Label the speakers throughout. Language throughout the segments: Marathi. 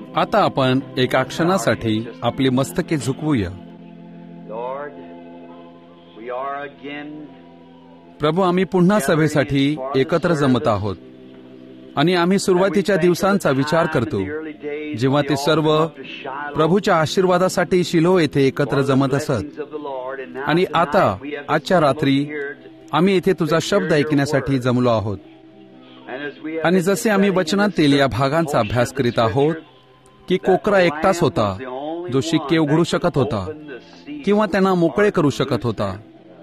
Speaker 1: आता आपण एका क्षणासाठी आपली मस्तके झुकवूया. प्रभू, आम्ही पुन्हा सभेसाठी एकत्र जमत आहोत आणि आम्ही सुरुवातीच्या दिवसांचा विचार करतो, जेव्हा ते सर्व प्रभूच्या आशीर्वादासाठी शिलोह येथे एकत्र जमत असत. आणि आता आजच्या रात्री आम्ही येथे तुझा शब्द ऐकण्यासाठी जमलो आहोत. आणि जसे आम्ही वचनातील या भागांचा अभ्यास करीत आहोत की कोकरा एकटाच होता जो शिक्के उघडू शकत होता किंवा त्यांना मोकळे करू शकत होता.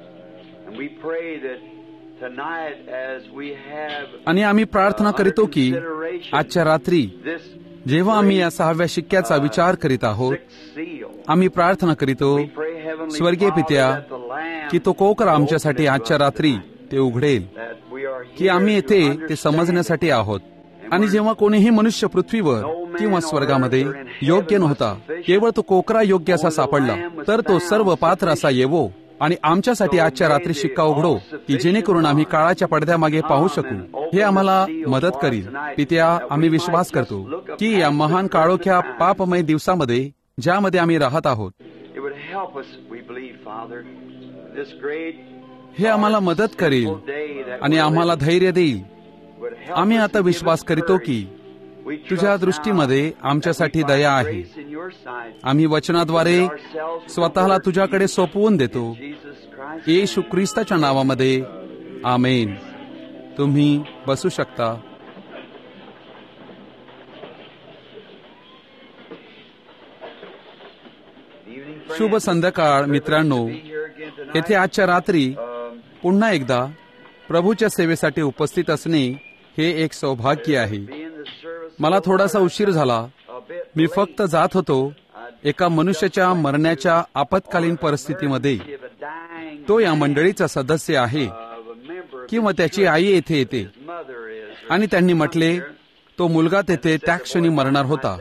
Speaker 1: आणि आम्ही प्रार्थना करीतो की आजच्या रात्री जेव्हा आम्ही या 6व्या शिक्क्याचा विचार करीत आहोत, आम्ही प्रार्थना करीतो स्वर्गीय पित्या की तो कोकरा आमच्यासाठी आजच्या रात्री ते उघडेल, की आम्ही येथे ते समजण्यासाठी आहोत. आणि जेव्हा कोणीही मनुष्य पृथ्वीवर किंवा स्वर्गामध्ये योग्य नव्हता, केवळ तो कोकरा योग्य असा सापडला, तर तो सर्व पात्र असा येवो आणि आमच्यासाठी आजच्या रात्री शिक्का उघडो, की जेणेकरून आम्ही काळाच्या पडद्यामागे पाहू शकू. हे आम्हाला मदत करील. पित्या, आम्ही विश्वास करतो की या महान काळोख्या पापमय दिवसामध्ये ज्यामध्ये आम्ही राहत आहोत, हे आम्हाला मदत करील आणि आम्हाला धैर्य देईल. आम्ही आता विश्वास करीतो की तुझ्या दृष्टीमध्ये आमच्यासाठी दया आहे. आम्ही वचनाद्वारे स्वतःला तुझ्याकडे सोपवून देतो. येशू ख्रिस्ताच्या नावामध्ये आमेन. तुम्ही बसू शकता. शुभ संध्याकाळ मित्रांनो. येथे आजच्या रात्री पुन्हा एकदा प्रभूच्या सेवेसाठी उपस्थित असणे हे एक सौभाग्य आहे. मला थोडासा उशीर झाला. मी फक्त जात होतो एका मनुष्याच्या मरण्याच्या आपत्कालीन परिस्थितीमध्ये. तो या मंडळीचा सदस्य आहे किंवा त्याची आई येथे येते आणि त्यांनी म्हटले तो मुलगा तेथे त्या क्षणी मरणार होता.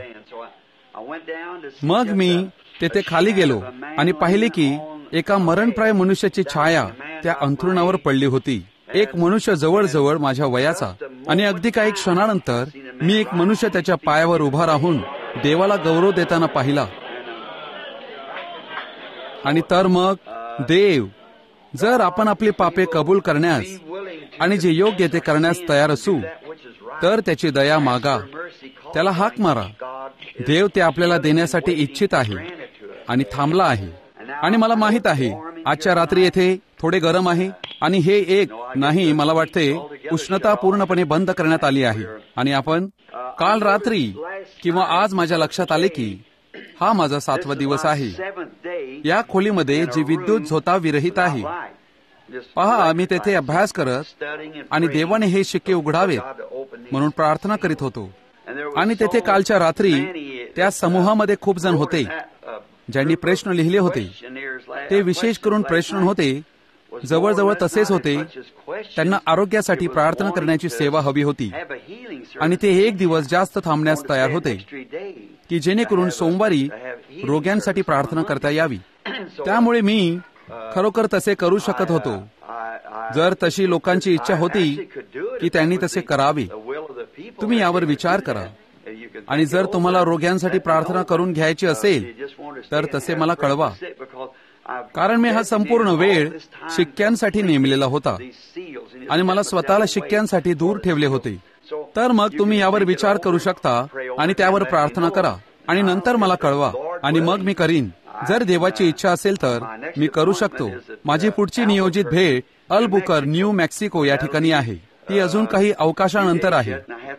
Speaker 1: मग मी तेथे खाली गेलो आणि पाहिले की एका मरणप्राय मनुष्याची छाया त्या अंथरुणावर पडली होती. एक मनुष्य जवळजवळ माझ्या वयाचा. आणि अगदी काही क्षणानंतर मी एक मनुष्य त्याच्या पायावर उभा राहून देवाला गौरव देताना पाहिला. आणि तर मग देव, जर आपण आपली पापे कबूल करण्यास आणि जे योग्य ते करण्यास तयार असू, तर त्याची दया मागा, त्याला हाक मारा. देव ते आपल्याला देण्यासाठी इच्छित आहे आणि थांबला आहे. आणि मला माहित आहे आजच्या रात्री येथे थोडे गरम आहे आणि हे एक नाही, मला वाटते उष्णता पूर्णपणे बंद करण्यात आली आहे. आणि आपण काल रात्री किंवा आज माझ्या लक्षात आले की हा माझा 7वा दिवस आहे या खोलीमध्ये जी विद्युत झोता विरहित आहे. पहा, मी तेथे अभ्यास करत आणि देवाने हे शिक्के उघडावेत म्हणून प्रार्थना करीत होतो. आणि तेथे कालच्या रात्री त्या समूहामध्ये खूप जण होते ज्यांनी प्रश्न लिहिले होते. ते विशेष करून प्रश्न होते जवळजवळ तसेच होते. त्यांना आरोग्यासाठी प्रार्थना करण्याची सेवा हवी होती आणि ते एक दिवस जास्त थांबण्यास तयार होते की जेणेकरून सोमवारी रोग्यांसाठी प्रार्थना करता यावी. त्यामुळे मी खरोखर तसे करू शकत होतो जर तशी लोकांची इच्छा होती की त्यांनी तसे करावे. तुम्ही यावर विचार करा. आणि जर तुम्हाला रोग्यांसाठी प्रार्थना करून घ्यायची असेल तर तसे मला कळवा, कारण मी हा संपूर्ण वेळ शिक्क्यांसाठी नेमलेला होता आणि मला स्वतःला शिक्क्यांसाठी दूर ठेवले होते. तर मग तुम्ही यावर विचार करू शकता आणि त्यावर प्रार्थना करा आणि नंतर मला कळवा आणि मग मी करीन. जर देवाची इच्छा असेल तर मी करू शकतो. माझी पुढची नियोजित भेट अल्बुकर, न्यू मेक्सिको या ठिकाणी आहे. ती अजून काही अवकाशानंतर आहे.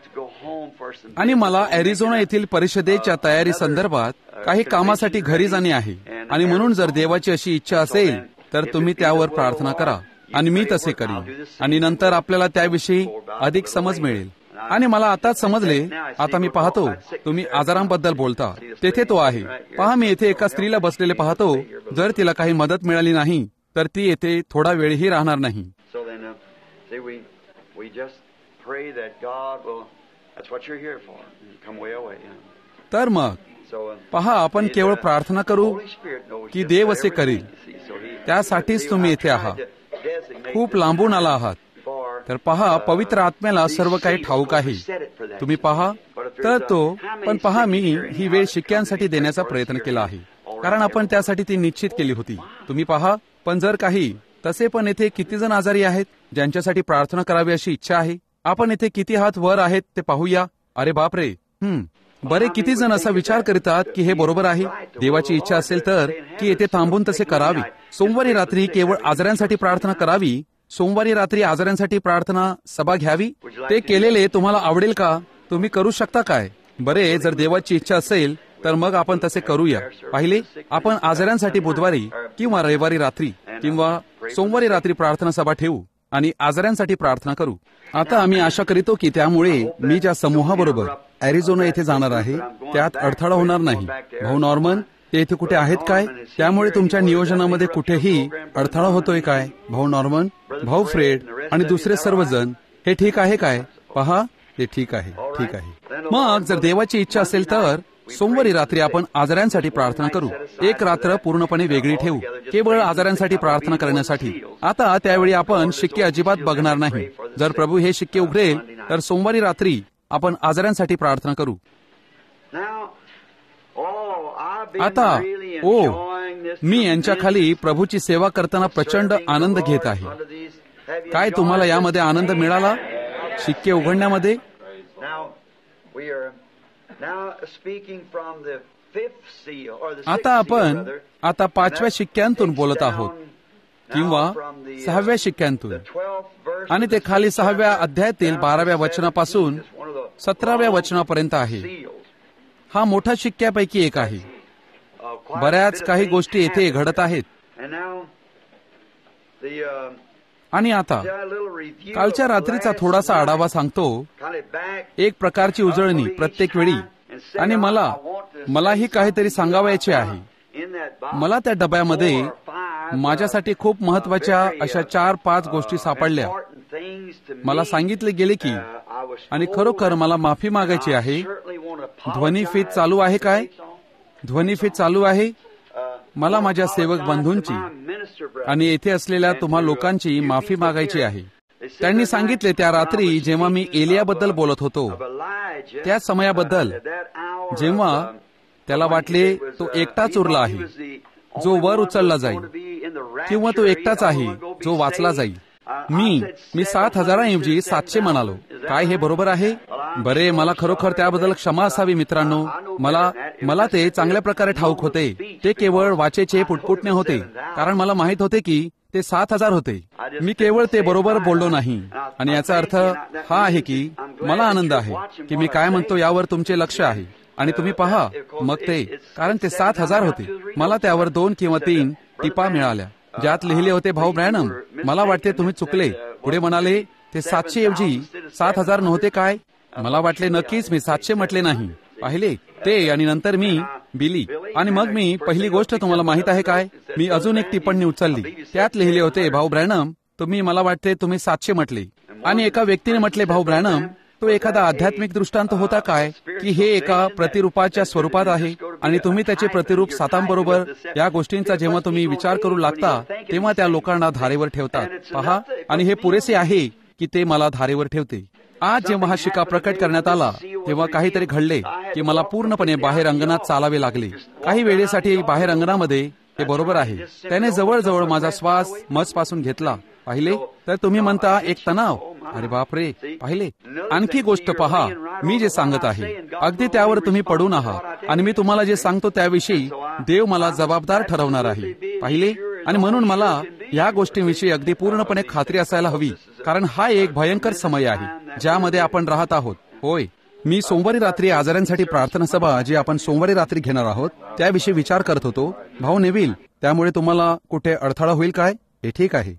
Speaker 1: आणि मला अॅरिझोना येथील परिषदेच्या तयारी संदर्भात काही कामासाठी घरी जाणे आहे. आणि म्हणून जर देवाची अशी इच्छा असेल तर तुम्ही त्यावर प्रार्थना करा आणि मी तसे करीन आणि नंतर आपल्याला त्याविषयी अधिक समज मिळेल. आणि मला आताच समजले. आता मी पाहतो तुम्ही आजारांबद्दल बोलता. तेथे तो आहे. पहा, मी येथे एका स्त्रीला बसलेले पाहतो. जर तिला काही मदत मिळाली नाही तर ती येथे थोडा वेळही राहणार नाही. तर मग पहा, आपण केवळ प्रार्थना करू की देव असे करील. त्यासाठीच तुम्ही येथे आहात. खूप लांबून आला आहात. तर पहा, पवित्र आत्म्याला सर्व काही ठाऊक आहे. तुम्ही पहा, तर तो पण पहा, मी ही वेळ शिक्क्यांसाठी देण्याचा प्रयत्न केला आहे, कारण आपण त्यासाठी ती निश्चित केली होती. तुम्ही पहा, पण जर काही तसे पण येथे किती जण आजारी आहेत ज्यांच्यासाठी प्रार्थना करावी अशी इच्छा आहे? आपण येथे किती हात वर आहेत ते पाहूया. अरे बापरे, बरे, किती जण असा विचार करतात की हे बरोबर आहे, देवाची इच्छा असेल तर की येथे थांबून तसे करावी. सोमवारी रात्री केवळ आजाऱ्यांसाठी प्रार्थना करावी, सोमवारी रात्री आजाऱ्यांसाठी प्रार्थना सभा घ्यावी. ते केलेले तुम्हाला आवडेल का? तुम्ही करू शकता काय? बरे, जर देवाची इच्छा असेल तर मग आपण तसे करूया. पाहिले, आपण आजाऱ्यांसाठी बुधवारी किंवा रविवारी रात्री किंवा सोमवारी रात्री प्रार्थना सभा ठेवू आणि आजाऱ्यांसाठी प्रार्थना करू. आता आम्ही आशा करीतो की त्यामुळे मी ज्या समूहाबरोबर अॅरिझोना येथे जाणार आहे त्यात अडथळा होणार नाही. भाऊ नॉर्मन, ते येथे कुठे आहेत काय? त्यामुळे तुमच्या नियोजनामध्ये कुठेही अडथळा होतोय काय? भाऊ नॉर्मन, भाऊ फ्रेड आणि दुसरे सर्वजण, हे ठीक आहे काय? पहा, ते ठीक आहे, ठीक आहे. मग जर देवाची इच्छा असेल तर सोमवारी रात्री आपण आजाऱ्यांसाठी प्रार्थना करू. एक रात्र पूर्णपणे वेगळी ठेवू, केवळ आजाऱ्यांसाठी प्रार्थना करण्यासाठी. आता त्यावेळी आपण शिक्के अजिबात बघणार नाही. जर प्रभू हे शिक्के उघडेल तर सोमवारी रात्री आपण आजाऱ्यांसाठी प्रार्थना करू. आता मी यांच्या खाली प्रभूची सेवा करताना प्रचंड आनंद घेत आहे. काय तुम्हाला यामध्ये आनंद मिळाला शिक्के उघडण्यामध्ये? आता आपण पाचव्या शिक्क्यांतून बोलत आहोत किंवा 6व्या शिक्क्यांतून, आणि ते खाली 6व्या अध्यायातील 12व्या वचनापासून 17व्या वचनापर्यंत आहे. हा मोठा शिक्क्यापैकी एक आहे. बऱ्याच काही गोष्टी येथे घडत आहेत. आणि आता कालच्या रात्रीचा थोडासा आढावा सांगतो, एक प्रकारची उजळणी प्रत्येक वेळी. आणि मलाही काहीतरी सांगावयाचे आहे. मला त्या डब्यामध्ये माझ्यासाठी खूप महत्वाच्या अशा 4-5 गोष्टी सापडल्या. मला सांगितले गेले की, आणि खरोखर मला माफी मागायची आहे. ध्वनिफीत चालू आहे काय? ध्वनिफीत चालू आहे. मला माझ्या सेवक बंधूंची आणि येथे असलेल्या तुम्हा लोकांची माफी मागायची आहे. त्यांनी सांगितले त्या रात्री जेव्हा मी एलियाबद्दल बोलत होतो, त्या समयाबद्दल, जेव्हा त्याला वाटले तो एकटाच उरला आहे जो वर उचलला जाईल, किंवा तो एकटाच आहे जो वाचला जाईल. मी 7,000 ऐवजी 700 म्हणालो. काय हे बरोबर आहे? बरे, मला खरोखर त्याबद्दल क्षमा असावी मित्रांनो. मला ते चांगल्या प्रकारे ठाऊक होते. ते केवळ वाचेचे पुटपुटणे होते, कारण मला माहित होते की ते 7,000 होते. मी केवळ ते बरोबर बोललो नाही. आणि याचा अर्थ हा आहे की मला आनंद आहे की मी काय म्हणतो यावर तुमचे लक्ष आहे. आणि तुम्ही पहा मग ते, कारण ते 7,000 होते. मला त्यावर 2 किंवा 3 टिपा मिळाल्या ज्यात लिहिले होते भाऊ ब्रॅनम, मला वाटते तुम्ही चुकले. पुढे म्हणाले ते 700 ऐवजी 7,000 नव्हते काय? मला वाटले नक्कीच मी 700 म्हटले नाही. पाहिले ते. आणि नंतर मी बिली, आणि मग मी पहिली गोष्ट तुम्हाला माहित आहे काय, मी अजून एक टिप्पणी उचलली. त्यात लिहिले होते भाऊ ब्रॅनम तुम्ही, मला वाटते तुम्ही 700 म्हटले. आणि एका व्यक्तीने म्हटले भाऊ ब्रॅनम तो एखादा आध्यात्मिक दृष्टांत होता काय की हे एका प्रतिरूपाच्या स्वरूपात आहे आणि तुम्ही त्याचे प्रतिरूप सातांबरोबर या गोष्टींचा जेव्हा तुम्ही विचार करू लागता तेव्हा त्या लोकांना धारेवर ठेवतात. पहा, आणि हे पुरेसे आहे की ते मला धारेवर ठेवते. आज जेव्हा हा शिक्का प्रकट करण्यात आला तेव्हा काहीतरी घडले की मला पूर्णपणे बाहेर अंगणात चालावे लागले. काही वेळेसाठी बाहेर अंगणामध्ये हे बरोबर आहे. त्याने जवळजवळ माझा श्वास मजपासून घेतला. पाहिले तर तुम्ही म्हणता एक तणाव. अरे बापरे, पाहिले. आणखी गोष्ट पहा, मी जे सांगत आहे अगदी त्यावर तुम्ही पडून आहात, आणि मी तुम्हाला जे सांगतो त्याविषयी देव मला जबाबदार ठरवणार आहे. पाहिले. आणि म्हणून मला या गोष्टींविषयी अगदी पूर्णपणे खात्री असायला हवी, कारण हा एक भयंकर समय आहे ज्यामध्ये आपण राहत आहोत. होय, मी सोमवारी रात्री आजाऱ्यांसाठी प्रार्थना सभा जी आपण सोमवारी रात्री घेणार आहोत त्याविषयी विचार करत होतो. भाऊ नेव्हिल, त्यामुळे तुम्हाला कुठे अडथळा होईल काय? हे ठीक आहे.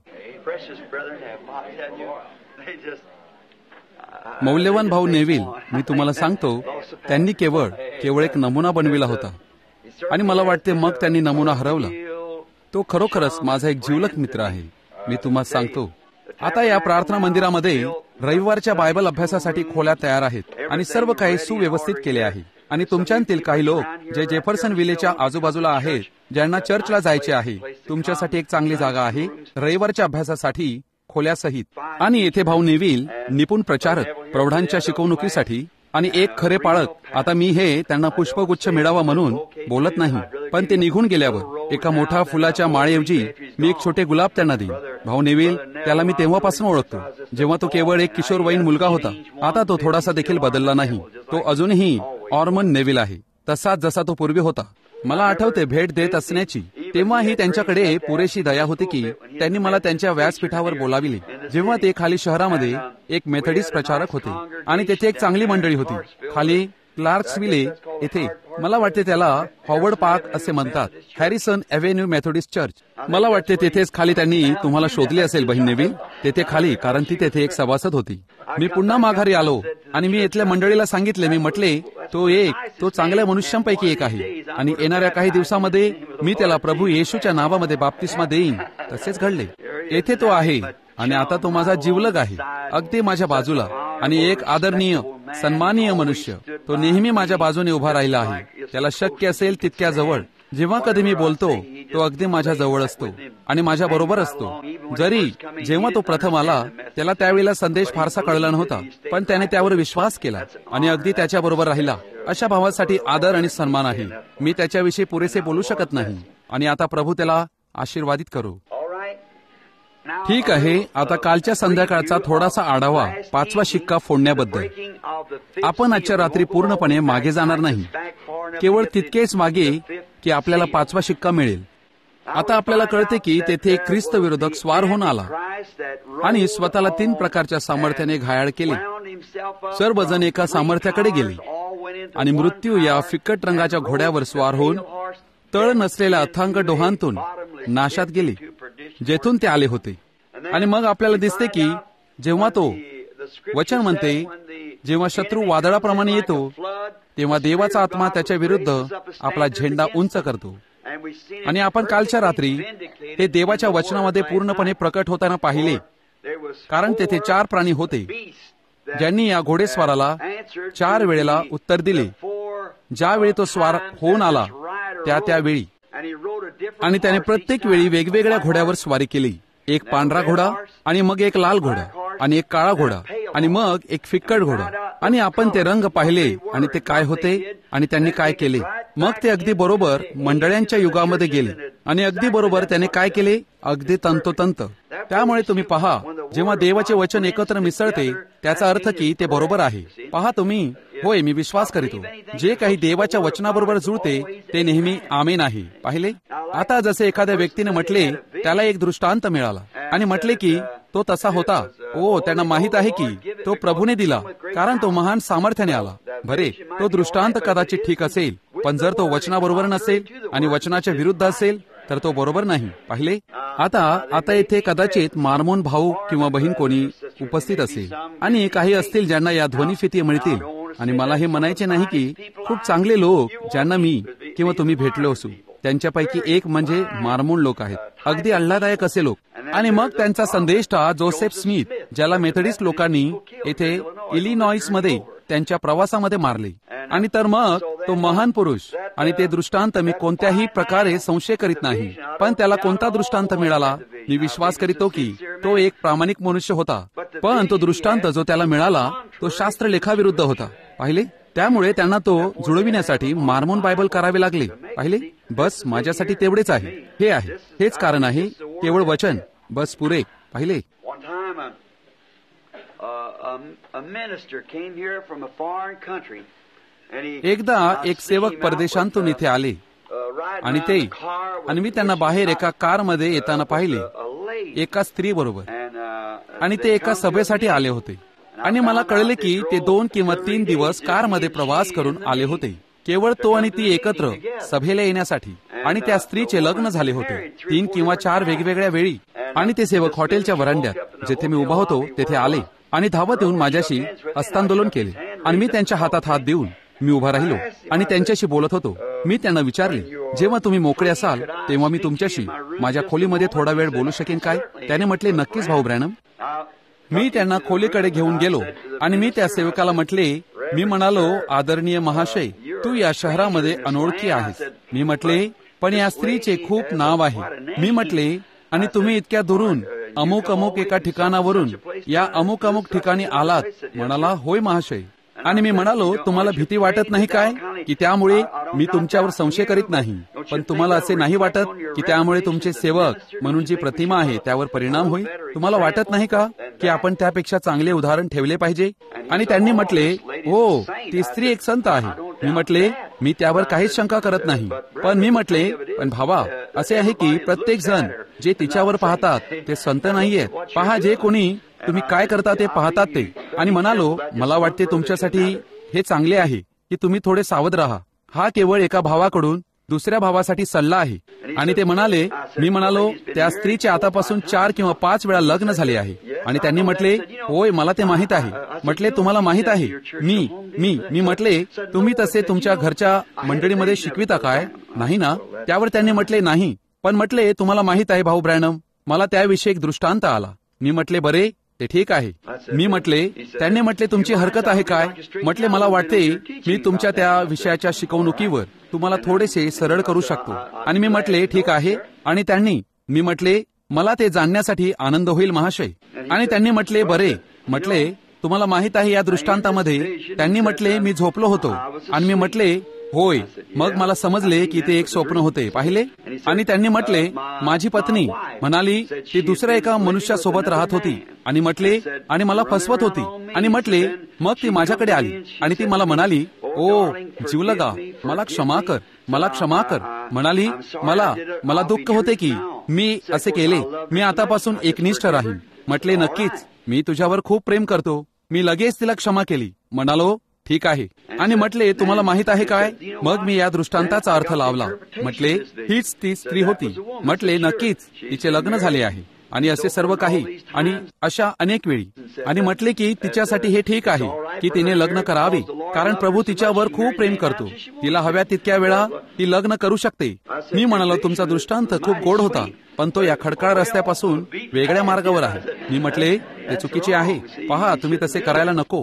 Speaker 1: मौल्यवान भाऊ नेव्हिल, मी तुम्हाला सांगतो त्यांनी केवळ एक नमुना बनविला होता, आणि मला वाटते मग त्यांनी नमुना हरवला. तो खरोखरच माझा एक जिवलग मित्र आहे. मी तुम्हाला सांगतो, आता या प्रार्थना मंदिरामध्ये रविवारच्या बायबल अभ्यासासाठी खोल्या तयार आहेत आणि सर्व काही सुव्यवस्थित केले आहे. आणि तुमच्यातील काही लोक जे जेफरसन विलेच्या आजूबाजूला आहेत, ज्यांना चर्चला जायचे आहे, तुमच्यासाठी एक चांगली जागा आहे रविवारच्या अभ्यासासाठी खोल्यासहित. आणि येथे भाऊ नेव्हिल निपुण प्रचारक प्रौढांच्या शिकवणुकीसाठी आणि एक खरे पाळक. आता मी हे त्यांना पुष्पगुच्छ मिळावा म्हणून बोलत नाही, पण ते निघून गेल्यावर एका मोठ्या फुलाच्या माळेऐवजी मी एक छोटे गुलाब त्यांना देईन. भाऊ नेव्हिल, त्याला मी तेव्हापासून ओळखतो, जेव्हा तो केवळ एक किशोरवयीन मुलगा होता. आता तो थोडासा देखील बदलला नाही. तो अजूनही ऑर्मन नेव्हिल आहे, तसाच जसा तो पूर्वी होता. मला आठवते भेट देत असण्याची, तेव्हाही त्यांच्याकडे पुरेशी दया होती की त्यांनी मला त्यांच्या व्यासपीठावर बोलाविले, जेव्हा ते खाली शहरामध्ये एक मेथडिस्ट प्रचारक होते आणि तेथे एक चांगली मंडळी होती. खाली क्लार्क्सविले येथे, मला वाटते त्याला हॉवर्ड पार्क असे म्हणतात, हॅरिसन एव्हेन्यू मेथोडिस्ट चर्च. मला वाटते तेथेच खाली त्यांनी तुम्हाला शोधले असेल बहीण नेव्हिल, तेथे खाली, कारण ती तेथे एक सभासद होती. मी पुन्हा माघारी आलो आणि मी इथल्या मंडळीला सांगितले, मी म्हटले तो चांगल्या मनुष्यांपैकी एक आहे आणि येणाऱ्या काही दिवसामध्ये मी त्याला प्रभू येशूच्या नावामध्ये बाप्तिस्मा देईन. तसेच घडले. येथे तो आहे आणि आता तो माझा जिवलग आहे, अगदी माझ्या बाजूला, आणि एक आदरणीय सन्माननीय मनुष्य. तो नेहमी माझ्या बाजूने उभा राहिला आहे, त्याला शक्य असेल तितक्या जवळ. जेव्हा कधी मी बोलतो तो अगदी माझ्या जवळ असतो आणि माझ्या बरोबर असतो. जरी जेव्हा तो प्रथम आला त्याला त्यावेळेला संदेश फारसा कळला नव्हता, पण त्याने त्यावर विश्वास केला आणि अगदी त्याच्याबरोबर राहिला. अशा भावासाठी आदर आणि सन्मान आहे. मी त्याच्याविषयी पुरेसे बोलू शकत नाही. आणि आता प्रभू त्याला आशीर्वादित करू. ठीक आहे, आता कालच्या संध्याकाळचा थोडासा आढावा 5वा शिक्का फोडण्याबद्दल. आपण आजच्या रात्री पूर्णपणे मागे जाणार नाही, केवळ तितकेच मागे की आपल्याला 5वा शिक्का मिळेल. आता आपल्याला कळते की तेथे एक ख्रिस्त विरोधक स्वार होऊन आला आणि स्वतःला 3 प्रकारच्या सामर्थ्याने घायाळ केले. सर्वजण एका सामर्थ्याकडे गेले आणि मृत्यू या फिक्कट रंगाच्या घोड्यावर स्वार होऊन तळ नसलेल्या अथांग डोहांतून नाशात गेले, जेथून ते आले होते. आणि मग आपल्याला दिसते की जेव्हा तो वचन म्हणते, जेव्हा शत्रू वादळाप्रमाणे येतो तेव्हा देवाचा आत्मा त्याच्या विरुद्ध आपला झेंडा उंच करतो. आणि आपण कालच्या रात्री हे देवाच्या वचनामध्ये पूर्णपणे प्रकट होताना पाहिले, कारण तेथे 4 प्राणी होते ज्यांनी या घोडेस्वाराला 4 वेळेला उत्तर दिले, ज्यावेळी तो स्वार होऊन आला त्यावेळी. आणि त्याने प्रत्येक वेळी वेगवेगळ्या घोड्यावर स्वारी केली. एक पांढरा घोडा आणि मग एक लाल घोडा आणि एक काळा घोडा आणि मग एक फिक्कट घोडा. आणि आपण ते रंग पाहिले आणि ते काय होते आणि त्यांनी काय केले. मग ते अगदी बरोबर मंडळांच्या युगामध्ये गेले आणि अगदी बरोबर त्याने काय केले, अगदी तंतोतंत. त्यामुळे तुम्ही पहा, जेव्हा देवाचे वचन एकत्र मिसळते त्याचा अर्थ की ते बरोबर आहे. पहा तुम्ही, होय, मी विश्वास करीतो जे काही देवाच्या वचनाबरोबर जुळते ते नेहमी आमेन आहे. पाहिले. आता जसे एखाद्या व्यक्तीने म्हटले, त्याला एक दृष्टांत मिळाला आणि म्हटले की तो तसा होता. त्यांना माहित आहे की तो प्रभूने दिला, कारण तो महान सामर्थ्याने आला. बरे, तो दृष्टांत कदाचित ठीक असेल, पण जर तो वचनाबरोबर नसेल आणि वचनाच्या विरुद्ध असेल तर तो बरोबर नाही. पाहिले. आता येथे कदाचित मार्मोन भाऊ किंवा बहीण कोणी उपस्थित असेल आणि काही असतील ज्यांना या ध्वनिफिती मिळतील. आणि मला हे म्हणायचे नाही की खूप चांगले लोक ज्यांना मी किंवा तुम्ही भेटलो असू, त्यांच्यापैकी एक म्हणजे मार्मोन लोक आहेत, अगदी आल्हाददायक असे लोक. आणि मग त्यांचा संदेष्टा जोसेफ स्मिथ, ज्याला मेथडिस्ट लोकांनी येथे इलिनॉइसमध्ये त्यांच्या प्रवासामध्ये मारले. आणि तर मग तो महान पुरुष, आणि ते दृष्टांत मी कोणत्याही प्रकारे संशय करीत नाही, पण त्याला कोणता दृष्टांत मिळाला. मी विश्वास करीतो की तो एक प्रामाणिक मनुष्य होता, पण तो दृष्टांत जो त्याला मिळाला तो शास्त्रलेखाविरुद्ध होता. पाहिले. त्यामुळे त्यांना तो जुळविण्यासाठी मार्मोन बायबल करावे लागले. पाहिले. बस माझ्यासाठी तेवढेच आहे. हे आहे, हेच कारण आहे, केवळ वचन बस पुरे. पाहिले. एकदा एक सेवक परदेशांतून इथे आले आणि मी त्यांना बाहेर एका कारमध्ये येताना पाहिले, एका स्त्री बरोबर. आणि ते एका सभेसाठी आले होते. आणि मला कळले की ते 2 किंवा 3 दिवस कारमध्ये प्रवास करून आले होते, केवळ तो आणि ती एकत्र सभेला येण्यासाठी. आणि त्या स्त्रीचे लग्न झाले होते 3 किंवा 4 वेगवेगळ्या वेळी. आणि ते सेवक हॉटेलच्या वरांड्यात जिथे मी उभा होतो तेथे आले आणि धावत येऊन माझ्याशी हस्तांदोलन केले. आणि मी त्यांच्या हातात हात देऊन मी उभा राहिलो आणि त्यांच्याशी बोलत होतो. मी त्यांना विचारले, जेव्हा तुम्ही मोकळे असाल तेव्हा मी तुमच्याशी माझ्या खोलीमध्ये थोडा वेळ बोलू शकेन काय. त्याने म्हटले, नक्कीच भाऊ ब्रॅनम. मी त्यांना खोलीकडे घेऊन गेलो आणि मी त्या सेवकाला म्हटले, मी म्हणालो, आदरणीय महाशय, तू या शहरामध्ये अनोळखी आहेस. मी म्हटले, पण या स्त्रीचे खूप नाव आहे. मी म्हटले, आणि तुम्ही इतक्या दुरून अमुक अमुक एका ठिकाणावरून या अमुक अमुक ठिकाणी आलात. म्हणाला, होय महाशय. आणि मी म्हणालो, तुम्हाला भीती वाटत नाही काय की त्यामुळे मी तुमच्यावर संशय करीत नाही, पण तुम्हाला असे नाही वाटत की त्यामुळे तुमचे सेवक म्हणून जी प्रतिमा आहे त्यावर परिणाम होईल? तुम्हाला वाटत नाही का की आपण त्यापेक्षा चांगले उदाहरण ठेवले पाहिजे? आणि त्यांनी म्हटले, हो, ती स्त्री एक संत आहे. मी म्हटले, मी त्यावर काहीच शंका करत नाही, पण मी म्हटले, पण भावा, असे आहे की प्रत्येक जण जे तिच्यावर पाहतात ते संत नाहीयेत. पहा, जे कोणी तुम्ही काय करता ते पाहतात ते. आणि म्हणालो, मला वाटते तुमच्यासाठी हे चांगले आहे की तुम्ही थोडे सावध राहा. हा केवळ एका भावाकडून दुसऱ्या भावासाठी सल्ला आहे. आणि ते म्हणाले, मी म्हणालो, त्या स्त्रीचे आतापासून 4 किंवा 5 वेळा लग्न झाले आहे. आणि त्यांनी म्हटले, होय, मला ते माहीत आहे. म्हटले, तुम्हाला माहीत आहे? मी म्हटले, तुम्ही तसे तुमच्या घरच्या मंडळीमध्ये शिकविता काय? नाही ना? त्यावर त्यांनी म्हटले, नाही. पण म्हटले, तुम्हाला माहीत आहे भाऊ ब्रॅनम, मला त्याविषयी एक दृष्टांत आला. मी म्हटले, बरे, ते ठीक आहे. मी म्हटले, त्यांनी म्हटले, तुमची हरकत आहे काय? म्हटले, मला वाटते मी तुमच्या त्या विषयाच्या शिकवणुकीवर तुम्हाला थोडेसे सरळ करू शकतो. आणि मी म्हटले, ठीक आहे. आणि त्यांनी, मी म्हटले, मला ते जाणण्यासाठी आनंद होईल महाशय. आणि त्यांनी म्हटले, बरे. म्हटले, तुम्हाला माहित आहे या दृष्टांतामध्ये त्यांनी म्हटले, मी झोपलो होतो. आणि मी म्हटले, होय. मग मला समजले की ते एक स्वप्न होते, पाहिले. आणि त्यांनी म्हटले, माझी पत्नी म्हणाली ती दुसऱ्या एका मनुष्यासोबत राहत होती. आणि म्हटले, आणि मला फसवत होती. आणि म्हटले, मग ती माझ्याकडे आली आणि ती मला म्हणाली, ओ जीवलगा, मला क्षमा कर, मला क्षमा कर. म्हणाली, मला दुःख होते की मी असे केले. मी आतापासून एकनिष्ठ राहीन. म्हटले, नक्कीच, मी तुझ्यावर खूप प्रेम करतो. मी लगेच तिला क्षमा केली. म्हणालो, ठीक आहे. आणि म्हटले, तुम्हाला माहित आहे काय? मग मी या दृष्टांताचा अर्थ लावला. म्हटले, हीच ती स्त्री होती. म्हटले, नक्कीच, तिचे लग्न झाले आहे आणि असे सर्व काही आणि अशा अनेक वेळी. आणि म्हटले की तिच्यासाठी हे ठीक आहे की तिने लग्न करावे, कारण प्रभू तिच्यावर खूप प्रेम करतो. तिला हव्या तितक्या वेळा ती लग्न करू शकते. मी म्हणालो, तुमचा दृष्टांत खूप गोड होता, पण तो या खडकाळ रस्त्यापासून वेगळ्या मार्गावर आहे. मी म्हटले, ते चुकीचे आहे. पहा, तुम्ही तसे करायला नको.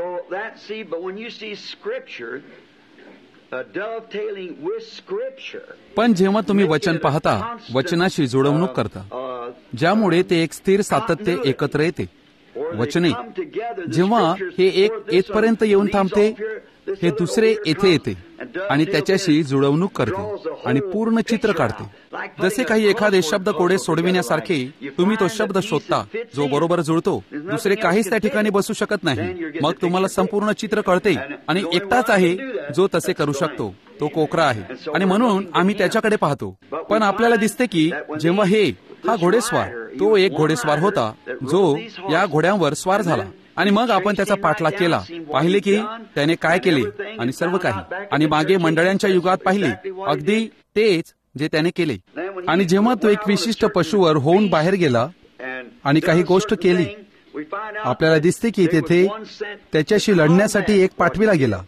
Speaker 1: पण जेव्हा तुम्ही वचन पाहता, वचनाशी जुळवणूक करता, ज्यामुळे ते एक स्थिर सातत्य एकत्र येते. वचने जेव्हा हे एक येथपर्यंत येऊन थांबते, हे दुसरे येथे येते आणि त्याच्याशी जुळवणूक करते आणि पूर्ण चित्र काढते. जसे काही एखादे शब्द कोडे सोडविण्यासारखे तुम्ही तो शब्द शोधता जो बरोबर जुळतो. दुसरे काहीच त्या ठिकाणी बसू शकत नाही. मग तुम्हाला संपूर्ण चित्र कळते आणि एकटाच आहे जो तसे करू शकतो, तो कोकरा आहे. आणि म्हणून आम्ही त्याच्याकडे पाहतो. पण आपल्याला दिसते की जेव्हा हा घोडेस्वार, तो एक घोडेस्वार होता जो या घोड्यांवर स्वार झाला. आणि मग आपण त्याचा पाठलाग केला, पाहिले की त्याने काय केले आणि सर्व काही. आणि मागे मंडळांच्या युगात पाहिले अगदी तेच जे त्याने केले. आणि जेव्हा तो एक विशिष्ट पशुवर होऊन बाहेर गेला आणि काही गोष्ट केली, आपल्याला दिसते की तेथे त्याच्याशी लढण्यासाठी एक पाठविला गेला.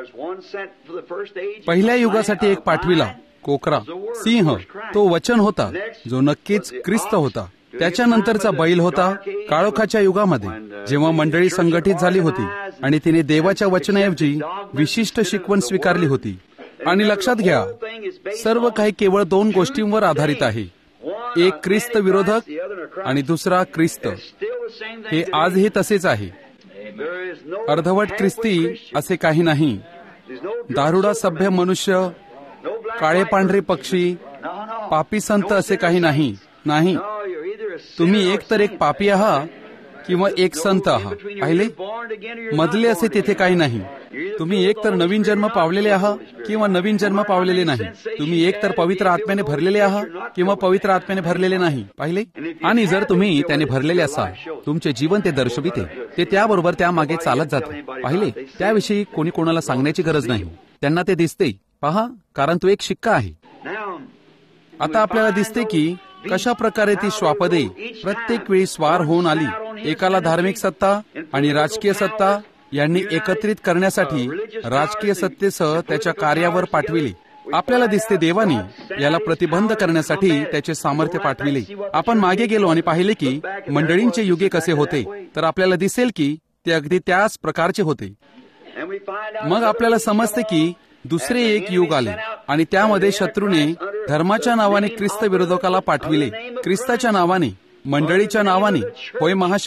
Speaker 1: पहिल्या युगासाठी एक पाठविला कोकरा, सिंह, तो वचन होता जो नक्कीच ख्रिस्त होता. त्याच्यानंतरचा बैल होता काळोखाच्या युगामध्ये, जेव्हा मंडळी संघटित झाली होती आणि तिने देवाच्या वचनाऐवजी विशिष्ट शिकवण स्वीकारली होती. आणि लक्षात घ्या, सर्व काही केवळ 2 गोष्टींवर आधारित आहे. एक ख्रिस्त विरोधक आणि दुसरा ख्रिस्त. हे आजही तसेच आहे. अर्धवट ख्रिस्ती असे काही नाही. दारुडा सभ्य मनुष्य, काळे पांढरे पक्षी, पापी संत असे काही नाही. नाही, तुम्ही एकतर एक पापी आहात किंवा एक संत आहात. पाहिले, मधले असे तेथे काही नाही. तुम्ही एकतर नवीन जन्म पावलेले आहात किंवा नवीन जन्म पावलेले नाही. तुम्ही एकतर पवित्र आत्म्याने भरलेले आहात किंवा पवित्र आत्म्याने भरलेले नाही. पाहिले, आणि जर तुम्ही त्याने भरलेले असाल, तुमचे जीवन ते दर्शविते. ते त्याबरोबर त्यामागे चालत जाते. पाहिले, त्याविषयी कोणी कोणाला सांगण्याची गरज नाही. त्यांना ते दिसते. पहा, कारण तो एक शिक्का आहे. आता आपल्याला दिसते की कशा प्रकारे ती श्वापदे प्रत्येक वेळी स्वार होऊन आली. एकाला धार्मिक सत्ता आणि राजकीय सत्ता यांनी एकत्रित करण्यासाठी राजकीय सत्तेसह त्याच्या कार्यावर पाठविले. आपल्याला दिसते देवानी याला प्रतिबंध करण्यासाठी त्याचे सामर्थ्य पाठविले. आपण मागे गेलो आणि पाहिले की मंडळींचे युगे कसे होते, तर आपल्याला दिसेल की ते अगदी त्याच प्रकारचे होते. मग आपल्याला समजते की दुसरे एक युग आले आणि त्यामध्ये शत्रूने धर्माच्या नावाने ख्रिस्त विरोधकाला पाठविले. ख्रिस्ताच्या नावाने, मंडळीच्या नावाने. होय महाशय,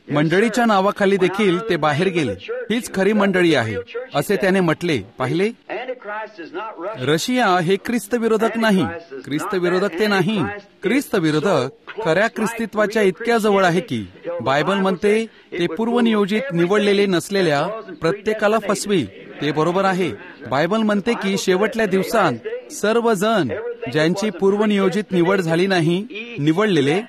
Speaker 1: मंडळीच्या नावाखाली देखील ते बाहेर गेले. हीच खरी मंडळी आहे असे त्याने म्हटले. पाहिले, रशिया हे ख्रिस्त विरोधक नाही. ख्रिस्त विरोधक ते नाही. ख्रिस्त विरोधक खऱ्या ख्रिस्तित्वाच्या इतक्या जवळ आहे की बायबल म्हणते ते पूर्वनियोजित निवडलेले नसलेल्या प्रत्येकाला फसवी. ते बरोबर आहे. बायबल म्हणते की शेवटल्या दिवसांत सर्वजण ज्यांची पूर्वनियोजित निवड झाली नाही, निवडलेले,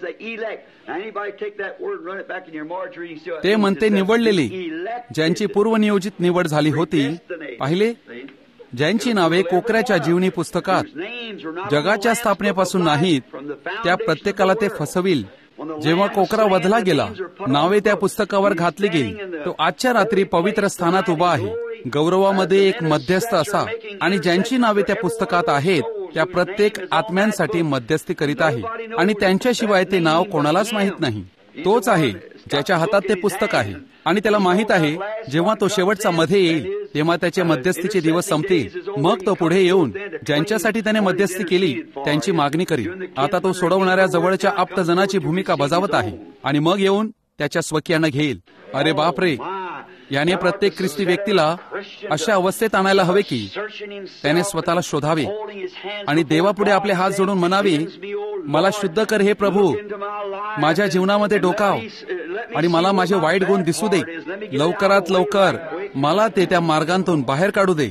Speaker 1: ते म्हणते निवडलेली, ज्यांची पूर्वनियोजित निवड झाली होती. पाहिले, ज्यांची नावे कोकऱ्याच्या जीवनी पुस्तकात जगाच्या स्थापनेपासून नाहीत, त्या प्रत्येकाला ते फसविल. जेव्हा कोकरा वधला गेला, नावे त्या पुस्तकावर घातली गेली. तो आजच्या रात्री पवित्र स्थानात उभा आहे, गौरवामध्ये एक मध्यस्थ असा, आणि ज्यांची नावे त्या पुस्तकात आहेत त्या प्रत्येक आत्म्यांसाठी मध्यस्थी करीत आहे. आणि त्यांच्याशिवाय ते नाव कोणालाच माहीत नाही. तोच आहे ज्याच्या हातात ते पुस्तक आहे, आणि त्याला माहीत आहे जेव्हा तो शेवटचा मध्ये येईल तेव्हा त्याचे मध्यस्थीचे दिवस संपतील. मग तो पुढे येऊन ज्यांच्यासाठी त्याने मध्यस्थी केली त्यांची मागणी करील. आता तो सोडवणाऱ्या जवळच्या आप्तजनाची भूमिका बजावत आहे, आणि मग येऊन त्याच्या स्वकीयांना घेईल. अरे बापरे, याने प्रत्येक ख्रिस्ती व्यक्तीला अशा अवस्थेत आणायला हवे की त्याने स्वतःला शोधावे आणि देवापुढे आपले हात जोडून म्हणावे, मला शुद्ध कर हे प्रभू, माझ्या जीवनामध्ये डोकाव आणि मला माझे वाईट गुण दिसू दे. लवकरात लवकर मला ते त्या मार्गांतून बाहेर काढू दे.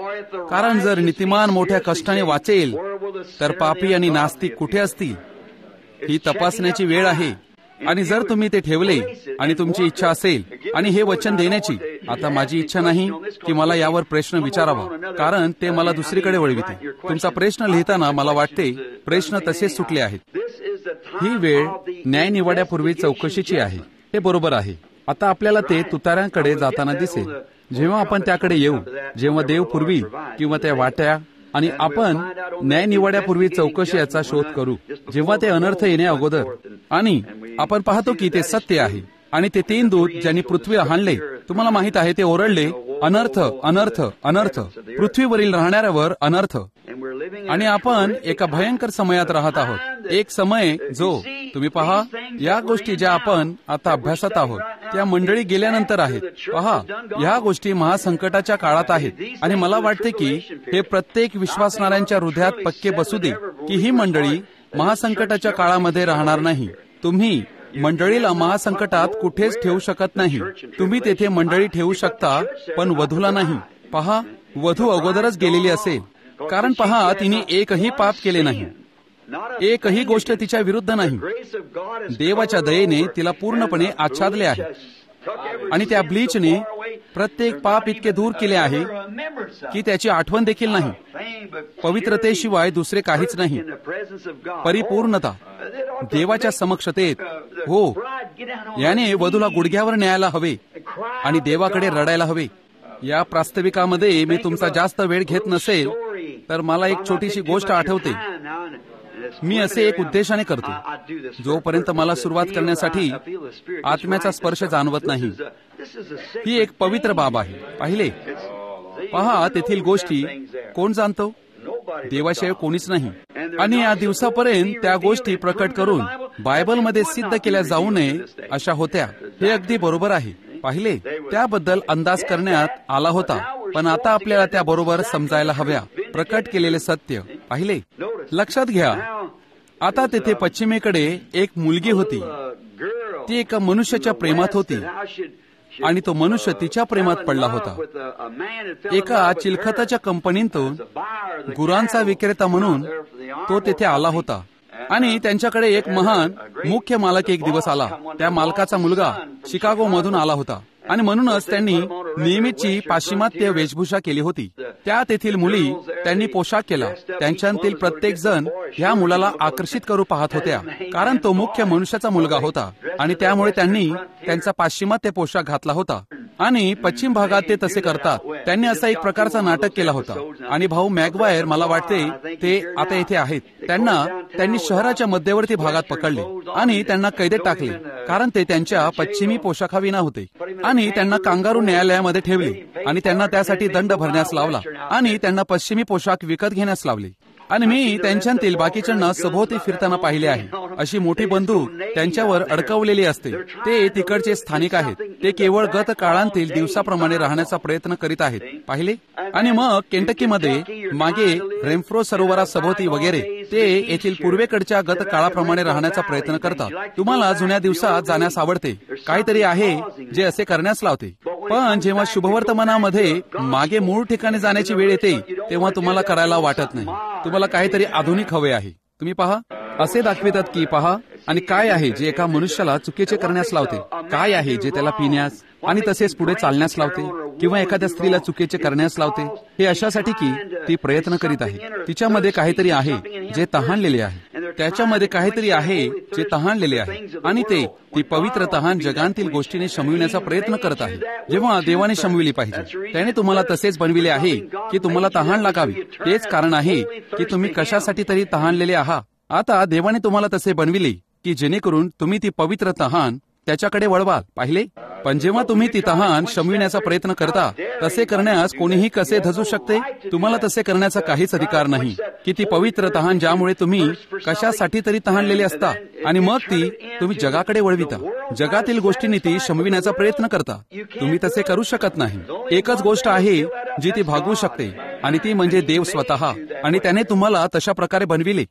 Speaker 1: कारण जर नीतिमान मोठ्या कष्टाने वाचेल तर पापी आणि नास्तिक कुठे असतील? ही तपासण्याची वेळ आहे. आणि जर तुम्ही ते ठेवले आणि तुमची इच्छा असेल आणि हे वचन देण्याची, आता माझी इच्छा नाही की मला यावर प्रश्न विचारावा, कारण ते मला दुसरीकडे वळविते. तुमचा प्रश्न लिहिताना मला वाटते प्रश्न तसेच सुटले आहेत. ही वेळ न्याय निवाड्यापूर्वी चौकशीची आहे. हे बरोबर आहे. आता आपल्याला ते तुताऱ्यांकडे जाताना दिसेल. जेव्हा आपण त्याकडे येऊ, जेव्हा देव पूर्वी किंवा त्या वाट्या, आणि आपण न्याय निवाड्यापूर्वी चौकशी याचा शोध करू, जेव्हा ते अनर्थ येण्या अगोदर. आणि आपण पाहतो की ते सत्य आहे. आणि ते 3 दूत ज्यांनी पृथ्वी हाणले, तुम्हाला माहित आहे, ते ओरडले, अनर्थ, अनर्थ, अनर्थ, पृथ्वीवरील राहणाऱ्यावर अनर्थ. आणि आपण एका भयंकर समयात राहत आहोत. एक समय जो, तुम्ही पहा, या गोष्टी ज्या आपण आता अभ्यासत आहोत त्या मंडळी गेल्यानंतर आहेत. पहा, ह्या गोष्टी महासंकटाच्या काळात आहेत. आणि मला वाटते की हे प्रत्येक विश्वासणाऱ्यांच्या हृदयात पक्के बसू दे की ही मंडळी महासंकटाच्या काळामध्ये राहणार नाही. तुम्ही मंडळीला महासंकटात कुठेच ठेवू शकत नाही. तुम्ही तेथे मंडळी ठेवू शकता, पण वधूला नाही. पहा, वधू अगोदरच गेलेली असेल. कारण पहा, तिने एकही पाप केले नाही. एकही गोष्ट तिच्या विरुद्ध नाही. देवाच्या दयेने तिला पूर्णपणे आच्छादले आहे. आणि त्या ब्लीचने प्रत्येक पाप इतके दूर केले आहे की त्याची आठवण देखील नाही. पवित्रतेशिवाय दुसरे काहीच नाही. परिपूर्णता देवाच्या समक्षतेत. हो, याने वधूला गुडघ्यावर न्यायला हवे आणि देवाकडे रडायला हवे. या प्रास्ताविकामध्ये मी तुमचा जास्त वेळ घेत नसेल तर मला एक छोटीशी गोष्ट आठवते. मी असे एक उद्देशाने करतो, जोपर्यंत मला सुरुवात करण्यासाठी आत्म्याचा स्पर्श जाणवत नाही. ही एक पवित्र बाब आहे. पाहिले, पहा, तेथील गोष्टी कोण जाणतो? देवाशिवाय कोणीच नाही. आणि या दिवसापर्यंत त्या गोष्टी प्रकट करून बायबलमध्ये सिद्ध केल्या जाऊ नये अशा होत्या. हे अगदी बरोबर आहे. पाहिले, त्याबद्दल अंदाज करण्यात आला होता, पण आता आपल्याला त्याबरोबर समजायला हव्या. प्रकट केलेले सत्य. पाहिले, लक्षात घ्या, आता तेथे पश्चिमेकडे एक मुलगी होती. ती एका मनुष्याच्या प्रेमात होती आणि तो मनुष्य तिच्या प्रेमात पडला होता. एका चिलखताच्या कंपनीतून गुरांचा विक्रेता म्हणून तो तेथे आला होता. आणि त्यांच्याकडे एक महान मुख्य मालक एक दिवस आला. त्या मालकाचा मुलगा शिकागोमधून आला होता आणि म्हणूनच त्यांनी नेहमीची पाश्चिमात्य वेशभूषा केली होती. त्या तेथील मुली त्यांनी पोशाख केला. त्यांच्यातील प्रत्येक जण ह्या मुलाला आकर्षित करू पाहत होत्या, कारण तो मुख्य मनुष्याचा मुलगा होता आणि त्यामुळे त्यांनी त्यांचा पाश्चिमात्य पोशाख घातला होता. आणि पश्चिम भागात ते तसे करतात. त्यांनी असा एक प्रकारचा नाटक केला होता. आणि भाऊ मॅगवायर, मला वाटते ते आता येथे आहेत, त्यांनी शहराच्या मध्यवर्ती भागात पकडले आणि त्यांना कैदेत टाकले, कारण ते त्यांच्या पश्चिमी पोशाखाविना होते. आणि त्यांना कांगारू न्यायालयामध्ये ठेवले आणि त्यांना त्यासाठी दंड भरण्यास लावला आणि त्यांना पश्चिमी पोशाख विकत घेण्यास लावले. आणि मी त्यांच्यातील बाकीच्यांना सभोवती फिरताना पाहिले आहे. अशी मोठी बंदूक त्यांच्यावर अडकवलेली असते. ते तिकडचे स्थानिक आहेत. ते केवळ गत काळांतील दिवसाप्रमाणे राहण्याचा प्रयत्न करीत आहेत. पाहिले. आणि मग केंटकीमध्ये मागे रेन्फ्रो सरोवरासभोवती वगैरे ते येथील पूर्वेकडच्या गत काळाप्रमाणे राहण्याचा प्रयत्न करतात. तुम्हाला जुन्या दिवसात जाण्यास आवडते. काहीतरी आहे जे असे करण्यास लावते. पण जेव्हा शुभवर्तमानामध्ये मागे मूळ ठिकाणी जाण्याची वेळ येते तेव्हा तुम्हाला करायला वाटत नाही. तुम्हाला काहीतरी आधुनिक हवे आहे. तुम्ही पहा, असे दाखवितात की पहा, आणि काय आहे जे एका मनुष्याला चुकीचे करण्यास लावते, काय आहे जे त्याला पिण्यास आणि तसेच पुढे चालण्यास लावते, किंवा एखाद्या स्त्रीला चुकीचे करण्यास लावते. हे अशासाठी की ती प्रयत्न करीत आहे. तिच्यामध्ये काहीतरी आहे जे तहानलेले आहे. त्याच्यामध्ये काहीतरी आहे जे तहानलेले आहे, आणि ती पवित्र तहान जगांतील गोष्टीने शमविण्याचा प्रयत्न करत आहे. जेव्हा देवाने शमविली पाहिजे, त्याने तुम्हाला तसेच बनविले आहे की तुम्हाला तहान लागावी. तेच कारण आहे की तुम्ही कशासाठी तरी तहानलेले आहात. आता देवाने तुम्हाला तसे बनविले की जेणेकरून तुम्ही ती पवित्र तहान त्याच्याकडे वळवाल. पाहिले. पण जेव्हा तुम्ही ती तहान शमविण्याचा प्रयत्न करता, तसे करण्यास कोणीही कसे धजू शकते? तुम्हाला तसे करण्याचा काहीच अधिकार नाही की ती पवित्र तहान ज्यामुळे तुम्ही कशासाठी तरी तहानलेले असता, आणि मग ती तुम्ही जगाकडे वळविता. जगातील गोष्टींनी ती शमविण्याचा प्रयत्न करता. तुम्ही तसे करू शकत नाही. एकच गोष्ट आहे जी ती भागवू शकते, आणि ती म्हणजे देव स्वतः, आणि त्याने तुम्हाला तशा प्रकारे बनविले.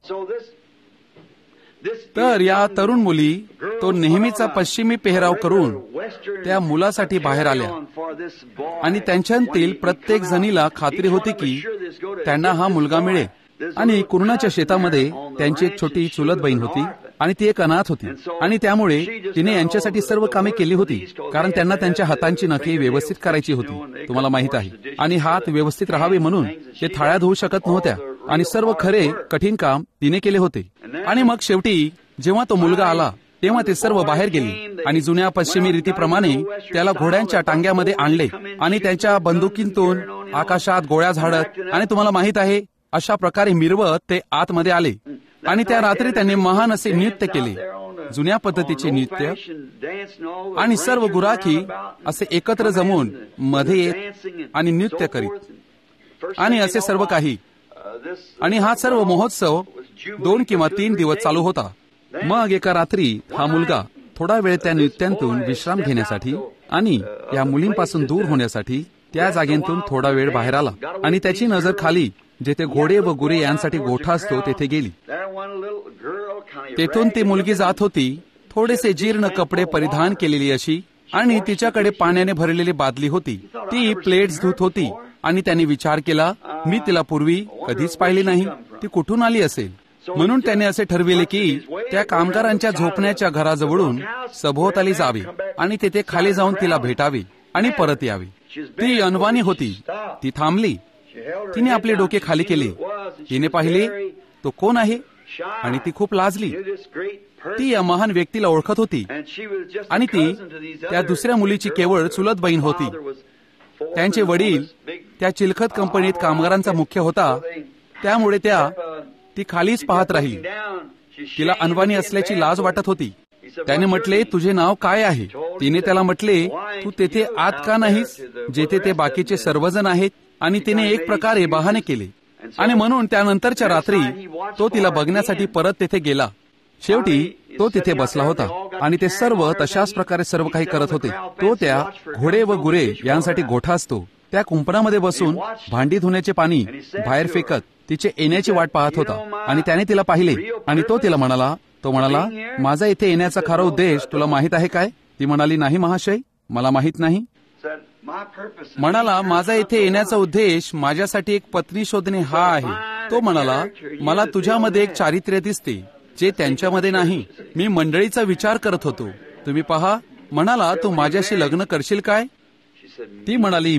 Speaker 1: तर या तरुण मुली तो नेहमीचा पश्चिमी पेहराव करून त्या मुलासाठी बाहेर आल्या, आणि त्यांच्यातील प्रत्येक जणीला खात्री होती की त्यांना हा मुलगा मिळेल. आणि कुरणाच्या शेतामध्ये त्यांची एक छोटी चुलत बहीण होती, आणि ती एक अनाथ होती, आणि त्यामुळे तिने यांच्यासाठी सर्व कामे केली होती, कारण त्यांना त्यांच्या हातांची नखे व्यवस्थित करायची होती. तुम्हाला माहित आहे. आणि हात व्यवस्थित राहावे म्हणून ते थाळ्या धुवू शकत नव्हत्या, आणि सर्व खरे कठीण काम तिने केले होते. आणि मग शेवटी जेव्हा तो मुलगा आला तेव्हा ते सर्व बाहेर गेले, आणि जुन्या पश्चिमी रीतीप्रमाणे त्याला घोड्यांच्या टांग्यामध्ये आणले, आणि त्यांच्या बंदुकीतून आकाशात गोळ्या झाडत, आणि तुम्हाला माहित आहे अशा प्रकारे मिरवत ते आतमध्ये आले. आणि त्या रात्री त्यांनी महान असे नृत्य केले, जुन्या पद्धतीचे नृत्य, आणि सर्व गुराखी असे एकत्र जमून मध्ये येत आणि नृत्य करीत, आणि असे सर्व काही. आणि हा सर्व महोत्सव 2 किंवा 3 दिवस चालू होता. मग एका रात्री हा मुलगा थोडा वेळ त्या नृत्यांतून विश्राम घेण्यासाठी आणि या मुलींपासून दूर होण्यासाठी त्या जागेतून थोडा वेळ बाहेर आला, आणि त्याची नजर खाली जेथे घोडे व गुरे यांसाठी गोठा असतो तेथे गेली. तेथून ती मुलगी जात होती, थोडेसे जीर्ण कपडे परिधान केलेली अशी, आणि तिच्याकडे पाण्याने भरलेली बादली होती. ती प्लेट्स धुत होती, आणि त्यांनी विचार केला, मी तिला पूर्वी कधीच पाहिली नाही, ती कुठून आली असेल. म्हणून त्याने असे ठरविले की त्या कामगारांच्या झोपण्याच्या घराजवळून सभोवताली जावे, आणि तेथे खाली जाऊन तिला भेटावे आणि परत यावे. ती अनवाणी होती. ती थांबली. तिने आपले डोके खाली केले. तिने पाहिले तो कोण आहे, आणि ती खूप लाजली. ती या महान व्यक्तीला ओळखत होती, आणि ती त्या दुसऱ्या मुलीची केवळ चुलत बहीण होती. त्यांचे वडील त्या चिलखत कंपनीत कामगारांचा मुख्य होता, त्यामुळे ती खालीच पाहत राहिली. तिला अनवाणी असल्याची लाज वाटत होती. त्याने म्हटले, तुझे नाव काय आहे? तिने त्याला म्हटले, तू तेथे आत का नाहीस जेथे ते बाकीचे सर्वजण आहेत? आणि तिने एक प्रकारे बहाणे केले, आणि म्हणून त्यानंतरच्या रात्री तो तिला बघण्यासाठी परत तेथे गेला. शेवटी तो तिथे बसला होता, आणि ते सर्व तशाच प्रकारे सर्व काही करत होते. तो त्या घोडे व गुरे यांसाठी गोठा असतो त्या कुंपणामध्ये बसून भांडी धुण्याचे पाणी बाहेर फेकत तिचे येण्याची वाट पाहत होता. आणि त्याने तिला पाहिले, आणि तो म्हणाला, माझा इथे येण्याचा खरा उद्देश तुला माहित आहे काय? ती म्हणाली, नाही महाशय, मला माहित नाही. म्हणाला, माझा इथे येण्याचा उद्देश माझ्यासाठी एक पत्नी शोधणे हा आहे. तो म्हणाला, मला तुझ्यामध्ये एक चारित्र्य दिसते जे त्यांच्यामध्ये नाही. मी मंडळीचा विचार करत होतो. तुम्ही पहा. म्हणाला, तू माझ्याशी लग्न करशील काय? ती म्हणाली,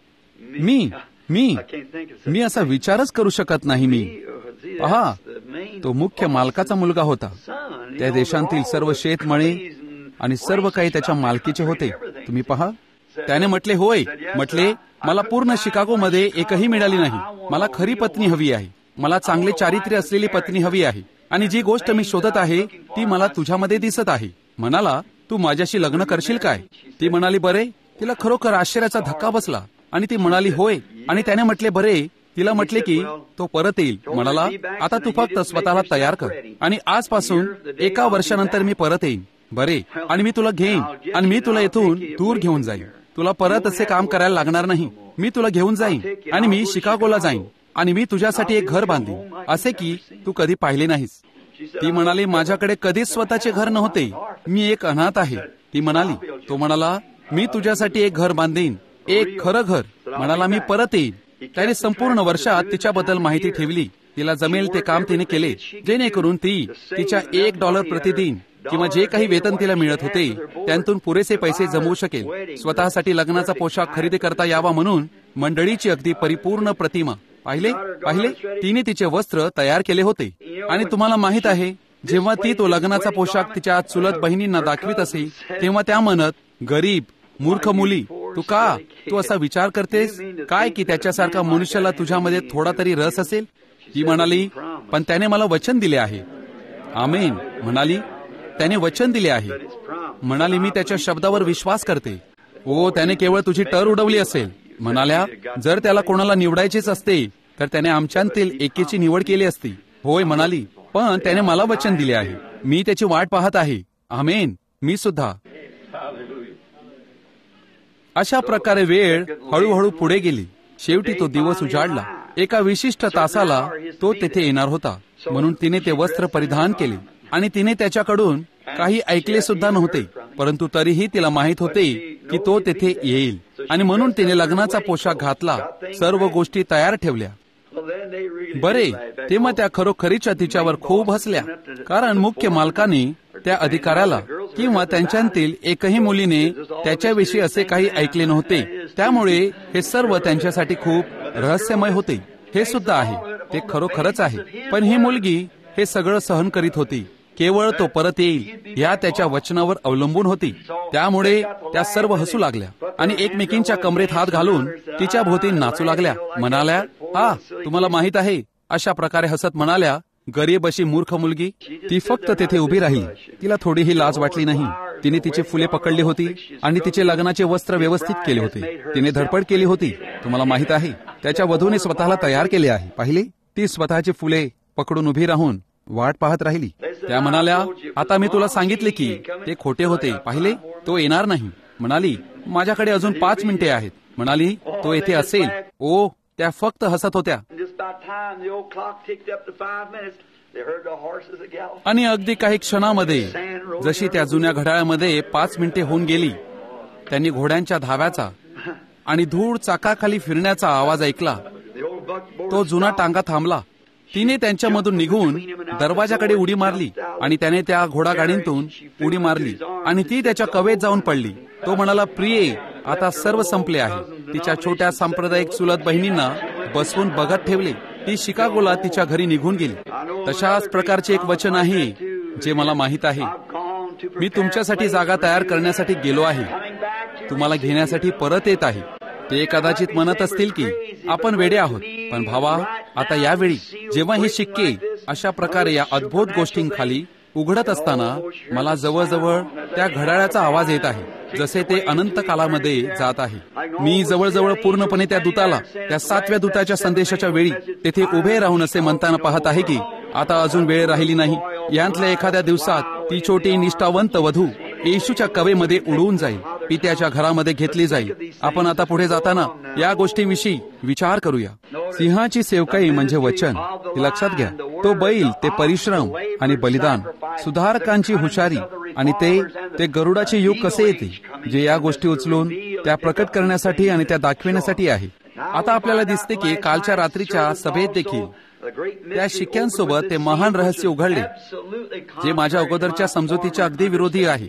Speaker 1: मी असा विचारच करू शकत नाही. मी पहा, तो मुख्य मालकाचा मुलगा होता. त्या देशांतील सर्व शेतमळे आणि सर्व काही त्याच्या मालकीचे होते. तुम्ही पहा. त्याने म्हटले, होय. म्हटले, मला पूर्ण शिकागोमध्ये एकही मिळाली नाही. मला खरी पत्नी हवी आहे. मला चांगले चारित्र्य असलेली पत्नी हवी आहे, आणि जी गोष्ट मी शोधत आहे ती मला तुझ्यामध्ये दिसत आहे. म्हणाला, तू माझ्याशी लग्न करशील काय? ती म्हणाली, बरे. तिला खरोखर आश्चर्याचा धक्का बसला, आणि ती म्हणाली, होय. आणि त्याने म्हटले, बरे, तिला म्हटले की तो परत येईल. म्हणाला, आता तू फक्त स्वतःला तयार कर आणि आजपासून 1 वर्षानंतर मी परत येईन. बरे, आणि मी तुला घेईन आणि मी तुला येथून दूर घेऊन जाईन. तुला परत असे काम करायला लागणार नाही. मी तुला घेऊन जाईन आणि मी शिकागोला जाईन आणि मी तुझ्यासाठी एक घर बांधीन, असे की तू कधी पाहिले नाहीस. ती म्हणाली, माझ्याकडे कधीच स्वतःचे घर नव्हते. मी एक अनाथ आहे. ती म्हणाली, तो म्हणाला, मी तुझ्यासाठी एक घर बांधीन, एक खरं घर. म्हणाला, मी परत येईन. त्याने संपूर्ण वर्षात तिच्याबद्दल माहिती ठेवली. तिला जमेल ते काम तिने केले, जेणेकरून ती तिच्या $1 प्रतिदिन किंवा जे काही वेतन तिला मिळत होते त्यातून पुरेसे पैसे जमवू शकेल. स्वतःसाठी लग्नाचा पोशाख खरेदी करता यावा म्हणून मंडळीची अगदी परिपूर्ण प्रतिमा. पाहिले, तिने तिचे वस्त्र तयार केले होते. आणि तुम्हाला माहित आहे, जेव्हा ती तो लग्नाचा पोशाख तिच्या चुलत बहिणींना दाखवित असे, तेव्हा त्या म्हणत, गरीब मूर्ख मुली, तू असा विचार करतेस काय की त्याच्यासारखा मनुष्याला तुझ्यामध्ये थोडा तरी रस असेल? ती म्हणाली, पण त्याने मला वचन दिले आहे. आमेन. म्हणाली, त्याने वचन दिले आहे. म्हणाली, मी त्याच्या शब्दावर विश्वास करते. ओ, त्याने केवळ तुझी टर उडवली असेल. म्हणाल्या, जर त्याला कोणाला निवडायचेच असते तर त्याने आमच्यातील एकेची निवड केली असती. होय, म्हणाली, पण त्याने मला वचन दिले आहे. मी त्याची वाट पाहत आहे. आमेन. मी सुद्धा. अशा प्रकारे वेळ हळूहळू पुढे गेली. शेवटी तो दिवस उजाडला. एका विशिष्ट तासाला तो तेथे येणार होता. म्हणून तिने ते वस्त्र परिधान केले आणि तिने त्याच्याकडून काही ऐकले सुद्धा नव्हते, परंतु तरीही तिला माहित होते की तो तेथे येईल. आणि म्हणून तिने लग्नाचा पोशाख घातला, सर्व गोष्टी तयार ठेवल्या. बरे, तेव्हा त्या खरोखरीच्या तिच्यावर खूप हसल्या, कारण मुख्य मालकाने त्या अधिकाऱ्याला किंवा त्यांच्यातील एकही मुलीने त्याच्याविषयी असे काही ऐकले नव्हते. त्यामुळे हे सर्व त्यांच्यासाठी खूप रहस्यमय होते. हे सुद्धा आहे, ते खरोखरच आहे. पण ही मुलगी हे सगळं सहन करीत होती. केवळ तो परत येईल या त्याच्या वचनावर अवलंबून होती. त्यामुळे त्या सर्व हसू लागल्या आणि एकमेकींच्या कमरेत हात घालून तिच्या भोवती नाचू लागल्या. म्हणाल्या, हा, तुम्हाला माहित आहे, अशा प्रकारे हसत म्हणाल्या, गरीब अशी मूर्ख मुलगी. ती फक्त तेथे उभी राहिली. तिला थोडीही लाज वाटली नाही. तिने तिची फुले पकडली होती आणि तिचे लग्नाचे वस्त्र व्यवस्थित केले होते. तिने धडपड केली होती. तुम्हाला माहित आहे, त्याच्या वधूने स्वतःला तयार केले आहे. पाहिले, ती स्वतःची फुले पकडून उभी राहून वाट पाहत राहिली. त्या म्हणाल्या, आता मी तुला सांगितले की ते खोटे होते. पाहिले, तो येणार नाही. म्हणाली, माझ्याकडे अजून 5 मिनिटे आहेत. म्हणाली, तो येथे असेल. ओ, त्या फक्त हसत होत्या. आणि अगदी काही क्षणामध्ये, जशी त्या जुन्या घड्याळामध्ये 5 मिनिटे होऊन गेली, त्यांनी घोड्यांच्या धाव्याचा आणि धूळ चाकाखाली फिरण्याचा आवाज ऐकला. तो जुना टांगा थांबला. तिने त्यांच्यामधून निघून दरवाजाकडे उडी मारली आणि त्याने त्या घोडागाडीतून उडी मारली आणि ती त्याच्या कवेत जाऊन पडली. तो म्हणाला, प्रिये, आता सर्व संपले आहे. तिच्या छोट्या सांप्रदायिक चुलत बहिणींना बसवून बघत ठेवले. ती शिकागोला तिच्या घरी निघून गेली. तशाच प्रकारचे एक वचन आहे जे मला माहित आहे. मी तुमच्यासाठी जागा तयार करण्यासाठी गेलो आहे. तुम्हाला घेण्यासाठी परत येत आहे. ते कदाचित म्हणत असतील की आपण वेडे आहोत. पण भावा, आता यावेळी जेव्हा हे शिक्के अशा प्रकारे या अद्भुत गोष्टींखाली उघडत असताना मला जवळजवळ त्या घड्याळाचा आवाज येत आहे, जसे ते अनंत कालामध्ये जात आहे. मी जवळजवळ पूर्णपणे त्या दूताला, त्या 7व्या दूताच्या संदेशाच्या वेळी तेथे उभे राहून असे म्हणताना पाहत आहे की आता अजून वेळ राहिली नाही. यांतल्या एखाद्या दिवसात ती छोटी निष्ठावंत वधू येशूच्या कवेमध्ये उडवून जाईल, पित्याच्या घरामध्ये घेतली जाईल. आपण आता पुढे जाताना या गोष्टीविषयी विचार करूया. सिंहाची सेवकाई म्हणजे वचन. हे लक्षात घ्या. तो बैल, ते परिश्रम आणि बलिदान, सुधारकांची हुशारी आणि ते गरुडाचे युग कसे येते, जे या गोष्टी उचलून त्या प्रकट करण्यासाठी आणि त्या दाखविण्यासाठी आहे. आता आपल्याला दिसते की कालच्या रात्रीच्या सभेत देखील त्या शिक्क्यांसोबत ते महान रहस्य उघडले, जे माझ्या अगोदरच्या समजुतीच्या अगदी विरोधी आहे.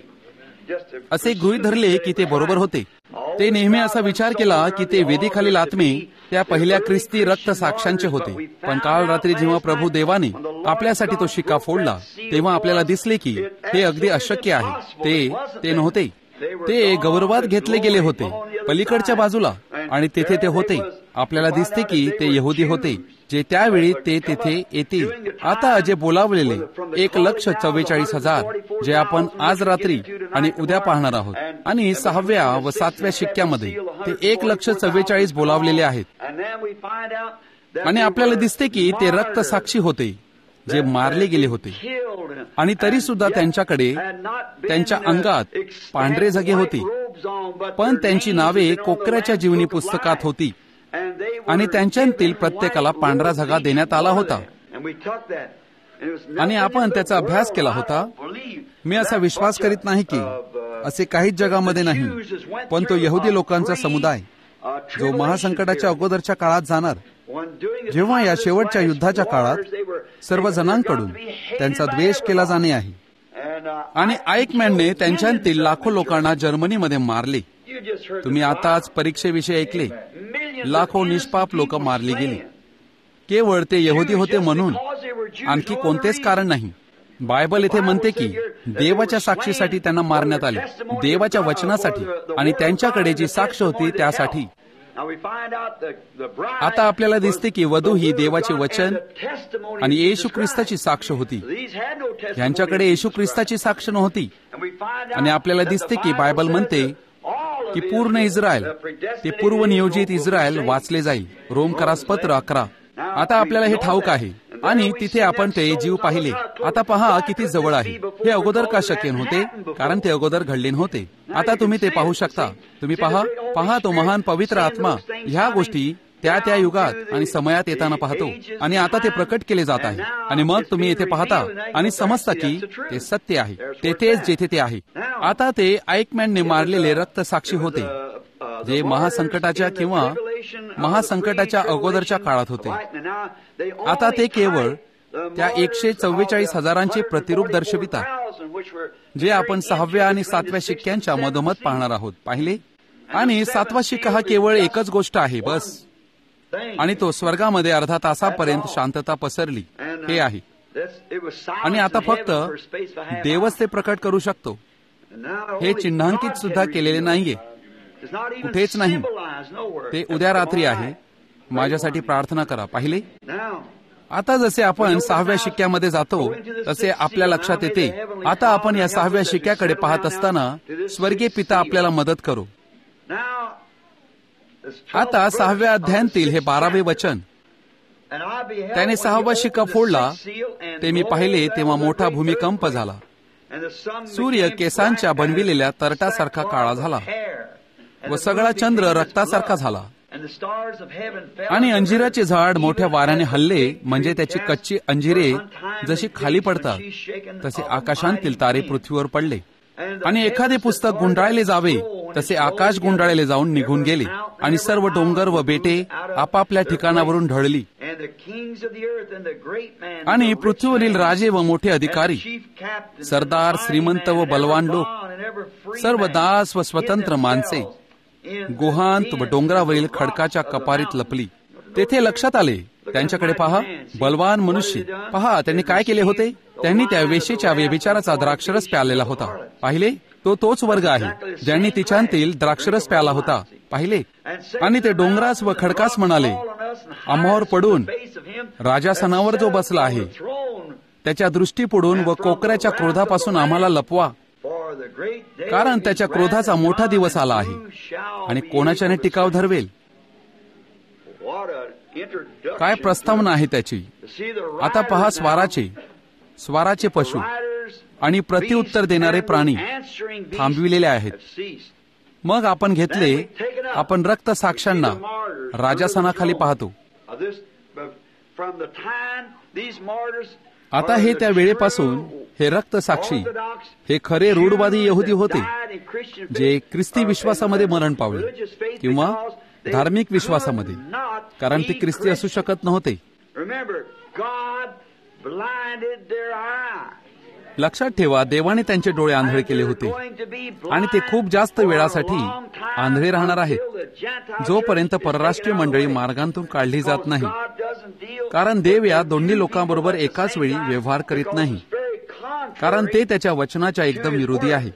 Speaker 1: असे गृहीत धरले की ते बरोबर होते. ते नेहमी असा विचार केला की ते वेदीखालील आत्मे त्या पहिल्या ख्रिस्ती रक्त साक्षांचे होते. पण काल रात्री जेव्हा प्रभू देवाने आपल्यासाठी तो शिक्का फोडला, तेव्हा आपल्याला दिसले की हे अगदी अशक्य आहे. ते नव्हते. ते गौरवात घेतले गेले होते पलीकडच्या बाजूला, आणि तेथे ते होते. आपल्याला दिसते की ते यहुदी होते, जे त्यावेळी ते तेथे येतील. आता जे बोलावलेले 1,44,000 जे आपण आज रात्री आणि उद्या पाहणार आहोत, आणि 6व्या व 7व्या शिक्क्यामध्ये ते 1,44,000 बोलावलेले आहेत. आणि आपल्याला दिसते की ते रक्तसाक्षी होते जे मारले गेले होते, आणि तरी सुद्धा त्यांच्याकडे त्यांच्या अंगात पांढरे झगे होते, पण त्यांची नावे कोकऱ्याच्या जीवनी पुस्तकात होती आणि त्यांच्यातील प्रत्येकाला पांढरा झगा देण्यात आला होता. आणि आपण त्याचा अभ्यास केला होता. मी असा विश्वास करीत नाही की असे काहीच जगामध्ये नाही, पण तो यहुदी लोकांचा समुदाय जो महासंकटाच्या अगोदरच्या काळात जाणार, जेव्हा या शेवटच्या युद्धाच्या काळात सर्व जणांकडून त्यांचा द्वेष केला जाणे आहे. आणि आईकमॅनने त्यांच्यातील लाखो लोकांना जर्मनीमध्ये मारले. तुम्ही आताच परीक्षेविषयी ऐकले, लाखो निष्पाप लोक मारली गेली. केवळ ते यहुदी होते म्हणून, आणखी कोणतेच कारण नाही. बायबल येथे म्हणते की देवाच्या साक्षीसाठी त्यांना मारण्यात आले, देवाच्या वचनासाठी आणि त्यांच्याकडे जी साक्ष होती त्यासाठी. आता आपल्याला दिसते की वधू ही देवाचे वचन आणि येशू ख्रिस्ताची साक्ष होती. यांच्याकडे येशू ख्रिस्ताची साक्ष नव्हती. आणि आपल्याला दिसते की बायबल म्हणते की पूर्ण इस्रायल, ते पूर्वनियोजित इस्रायल वाचले जाईल. रोमकरास पत्र 11. आता आपल्याला हे ठाऊक आहे आणि तिथे आपण ते जीव पाहिले. आता पहा किती जवळ आहे. हे अगोदर का शक्य नव्हते? कारण ते अगोदर घडले नव्हते. आता तुम्ही ते पाहू शकता. तुम्ही पहा तो महान पवित्र आत्मा ह्या गोष्टी त्या त्या युगात आणि समयात येताना पाहतो, आणि आता ते प्रकट केले जात आहे. आणि मग तुम्ही येथे पाहता आणि समजता की ते सत्य आहे, तेथेच जेथे ते आहे. आता ते आईकमॅनने मारलेले रक्तसाक्षी होते जे महासंकटाच्या किंवा महासंकटाच्या अगोदरच्या काळात होते. आता ते केवळ त्या 144,000 प्रतिरूप दर्शवितात जे आपण 6व्या आणि 7व्या शिक्क्यांच्या मधोमध पाहणार आहोत. पाहिले? आणि 7वा शिक्का हा केवळ एकच गोष्ट आहे बस, आणि तो स्वर्गामध्ये अर्धा तासापर्यंत शांतता पसरली. हे आहे. आणि आता फक्त देवच ते प्रकट करू शकतो. हे चिन्हांकित सुद्धा केलेले नाहीये, कुठेच नाही. ते उद्या रात्री आहे. माझ्यासाठी प्रार्थना करा. पाहिले? आता जसे आपण 6व्या शिक्क्यामध्ये जातो तसे आपल्या लक्षात येते. आता आपण या 6व्या शिक्क्याकडे पाहत असताना स्वर्गीय पिता आपल्याला मदत करो. आता 6व्या अध्यायातील हे 12वे वचन, त्याने 6वा शिक्का फोडला, ते मी पाहिले तेव्हा मोठा भूमिकंप झाला. सूर्य केसांच्या बनविलेल्या तरटासारखा काळा झाला व सगळा चंद्र रक्तासारखा झाला. आणि अंजिराचे झाड मोठ्या वाऱ्याने हल्ले, म्हणजे त्याची कच्ची अंजिरे जशी खाली पडतात तसे आकाशांतील तारे पृथ्वीवर पडले. आणि एखादे पुस्तक गुंडाळले जावे तसे आकाश गुंडाळले जाऊन निघून गेले, आणि सर्व डोंगर व बेटे आपापल्या ठिकाणावरून ढळली. आणि पृथ्वीवरील राजे व मोठे अधिकारी, सरदार, श्रीमंत व बलवान लोक, सर्व दास व स्वतंत्र माणसे गुहांत व डोंगरावरील खडकाच्या कपारीत लपली. तेथे लक्षात आले, त्यांच्याकडे पहा, बलवान मनुष्य. पहा त्यांनी काय केले होते. त्यांनी त्या वेश्येच्या व्यभिचाराचा द्राक्षरस प्यालेला होता. पाहिले? तो तोच वर्ग आहे ज्यांनी तिच्यातील द्राक्षरस प्याला होता. पाहिले? आणि ते डोंगरास व खडकास म्हणाले, आम्हावर पडून राजासनावर जो बसला आहे त्याच्या दृष्टी पुढून व कोकऱ्याच्या क्रोधापासून आम्हाला लपवा, कारण त्याच्या क्रोधाचा मोठा दिवस आला आहे आणि कोणाच्याने टिकाव धरवेल. काय प्रस्तावना आहे त्याची. आता पहा, स्वाराचे पशु आणि प्रत्युत्तर देणारे प्राणी थांबविलेले आहेत. मग आपण घेतले, आपण रक्त साक्षांना राजासनाखाली पाहतो. आता हे त्या वेळेपासून हे रक्त साक्षी, हे खरे रूढवादी यहुदी होते जे ख्रिस्ती विश्वासामध्ये मरण पावले किंवा धार्मिक विश्वासामध्ये, कारण ते ख्रिस्ती असू शकत नव्हते. लक्षात ठेवा, देवाने त्यांचे डोळे आंधळे केले होते आणि ते खूप जास्त वेळासाठी आंधळे राहणार आहेत जोपर्यंत परराष्ट्रीय मंडळी मार्गांतून काढली जात नाही, कारण देव या दोन्ही लोकांबरोबर एकाच वेळी व्यवहार करीत नाही, कारण ते त्याच्या वचनाच्या एकदम विरोधी आहे.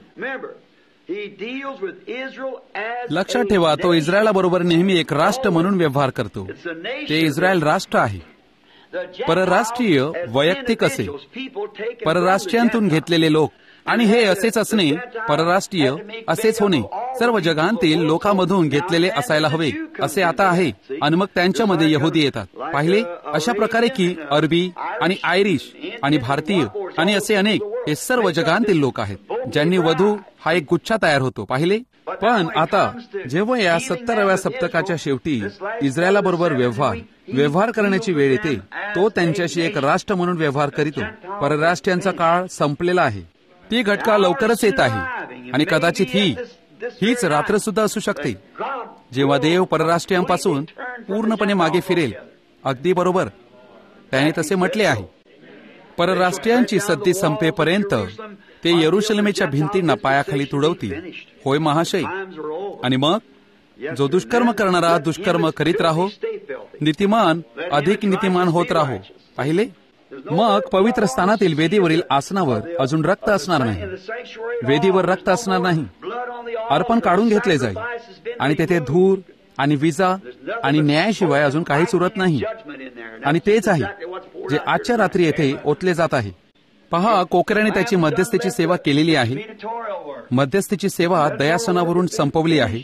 Speaker 1: लक्षात ठेवा, तो इस्रायलाबरोबर नेहमी एक राष्ट्र म्हणून व्यवहार करतो. ते इस्रायल राष्ट्र आहे. परराष्ट्रीय वैयक्तिक असे, परराष्ट्रीयांतून घेतलेले लोक आणि हे असेच असणे, परराष्ट्रीय असेच होणे, सर्व जगांतील लोकांमधून घेतलेले असायला हवे, असे आता आहे. आणि मग त्यांच्यामध्ये यहुदी येतात. पाहिले, अशा प्रकारे की अरबी आणि आयरिश आणि भारतीय आणि असे अनेक, हे सर्व जगांतील लोक आहेत, ज्यांनी वधू हा एक गुच्छा तयार होतो. पाहिले. पण आता जेव्हा या 70व्या सप्तकाच्या शेवटी इस्रायलाबरोबर व्यवहार करण्याची वेळ येते, तो त्यांच्याशी एक राष्ट्र म्हणून व्यवहार करीतो. परराष्ट्रीयांचा काळ संपलेला आहे. ती घटका लवकरच येत आहे आणि कदाचित हीच रात्र सुद्धा असू शकते, जेव्हा देव परराष्ट्रीयांपासून पूर्णपणे मागे फिरेल. अगदी बरोबर, त्याने तसे म्हटले आहे. परराष्ट्रीयांची सद्दी संपेपर्यंत ते यरुशलेमेच्या भिंतींना पायाखाली तुडवतील. होय महाशय. आणि मग जो दुष्कर्म करणारा दुष्कर्म करीत राहो, नीतिमान अधिक नीतिमान होत राहो. पाहिले. मग पवित्र स्थानातील वेदीवरील आसनावर अजून रक्त असणार नाही. वेदीवर रक्त असणार नाही. अर्पण काढून घेतले जाईल आणि तेथे धूर आणि विजा आणि न्यायाशिवाय अजून काहीच उरत नाही. आणि तेच आहे जे आजच्या रात्री येथे ओतले जात आहे. पहा, कोकऱ्याने त्याची मध्यस्थीची सेवा केलेली आहे. मध्यस्थीची सेवा दयासनावरून संपवली आहे.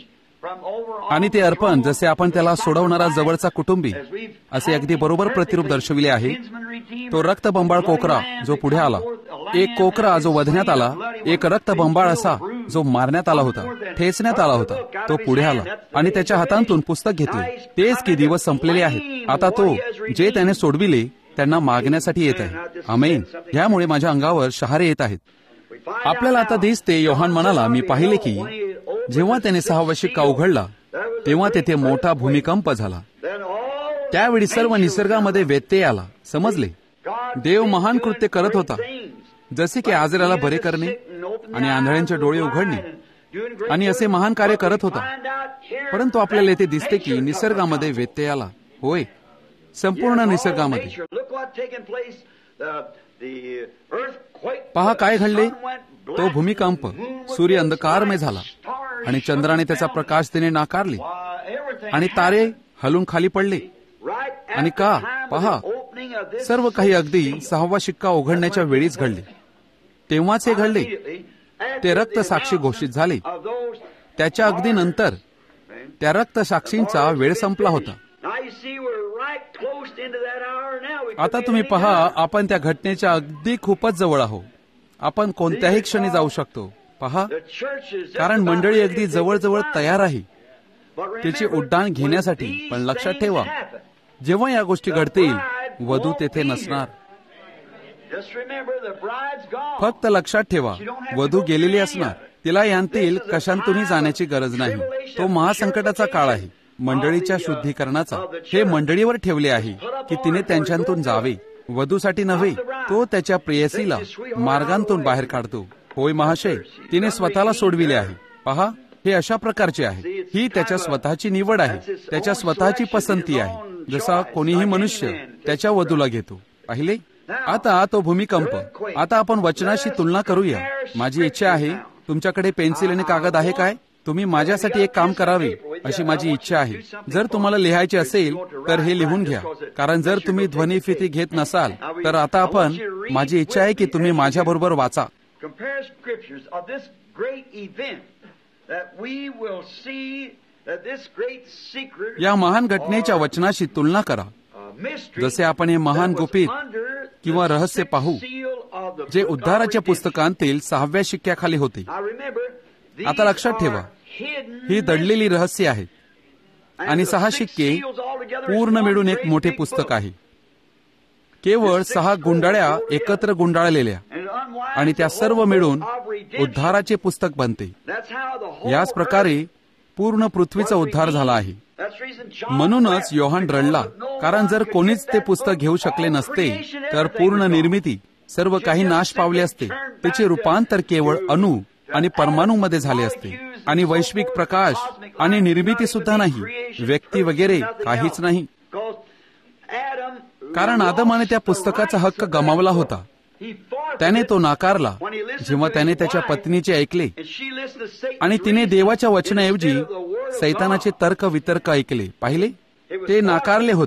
Speaker 1: आणि ते अर्पण, जसे आपण त्याला सोडवणारा जवळचा कुटुंबी असे अगदी बरोबर प्रतिरूप दर्शविले आहे. तो रक्तबंबाळ कोकरा जो पुढे आला, एक कोकरा जो वधण्यात आला, एक रक्तबंबाळ असा जो मारण्यात आला होता, ठेचण्यात आला होता, तो पुढे आला आणि त्याच्या हातांतून पुस्तक घेतले. तेच की दिवस संपलेले आहेत. आता तो जे त्याने सोडविले त्यांना मागण्यासाठी येत आहे. आमेन. यामुळे माझ्या अंगावर शहारे येत आहेत. आपल्याला आता दिसते, योहान म्हणाला, मी पाहिले की जेव्हा त्याने 6वा शिक्का उघडला तेव्हा तेथे मोठा भूमिकंप झाला. त्यावेळी सर्व निसर्गामध्ये व्यत्यय आला. समजले. देव महान कृत्य करत होता, जसे की आजाराला बरे करणे आणि आंधळ्यांचे डोळे उघडणे आणि असे महान कार्य करत होता. परंतु आपल्याला येथे दिसते की निसर्गामध्ये व्यत्यय आला. होय, संपूर्ण निसर्गामध्ये. पहा काय घडले. तो भूमिकंप, सूर्य अंधकारमय झाला आणि चंद्राने त्याचा प्रकाश देणे नाकारले आणि तारे हलून खाली पडले. आणि का? पहा, सर्व काही अगदी 6वा शिक्का उघडण्याच्या वेळीच घडले. तेव्हाच हे घडले. ते रक्त साक्षी घोषित झाले. त्याच्या अगदी नंतर त्या रक्त साक्षींचा वेळ संपला होता. आता तुम्ही पहा, आपण त्या घटनेच्या अगदी खूपच जवळ आहोत. आपण कोणत्याही क्षणी जाऊ शकतो. पहा, कारण मंडळी अगदी जवळजवळ तयार आहे त्याचे उड्डाण घेण्यासाठी. पण लक्षात ठेवा, जेव्हा या गोष्टी घडतील, वधू तेथे नसणार. फक्त लक्षात ठेवा, वधू गेलेली असणार. तिला यांतील कशांतूनही जाण्याची गरज नाही. तो महासंकटाचा काळ आहे, मंडळीच्या शुद्धीकरणाचा. हे मंडळीवर ठेवले आहे की तिने त्यांच्यातून जावे, वधूसाठी नव्हे. तो त्याच्या प्रेयसीला मार्गांतून बाहेर काढतो. होय महाशय, तिने स्वतःला सोडविले आहे. पहा, हे अशा प्रकारचे आहे. ही त्याच्या स्वतःची निवड आहे, त्याच्या स्वतःची पसंती आहे, जसा कोणीही मनुष्य त्याच्या वधूला घेतो. पाहिले. आता तो भूमिकंप. आता आपण वचनाशी तुलना करूया. माझी इच्छा आहे, तुमच्याकडे पेन्सिल आणि कागद आहे काय? तुम्ही माझ्यासाठी एक काम करावे अशी माझी इच्छा आहे. जर तुम्हाला लिहायचे असेल तर हे लिहून घ्या, कारण जर तुम्ही ध्वनिफिती घेत नसाल तर आता आपण, माझी इच्छा आहे की तुम्ही माझ्याबरोबर वाचा. या महान घटनेच्या वचनाशी तुलना करा. जसे आपण हे महान गुपित किंवा रहस्य पाहू, जे उद्धाराच्या पुस्तकांतील 6व्या शिक्क्याखाली होते. आता लक्षात ठेवा, ही दडलेली रहस्य आहेत आणि 6 शिक्के पूर्ण मिळून एक मोठे पुस्तक आहे. केवळ 6 गुंडाळ्या एकत्र गुंडाळलेल्या आणि त्या सर्व मिळून उद्धाराचे पुस्तक बनते. याच प्रकारे पूर्ण पृथ्वीचा उद्धार झाला आहे. म्हणूनच योहान रडला, कारण जर कोणीच ते पुस्तक घेऊ शकले नसते तर पूर्ण निर्मिती, सर्व काही नाश पावले असते. त्याचे रूपांतर केवळ अणू आणि परमाणूमध्ये झाले असते आणि वैश्विक प्रकाश आणि निर्मिती सुद्धा नाही, व्यक्ती वगैरे काहीच नाही. कारण आदमाने त्या पुस्तकाचा हक्क गमावला होता. त्याने तो नाकारला जेव्हा त्याने त्याच्या पत्नीचे ऐकले आणि तिने देवाच्या वचनाऐवजी सैतानाचे तर्क वितर्क ऐकले. पाहिले, ते नाकारले होते.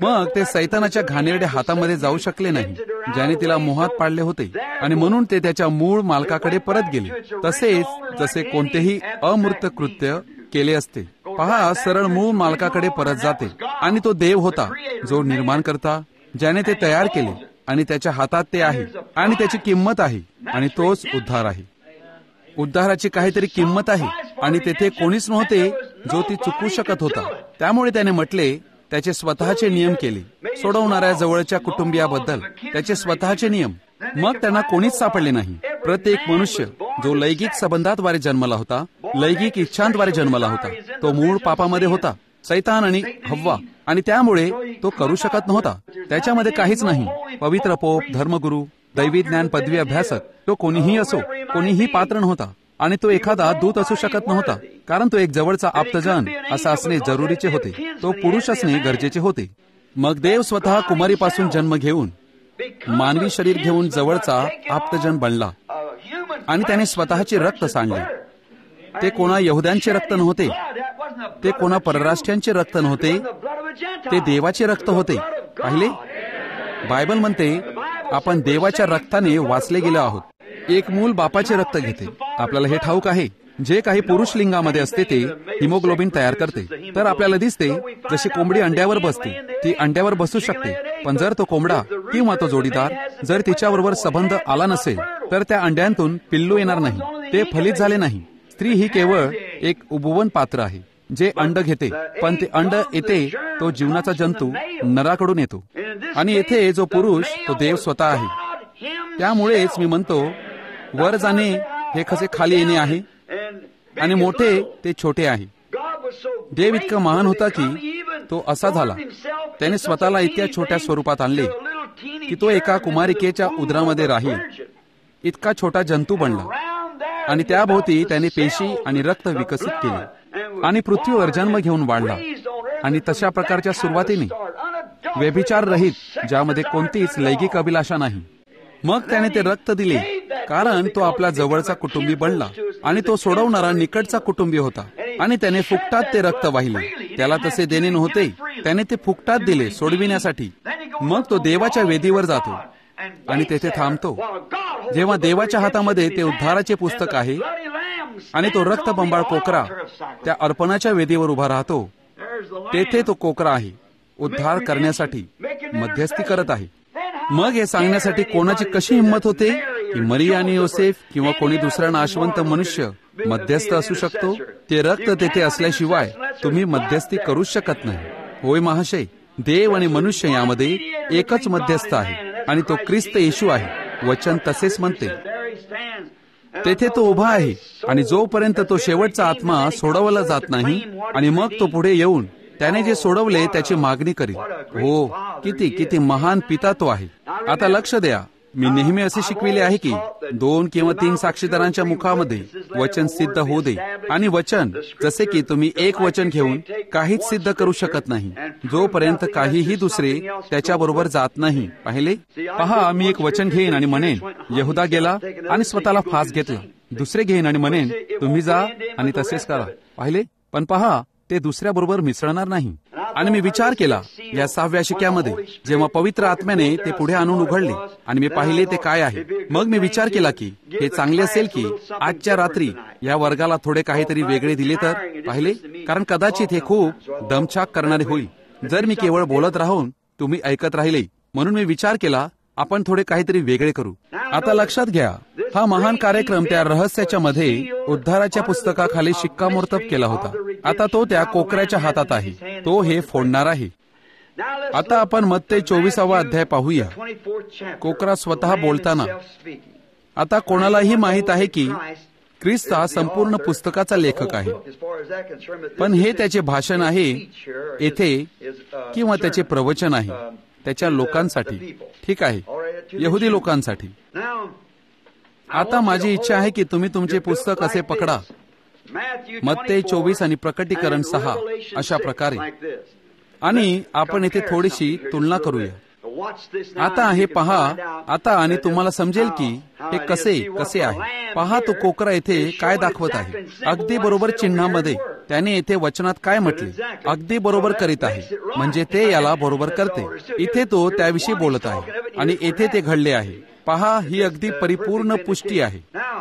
Speaker 1: मग ते सैतानाच्या घाणेरड्या हातामध्ये जाऊ शकले नाही, ज्याने तिला मोहात पाडले होते, आणि म्हणून ते त्याच्या मूळ मालकाकडे परत गेले, तसेच जसे कोणतेही अमूर्त कृत्य केले असते. पहा, सरळ मूळ मालकाकडे परत जाते, आणि तो देव होता जो निर्माण करता, ज्याने ते तयार केले, आणि त्याच्या हातात ते आहे, आणि त्याची किंमत आहे, आणि तोच उद्धार आहे. उद्धाराची काहीतरी किंमत आहे, आणि तेथे कोणीच नव्हते जो ती चुकवू शकत होता. त्यामुळे त्याने म्हटले, त्याचे स्वतःचे नियम केले, सोडवणाऱ्या जवळच्या कुटुंबियाबद्दल त्याचे स्वतःचे नियम. मग त्यांना कोणीच सापडले नाही. प्रत्येक मनुष्य जो लैंगिक संबंधाद्वारे जन्मला होता, लैंगिक इच्छांद्वारे जन्मला होता, तो मूळ पापामध्ये होता, सैतान आणि हव्वा, आणि त्यामुळे तो करू शकत नव्हता. त्याच्यामध्ये काहीच नाही. पवित्र पोप, धर्मगुरू, दैवी ज्ञान पदवी अभ्यासक, तो कोणीही असो, कोणीही पात्र नव्हता, आणि तो एखादा दूत असू शकत नव्हता, कारण तो एक जवळचा आप्तजन असा असणे जरुरीचे होते. तो पुरुष असणे गरजेचे होते. मग देव स्वतः कुमारीपासून जन्म घेऊन मानवी शरीर घेऊन जवळचा आप्तजन बनला, आणि त्याने स्वतःचे रक्त सांडले. ते कोणा यहुद्यांचे रक्त नव्हते, ते कोणा परराष्ट्रीयांचे रक्त नव्हते, ते देवाचे रक्त होते. पाहिले, बायबल म्हणते आपण देवाच्या रक्ताने वाचले गेलो आहोत. एक मूल बापाचे रक्त घेते. आपल्याला हे ठाऊक आहे, जे काही पुरुष लिंगामध्ये असते ते हिमोग्लोबिन तयार करते. तर आपल्याला दिसते जशी कोंबडी अंड्यावर बसते, ती अंड्यावर बसू शकते, पण जर तो कोंबडा किंवा तो जोडीदार जर तिच्याबरोबर संबंध आला नसेल, तर त्या अंड्यांतून पिल्लू येणार नाही, ते फलित झाले नाही. स्त्री ही केवळ एक उपवन पात्र आहे जे अंड घेते, पण ते अंड येते तो जीवनाचा जंतू नराकडून येतो, आणि येथे जो पुरुष तो देव स्वतः आहे. त्यामुळेच मी म्हणतो, वर जाणे हे कसे खाली येणे आहे, आणि मोठे ते छोटे आहे. देव इतका महान होता की तो असा झाला. त्याने स्वतःला इतक्या छोट्या स्वरूपात आणले की तो एका कुमारिकेच्या उदरामध्ये राहील इतका छोटा जंतू बनला, आणि त्याभोवती त्याने पेशी आणि रक्त विकसित केले, आणि पृथ्वीवर जन्म घेऊन वाढला. आणि तशा प्रकारच्या सुरुवातीने व्यभिचार रहित, ज्यामध्ये कोणतीच लैंगिक अभिलाषा नाही. मग त्याने ते रक्त दिले, कारण तो आपला जवळचा कुटुंबी बनला, आणि तो सोडवणारा निकटचा कुटुंबी होता, आणि त्याने फुकटात ते रक्त वाहिले. त्याला तसे देणे नव्हते, त्याने ते फुकटात दिले सोडविण्यासाठी. मग तो देवाच्या वेदीवर जातो आणि तेथे थांबतो, जेव्हा देवाच्या हातामध्ये ते उद्धाराचे पुस्तक आहे, आणि तो रक्तबंबाळ कोकरा त्या अर्पणाच्या वेदीवर उभा राहतो. तेथे तो कोकरा आहे, उद्धार करण्यासाठी मध्यस्थी करत आहे. मग हे सांगण्यासाठी कोणाची कशी हिंमत होते की मरिया आणि योसेफ किंवा कोणी दुसरा नाशवंत मनुष्य मध्यस्थ असू शकतो? ते रक्त तेथे असल्याशिवाय तुम्ही मध्यस्थी करूच शकत नाही. होय महाशय, देव आणि मनुष्य यामध्ये एकच मध्यस्थ आहे, आणि तो ख्रिस्त येशू आहे. वचन तसेच म्हणते. तेथे तो उभा आहे, आणि जोपर्यंत तो शेवटचा आत्मा सोडवला जात नाही, आणि मग तो पुढे येऊन त्याने जे सोडवले त्याची मागणी करील. हो, किती किती महान पिता तो आहे. आता लक्ष द्या, मी नेहमी असे शिकविले आहे की 2 किंवा 3 साक्षीदारांच्या मुखामध्ये वचन सिद्ध होऊ दे. आणि वचन, जसे की तुम्ही एक वचन घेऊन काहीच सिद्ध करू शकत नाही जोपर्यंत काहीही दुसरे त्याच्याबरोबर जात नाही. पाहिले, पहा, मी एक वचन घेईन आणि म्हणेन यहुदा गेला आणि स्वतःला फास घेतला. दुसरे घेईन आणि म्हणेन तुम्ही जा आणि तसेच करा. पाहिले, पण पहा, ते दुसऱ्याबरोबर मिसळणार नाही. आणि मी विचार केला या 6व्या शिक्यामध्ये, जेव्हा पवित्र आत्म्याने ते पुढे आणून उघडले आणि मी पाहिले ते काय आहे. मग मी विचार केला की हे चांगले असेल की आजच्या रात्री या वर्गाला थोडे काहीतरी वेगळे दिले तर. पाहिले, कारण कदाचित हे खूप दमछाक करणारे होईल जर मी केवळ बोलत राहून तुम्ही ऐकत राहिले. म्हणून मी विचार केला आपण थोडे काहीतरी वेगळे करू. आता लक्षात घ्या, हा महान कार्यक्रम त्या रहस्याच्या मध्ये उद्धाराच्या पुस्तकाखाली शिक्कामोर्तब केला होता. आता तो त्या कोकऱ्याच्या हातात आहे, तो हे फोडणार आहे. आता आपण मत्ते 24वा अध्याय पाहूया. कोकरा स्वतः बोलताना. आता कोणालाही माहित आहे की ख्रिस्त हा संपूर्ण पुस्तकाचा लेखक आहे, पण हे त्याचे भाषण आहे येथे, किंवा त्याचे प्रवचन आहे त्याच्या लोकांसाठी. ठीक आहे, यहुदी लोकांसाठी. आता माझी इच्छा आहे की तुम्ही तुमचे पुस्तक असे पकडा, मत्ते 24 आणि प्रकटीकरण 6 अशा प्रकारे, आणि आपण येथे थोडीशी तुलना करूया. आता हे पहा आता, आणि तुम्हाला समजेल की हे कसे आहे. पहा, तो कोकरा येथे काय दाखवत आहे. अगदी बरोबर चिन्हामध्ये त्याने येथे वचनात काय म्हटले अगदी बरोबर करीत आहे, म्हणजे ते याला बरोबर करते. इथे तो त्याविषयी बोलत आहे आणि येथे ते घडले आहे. पहा, ही अगदी परिपूर्ण पुष्टी आहे.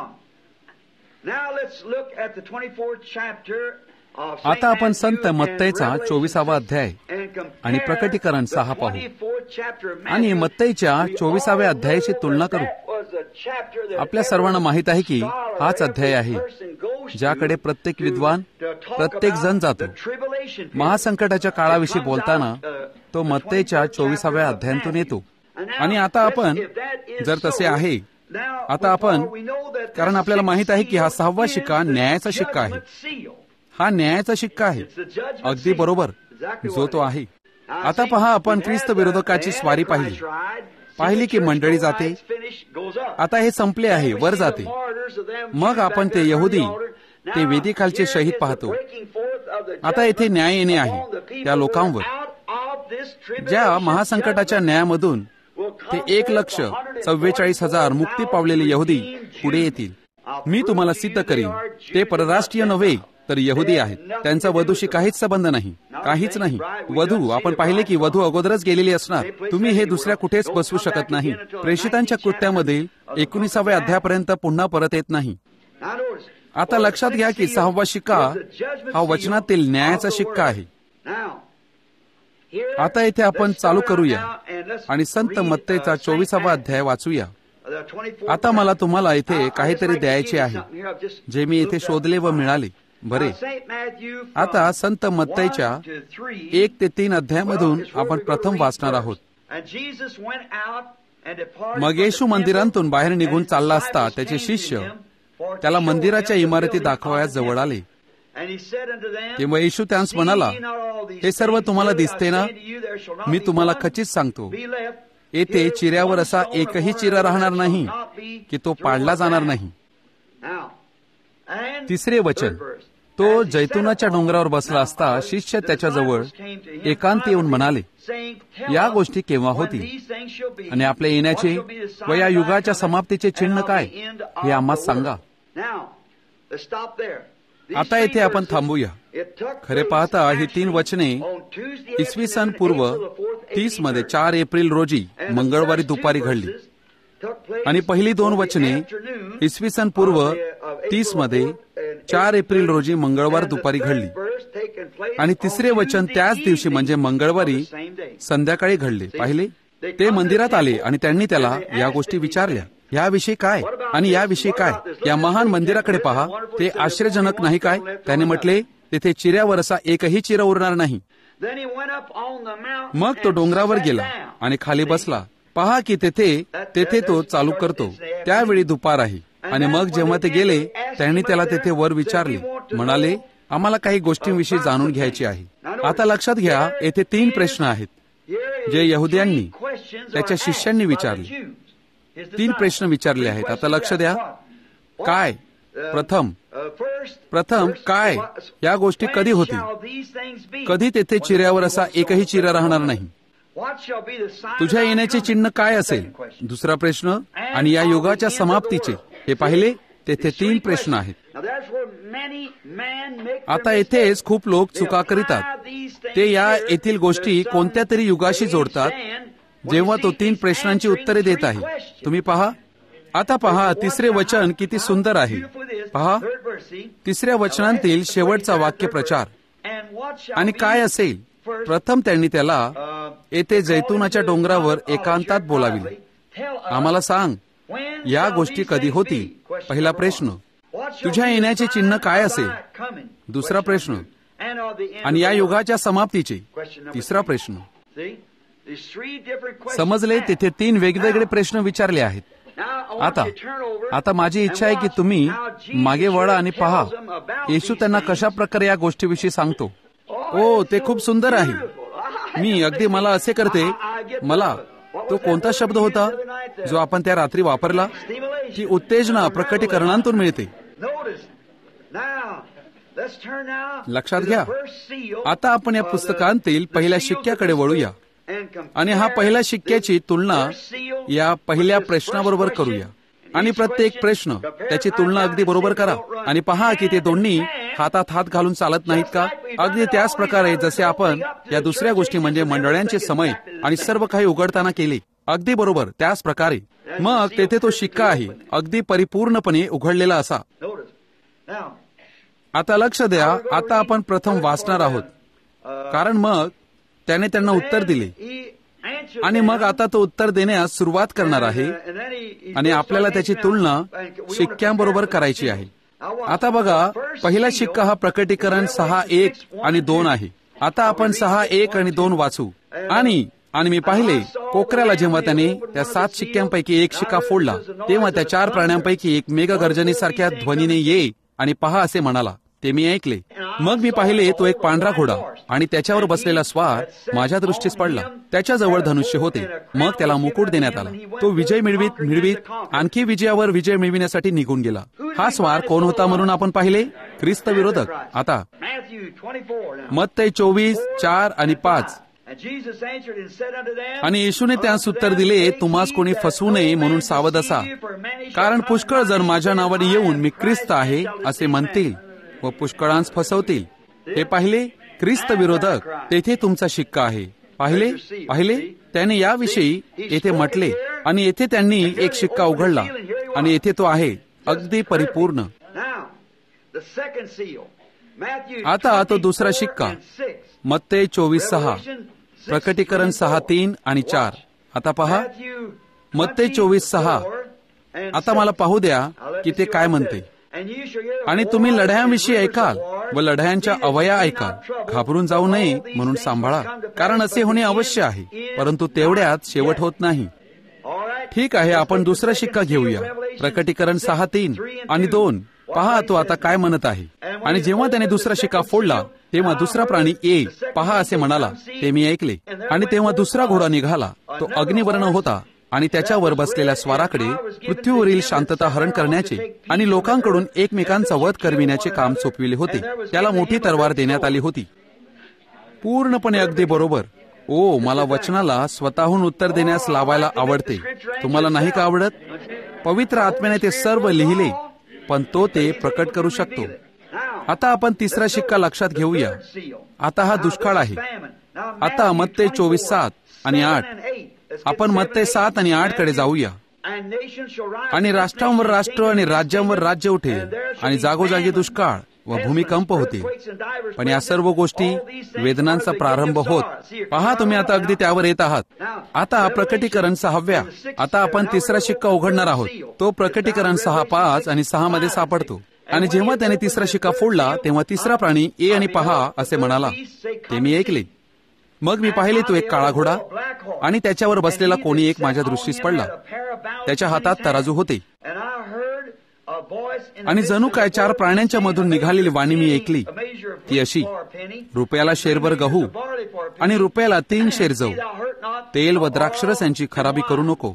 Speaker 1: आता आपण संत मत्तईचा 24वा अध्याय आणि प्रकटीकरण 6 पाहू आणि मत्तईच्या 24व्या अध्यायाची तुलना करू. आपल्या सर्वांना माहित आहे की हाच अध्याय आहे ज्याकडे प्रत्येक विद्वान, प्रत्येक जण जातो. महासंकटाच्या काळाविषयी बोलताना तो मत्तईच्या 24व्या अध्यायातून येतो. आणि आता आपण जर तसे आहे, आता आपण, कारण आपल्याला माहित आहे की हा 6वा शिक्का न्यायाचा शिक्का आहे. हा न्यायाचा शिक्का आहे, अगदी बरोबर, जो तो आहे. आता पहा, आपण ख्रिस्त विरोधकाची स्वारी पाहिली की मंडळी जाते. आता हे संपले आहे, वर जाते. मग आपण ते यहुदी, ते वेदीखालचे शहीद पाहतो. आता येथे न्याय येणे आहे त्या लोकांवर, ज्या महासंकटाच्या न्यायामधून ते 1,44,000 मुक्ती पावलेले यहुदी पुढे येतील. मी तुम्हाला सिद्ध करीन, ते परराष्ट्रीय नव्हे तर यहुदी आहेत. त्यांचा वधूशी काहीच संबंध नाही, काहीच नाही. वधू, आपण पाहिले की वधू अगोदरच गेलेली असणार. तुम्ही हे दुसऱ्या कुठेच बसवू शकत नाही. प्रेषितांच्या कृत्यामधील 19व्या अध्यायापर्यंत पुन्हा परत येत नाही. आता लक्षात घ्या की 6वा शिक्का हा वचनातील न्यायाचा शिक्का आहे. आता येथे आपण चालू करूया आणि संत मत्तईचा 24वा अध्याय वाचूया. आता मला तुम्हाला इथे काहीतरी द्यायचे आहे जे मी इथे शोधले व मिळाले. बरे, आता संत मत्तईच्या 1 ते 3 अध्यायामधून आपण प्रथम वाचणार आहोत. मग येशू मंदिरातून बाहेर निघून चालला असता त्याचे शिष्य त्याला मंदिराच्या इमारती दाखवायला जवळ आले. तेव्हा येशू त्यांस म्हणाला, हे सर्व तुम्हाला दिसते ना? मी तुम्हाला खचित सांगतो, येथे चिऱ्यावर असा एकही चिरा राहणार नाही की तो पाडला जाणार नाही. 3रे वचन, तो जैतुनाच्या डोंगरावर बसला असता शिष्य त्याच्याजवळ एकांत येऊन म्हणाले, या गोष्टी केव्हा होतील आणि आपल्या येण्याचे व या युगाच्या समाप्तीचे चिन्ह काय हे आम्हाला सांगा. आता येथे आपण थांबूया. खरे पाहता ही 3 वचने इसवी पूर्व 30 मध्ये 4 एप्रिल रोजी मंगळवारी दुपारी घडली आणि पहिली 2 वचने इसवी पूर्व 30 मध्ये 4 एप्रिल रोजी मंगळवार दुपारी घडली आणि 3रे वचन त्याच दिवशी म्हणजे मंगळवारी संध्याकाळी घडले. पाहिले, ते मंदिरात आले आणि त्यांनी त्याला या गोष्टी विचारल्या, याविषयी काय आणि याविषयी काय? या महान मंदिराकडे पहा, ते आश्चर्यजनक नाही काय? त्याने म्हटले, तेथे चिऱ्यावर असा एकही चिरा उरणार नाही. मग तो डोंगरावर गेला आणि खाली बसला. पहा की तेथे तो चालू करतो. त्यावेळी दुपार आहे. आणि मग जेव्हा ते गेले, त्यांनी त्याला तेथे वर विचारले, म्हणाले, आम्हाला काही गोष्टींविषयी जाणून घ्यायची आहे. आता लक्षात घ्या, येथे 3 प्रश्न आहेत जे यहुद्यांनी त्याच्या शिष्यांनी विचारले. 3 प्रश्न विचारले आहेत. आता लक्ष द्या. काय? प्रथम काय? या गोष्टी कधी होतील? कधी तेथे चिऱ्यावर असा एकही चिरा राहणार नाही? तुझ्या येण्याचे चिन्ह काय असेल? 2रा प्रश्न, आणि या युगाच्या समाप्तीचे. हे पाहिले, तेथे 3 प्रश्न आहेत. आता येथेच खूप लोक चुका करीतात. ते या येथील गोष्टी कोणत्या तरी युगाशी जोडतात जेव्हा तो 3 प्रश्नांची उत्तरे देत आहे. तुम्ही पहा. आता पहा, 3रे वचन किती सुंदर आहे. पहा, 3ऱ्या वचनांतील शेवटचा वाक्य प्रचार. आणि काय असेल? प्रथम त्यांनी त्याला येथे जैतुनाच्या डोंगरावर एकांतात बोलाविले. आम्हाला सांग, या गोष्टी कधी होतील? पहिला प्रश्न, तुझ्या येण्याचे चिन्ह काय असेल? 2रा प्रश्न, आणि या युगाच्या समाप्तीचे. 3रा प्रश्न. समजले? तेथे 3 वेगवेगळे प्रश्न विचारले आहेत. आता माझी इच्छा आहे की तुम्ही मागे वळा आणि पहा येशू त्यांना कशा प्रकारे या गोष्टीविषयी सांगतो. ओ, ते खूप सुंदर आहे. मी अगदी मला असे करते, मला तो कोणता शब्द होता जो आपण त्या रात्री वापरला? की उत्तेजना प्रकटीकरणांतून मिळते. लक्षात घ्या. आता आपण या पुस्तकांतील पहिल्या शिक्क्याकडे वळूया आणि हा पहिल्या शिक्क्याची तुलना या पहिल्या प्रश्नाबरोबर करूया. आणि प्रत्येक प्रश्न त्याची तुलना अगदी बरोबर करा आणि पहा की ते दोन्ही हातात हात घालून चालत नाहीत का. अगदी त्याच प्रकारे जसे आपण या दुसऱ्या गोष्टी म्हणजे मंडळांचे समय आणि सर्व काही उघडताना केले, अगदी बरोबर त्याच प्रकारे मग तेथे तो शिक्का आहे, अगदी परिपूर्णपणे उघडलेला असा. आता लक्ष द्या, आता आपण प्रथम वाचणार आहोत, कारण मग त्याने त्यांना उत्तर दिले आणि मग आता तो उत्तर देण्यास सुरुवात करणार आहे आणि आपल्याला त्याची तुलना शिक्क्यांबरोबर करायची आहे. आता बघा, पहिला शिक्का हा प्रकटीकरण 6:1 आणि 2 आहे. आता आपण 6:1 आणि 2 वाचू. आणि मी पाहिले कोकऱ्याला जेव्हा त्याने त्या 7 शिक्क्यांपैकी एक शिक्का फोडला, तेव्हा त्या 4 प्राण्यांपैकी एक मेघगर्जनेसारख्या ध्वनीने ये आणि पहा असे म्हणाला. ते मी ऐकले. मग मी पाहिले तो एक पांढरा घोडा आणि त्याच्यावर बसलेला स्वार माझ्या दृष्टीस पडला. त्याच्याजवळ धनुष्य होते. मग त्याला मुकुट देण्यात आला. तो विजय मिळवित आणखी विजयावर विजय मिळविण्यासाठी निघून गेला. हा स्वार कोण होता म्हणून आपण पाहिले? ख्रिस्त विरोधक. आता मत्तई 24:4 आणि 5. आणि येशूने त्यास उत्तर दिले, तुम्हास कोणी फसवू नये म्हणून सावध असा, कारण पुष्कळ जण माझ्या नावाने येऊन मी ख्रिस्त आहे असे म्हणतील व पुष्कळांस फसवतील. हे पाहिले, ख्रिस्त विरोधक. तेथे तुमचा शिक्का आहे. पाहिले त्याने याविषयी येथे म्हटले आणि येथे त्यांनी एक शिक्का उघडला आणि येथे तो आहे अगदी परिपूर्ण. आता तो दुसरा शिक्का, मत्तई 24:6, प्रकटीकरण 6:3 आणि 4. आता पहा मत्तई 24:6. आता मला पाहू द्या की ते काय म्हणते. आणि तुम्ही लढ्यांविषयी ऐकाल व लढ्यांच्या अवया ऐकाल. घाबरून जाऊ नये म्हणून सांभाळा, कारण असे होणे अवश्य आहे, परंतु तेवढ्यात शेवट होत नाही. ठीक आहे, आपण दुसरा शिक्का घेऊया. प्रकटीकरण 6:3 आणि 2. पहा तो आता काय म्हणत आहे. आणि जेव्हा त्याने दुसरा शिक्का फोडला तेव्हा दुसरा प्राणी ये पहा असे म्हणाला. ते मी ऐकले. आणि तेव्हा दुसरा घोडा निघाला. तो अग्निवर्ण होता आणि त्याच्यावर बसलेल्या स्वाराकडे पृथ्वीवरील शांतता हरण करण्याचे आणि लोकांकडून एकमेकांचा वध करविण्याचे काम सोपविले होते. त्याला मोठी तलवार देण्यात आली होती. पूर्णपणे अगदी बरोबर. ओ, मला वचनाला स्वतःहून उत्तर देण्यास लावायला आवडते. तुम्हाला नाही का आवडत? पवित्र आत्म्याने ते सर्व लिहिले, पण तो ते प्रकट करू शकतो. आता आपण तिसरा शिक्का लक्षात घेऊया. आता हा दुष्काळ आहे. आता मत्तई 24:7 आणि 8. आपण मत्तई 7 आणि 8 कडे जाऊया. आणि राष्ट्रांवर राष्ट्र आणि राज्यांवर राज्य उठेल आणि जागोजागी दुष्काळ व भूमिकंप होतील. पण या सर्व गोष्टी वेदनांचा प्रारंभ होत. पहा, तुम्ही आता अगदी त्यावर येत आहात. आता प्रकटीकरण 6. आता आपण तिसरा शिक्का उघडणार आहोत. तो प्रकटीकरण 6:5 आणि 6 मध्ये सापडतो. आणि जेव्हा त्याने तिसरा शिक्का फोडला तेव्हा तिसरा प्राणी ये आणि पहा असे म्हणाला. ते मी ऐकले. मग मी पाहिले तो एक काळा घोडा आणि त्याच्यावर बसलेला कोणी एक माझ्या दृष्टीस पडला. त्याच्या हातात तराजू होते आणि जणू काय 4 प्राण्यांच्या मधून निघालेली वाणी मी ऐकली. ती अशी, रुपयाला शेरभर गहू आणि रुपयाला 3 शेर जव, तेल व द्राक्षरस यांची खराबी करू नको.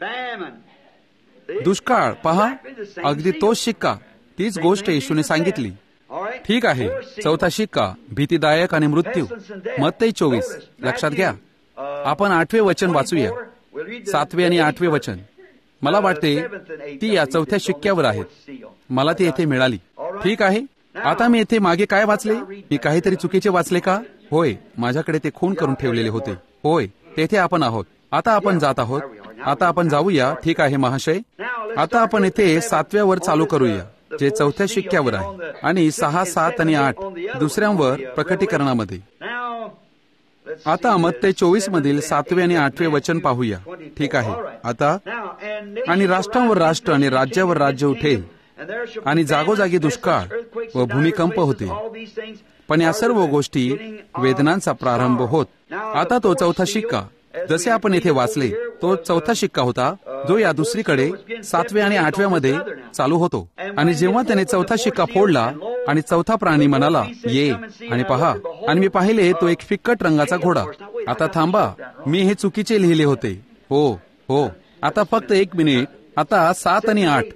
Speaker 1: दुष्काळ. पहा, अगदी तोच शिक्का, तीच गोष्ट येशूने सांगितली. ठीक आहे. चौथा शिक्का, भीतीदायक आणि मृत्यू. मत्तई 24. लक्षात घ्या. आपण 8वे वचन वाचूया. 7वे आणि 8वे वचन. मला वाटते ती या चौथ्या शिक्क्यावर आहेत. मला ती येथे मिळाली. ठीक आहे. आता मी येथे मागे काय वाचले? मी काहीतरी चुकीचे वाचले का? होय, माझ्याकडे ते खून करून ठेवलेले होते. होय, तेथे आपण आहोत. आता आपण जात आहोत. आता आपण जाऊया. ठीक आहे महाशय. आता आपण येथे 7व्यावर चालू करूया, जे चौथ्या शिक्क्यावर आहे. आणि 6, 7 आणि 8 दुसऱ्यांवर प्रकटीकरणामध्ये. आता मत्तई 24 मधील 7वे आणि 8वे वचन पाहूया. ठीक आहे. आता आणि राष्ट्रांवर राष्ट्र आणि राज्यावर राज्य उठेल आणि जागोजागी दुष्काळ व भूमिकंप होते. पण या सर्व गोष्टी वेदनांचा प्रारंभ होत. आता तो चौथा शिक्का, जसे आपण येथे वाचले, तो चौथा शिक्का होता जो या दुसरीकडे 7व्या आणि 8व्या मध्ये चालू होतो. आणि जेव्हा त्याने चौथा शिक्का फोडला आणि चौथा प्राणी म्हणाला, ये आणि पहा. आणि मी पाहिले तो एक फिक्कट रंगाचा घोडा. आता थांबा, मी हे चुकीचे लिहिले होते. हो. आता फक्त 1 मिनिट. आता 7 आणि 8.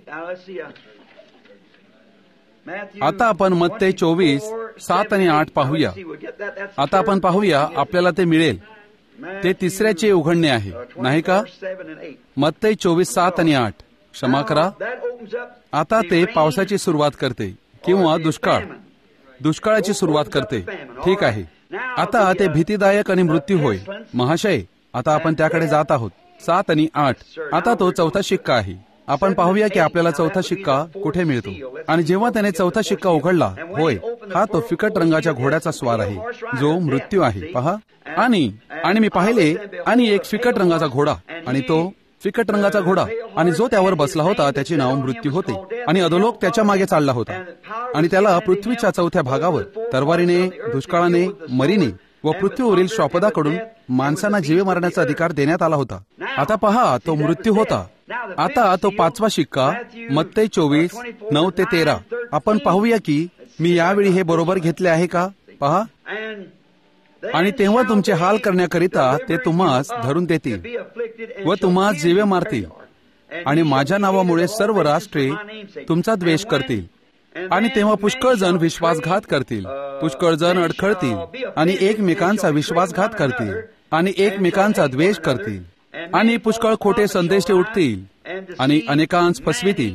Speaker 1: आता आपण मत्तई 24, 7 आणि 8 पाहूया. आता आपण पाहूया, आपल्याला ते मिळेल. ते तिसऱ्याचे उघडणे आहे, नाही का? मत्तई 24, 7 आणि 8. क्षमा करा. आता ते पावसाची सुरुवात करते किंवा दुष्काळाची सुरुवात करते. ठीक आहे. आता ते भीतीदायक आणि मृत्यू होय. महाशय, आता आपण त्याकडे जात आहोत. 7 आणि 8. आता तो चौथा शिक्का आहे. आपण पाहूया की आपल्याला चौथा शिक्का कुठे मिळतो. आणि जेव्हा त्याने चौथा शिक्का उघडला, होय, हा तो फिकट रंगाच्या घोड्याचा स्वार आहे जो मृत्यू आहे. पहा. आणि मी पाहिले आणि एक फिकट रंगाचा घोडा, आणि तो फिकट रंगाचा घोडा, आणि जो त्यावर बसला होता त्याचे नाव मृत्यू होते, आणि अधोलोक त्याच्या मागे चालला होता. आणि त्याला पृथ्वीच्या चौथ्या भागावर तलवारीने, दुष्काळाने, मरीने व पृथ्वीवरील श्वापदाकडून माणसांना जीवे मारण्याचा अधिकार देण्यात आला होता. आता पहा, तो मृत्यू होता. आता तो पाचवा शिक्का, मत्तई 24:9-13. आपण पाहूया की मी यावेळी हे बरोबर घेतले आहे का. पहा. आणि तेव्हा तुमचे हाल करण्याकरिता ते तुम्हास धरून देतील व तुम्हास जीवे मारतील, आणि माझ्या नावामुळे सर्व राष्ट्रे तुमचा द्वेष करतील. आणि तेव्हा पुष्कळ जण विश्वासघात करतील, पुष्कळ जण अडखळतील, आणि एकमेकांचा विश्वासघात करतील, आणि एकमेकांचा द्वेष करतील, आणि पुष्कळ खोटे संदेश उठतील, आणि अनेकांस फसवितील.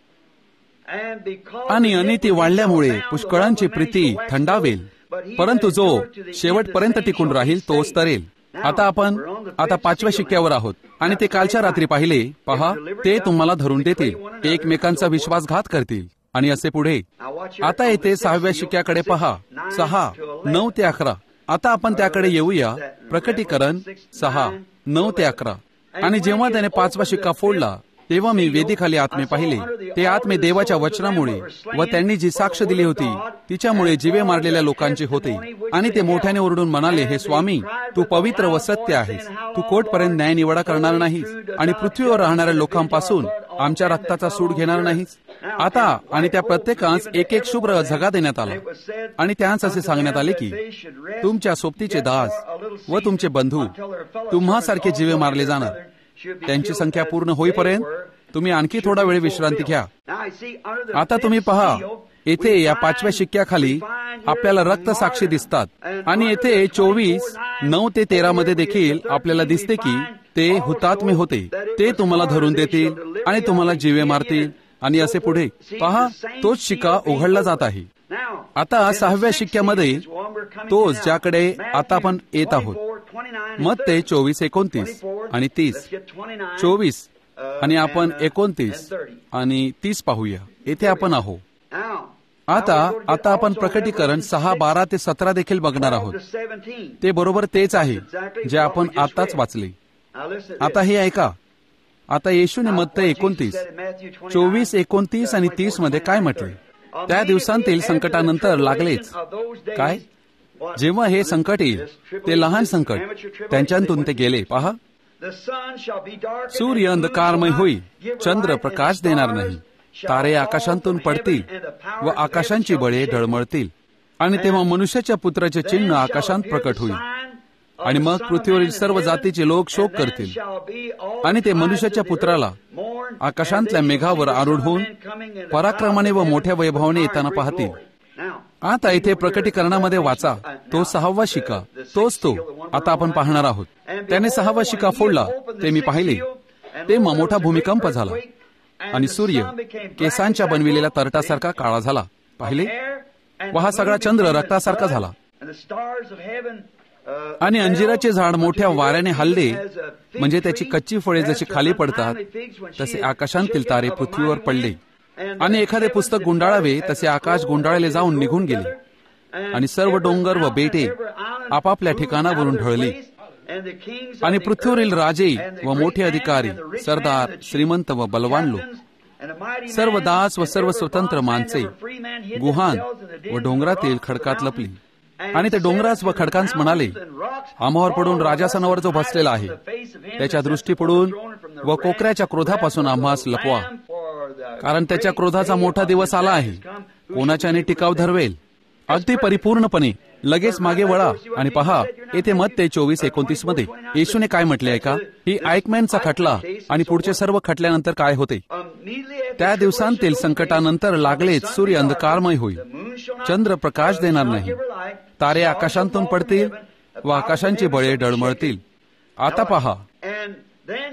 Speaker 1: आणि अनिती वाढल्यामुळे पुष्कळांची प्रीती थंडावेल, परंतु जो शेवटपर्यंत टिकून राहील तोच तरेल. आता आपण पाचव्या शिक्क्यावर आहोत, आणि ते कालच्या रात्री पाहिले. पहा, ते तुम्हाला धरून देतील, एकमेकांचा विश्वासघात करतील, आणि असे पुढे. आता येथे 6व्या शिक्क्याकडे पहा, 6:9-11. आता आपण त्याकडे येऊया. प्रकटीकरण 6:9-11. आणि जेव्हा त्याने 5वा शिक्का फोडला, तेव्हा मी वेदीखाली आत्मे पाहिले. ते आत्मे देवाच्या वचनामुळे व त्यांनी जी साक्ष दिली होती तिच्यामुळे जीवे मारलेल्या लोकांचे होते. आणि ते मोठ्याने ओरडून म्हणाले, हे स्वामी, तू पवित्र व सत्य आहेस. तू कोर्टपर्यंत न्याय निवडा करणार नाहीस, आणि पृथ्वीवर राहणाऱ्या लोकांपासून आमच्या रक्ताचा सूड घेणार नाहीस. आता आणि त्या प्रत्येकास एक शुभ्र झगा देण्यात आला, आणि त्यांस असे सांगण्यात आले की तुमच्या सोबतीचे दास व तुमचे बंधू तुम्हासारखे जीवे मारले जाणार. त्यांची संख्या पूर्ण होईपर्यंत तुम्ही आणखी थोडा वेळ विश्रांती घ्या. आता तुम्ही पहा, येथे या 5व्या शिक्क्याखाली आपल्याला रक्तसाक्षी दिसतात, आणि येथे 24:9-13 मध्ये देखील आपल्याला दिसते की ते हुतात्मे होते. ते तुम्हाला धरून देतील आणि तुम्हाला जीवे मारतील, आणि असे पुढे. पहा, तोच शिक्का उघडला जात आहे. आता 6व्या शिक्क्यामध्ये तोच ज्याकडे आता आपण येत आहोत. मत्तई 24:29 आणि 30. 24 आणि आपण 29 आणि 30 पाहूया. येथे आपण आहोत. आता आपण प्रकटीकरण 6:12-17 देखील बघणार आहोत. ते बरोबर तेच आहे जे आपण आताच वाचले. आता हे ऐका. आता येशूने मत्तई 29, 24, 29 आणि 30 मध्ये काय म्हटले. त्या दिवसांतील संकटानंतर लागलेच काय. जेव्हा हे संकट येईल, ते लहान संकट, त्यांच्यातून ते गेले. पहा, सूर्य अंधकारमय होईल, चंद्र प्रकाश देणार नाही, तारे आकाशांतून पडतील व आकाशांची बळे ढळमळतील. आणि तेव्हा मनुष्याच्या पुत्राचे चिन्ह आकाशांत प्रकट होईल, आणि मग पृथ्वीवरील सर्व जातीचे लोक शोक करतील, आणि ते मनुष्याच्या पुत्राला आकाशांतल्या मेघावर आरूढ होऊन पराक्रमाने व मोठ्या वैभवाने येताना पाहतील. आता इथे प्रकटीकरणामध्ये वाचा, तो 6वा शिक्का, तोच तो आता आपण पाहणार आहोत. त्याने 6वा शिक्का फोडला, ते मी पाहिले. तेव्हा मोठा भूमिकंप झाला, आणि सूर्य केसांच्या बनविलेल्या तरटासारखा काळा झाला. पाहिले, व हा सगळा चंद्र रक्तासारखा झाला, आणि अंजिराचे झाड मोठ्या वाऱ्याने हलले, म्हणजे त्याची कच्ची फळे जशी खाली पडतात तसे आकाशांतील तारे पृथ्वीवर पडले. आणि एखादे पुस्तक गुंडाळावे तसे आकाश गुंडाळले जाऊन निघून गेले, आणि सर्व डोंगर व बेटे आपापल्या ठिकाणावरून ढळले. आणि पृथ्वीवरील राजे व मोठे अधिकारी, सरदार, श्रीमंत व बलवान लोक, सर्व दास व सर्व स्वतंत्र माणसे गुहान व डोंगरातील खडकात लपली. आणि ते डोंगरास व खडकांस म्हणाले, आम्हावर पडून राजासनावर जो बसलेला आहे त्याच्या दृष्टी पडून व कोकऱ्याच्या क्रोधापासून आम्हास लपवा, कारण त्याच्या क्रोधाचा मोठा दिवस आला आहे. कोणाच्याने टिकाव धरवेल. अगदी परिपूर्णपणे लगेच मागे वळा आणि पहा, येथे मत्तई 24:29 मध्ये येशूने काय म्हटले आहे का. ही आयकमॅनचा खटला आणि पुढचे सर्व खटल्यानंतर काय होते. त्या दिवसांतील संकटानंतर लागलेच सूर्य अंधकारमय होईल, चंद्र प्रकाश देणार नाही, तारे आकाशांतून पडतील व आकाशांची बळे डळमळतील. आता पहा,